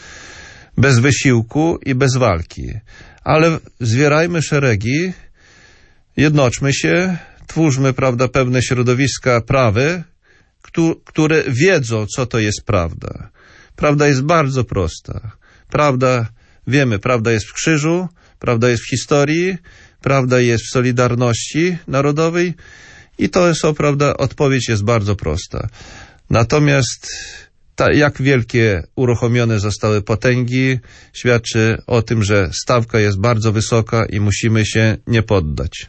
bez wysiłku i bez walki. Ale zwierajmy szeregi, jednoczmy się, twórzmy, prawda, pewne środowiska prawy, które wiedzą, co to jest prawda. Prawda jest bardzo prosta. Prawda, wiemy, prawda jest w krzyżu, prawda jest w historii, prawda jest w solidarności narodowej i to jest, prawda, odpowiedź jest bardzo prosta. Natomiast ta, jak wielkie uruchomione zostały potęgi, świadczy o tym, że stawka jest bardzo wysoka i musimy się nie poddać.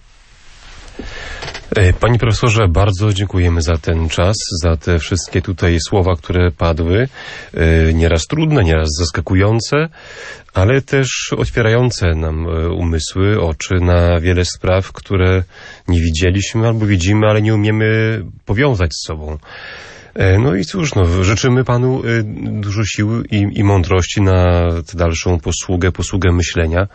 Panie profesorze, bardzo dziękujemy za ten czas, za te wszystkie tutaj słowa, które padły. Nieraz trudne, nieraz zaskakujące, ale też otwierające nam umysły, oczy na wiele spraw, które nie widzieliśmy albo widzimy, ale nie umiemy powiązać z sobą. No i cóż, no, życzymy panu dużo sił i, i mądrości na tę dalszą posługę, posługę myślenia.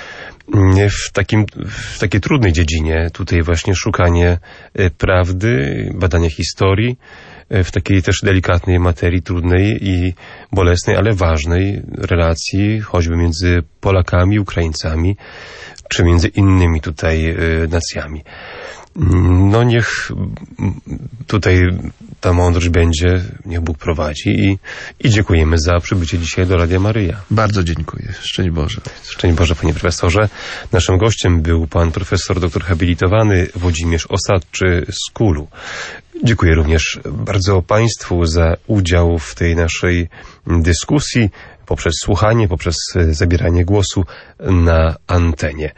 W, takim, w takiej trudnej dziedzinie, tutaj właśnie szukanie prawdy, badanie historii, w takiej też delikatnej materii, trudnej i bolesnej, ale ważnej relacji, choćby między Polakami, Ukraińcami, czy między innymi tutaj nacjami. No niech tutaj ta mądrość będzie, niech Bóg prowadzi i, i dziękujemy za przybycie dzisiaj do Radia Maryja. Bardzo dziękuję. Szczęść Boże. Szczęść Boże, panie profesorze. Naszym gościem był pan profesor doktor habilitowany Włodzimierz Osadczy z Kulu. Dziękuję również bardzo państwu za udział w tej naszej dyskusji poprzez słuchanie, poprzez zabieranie głosu na antenie.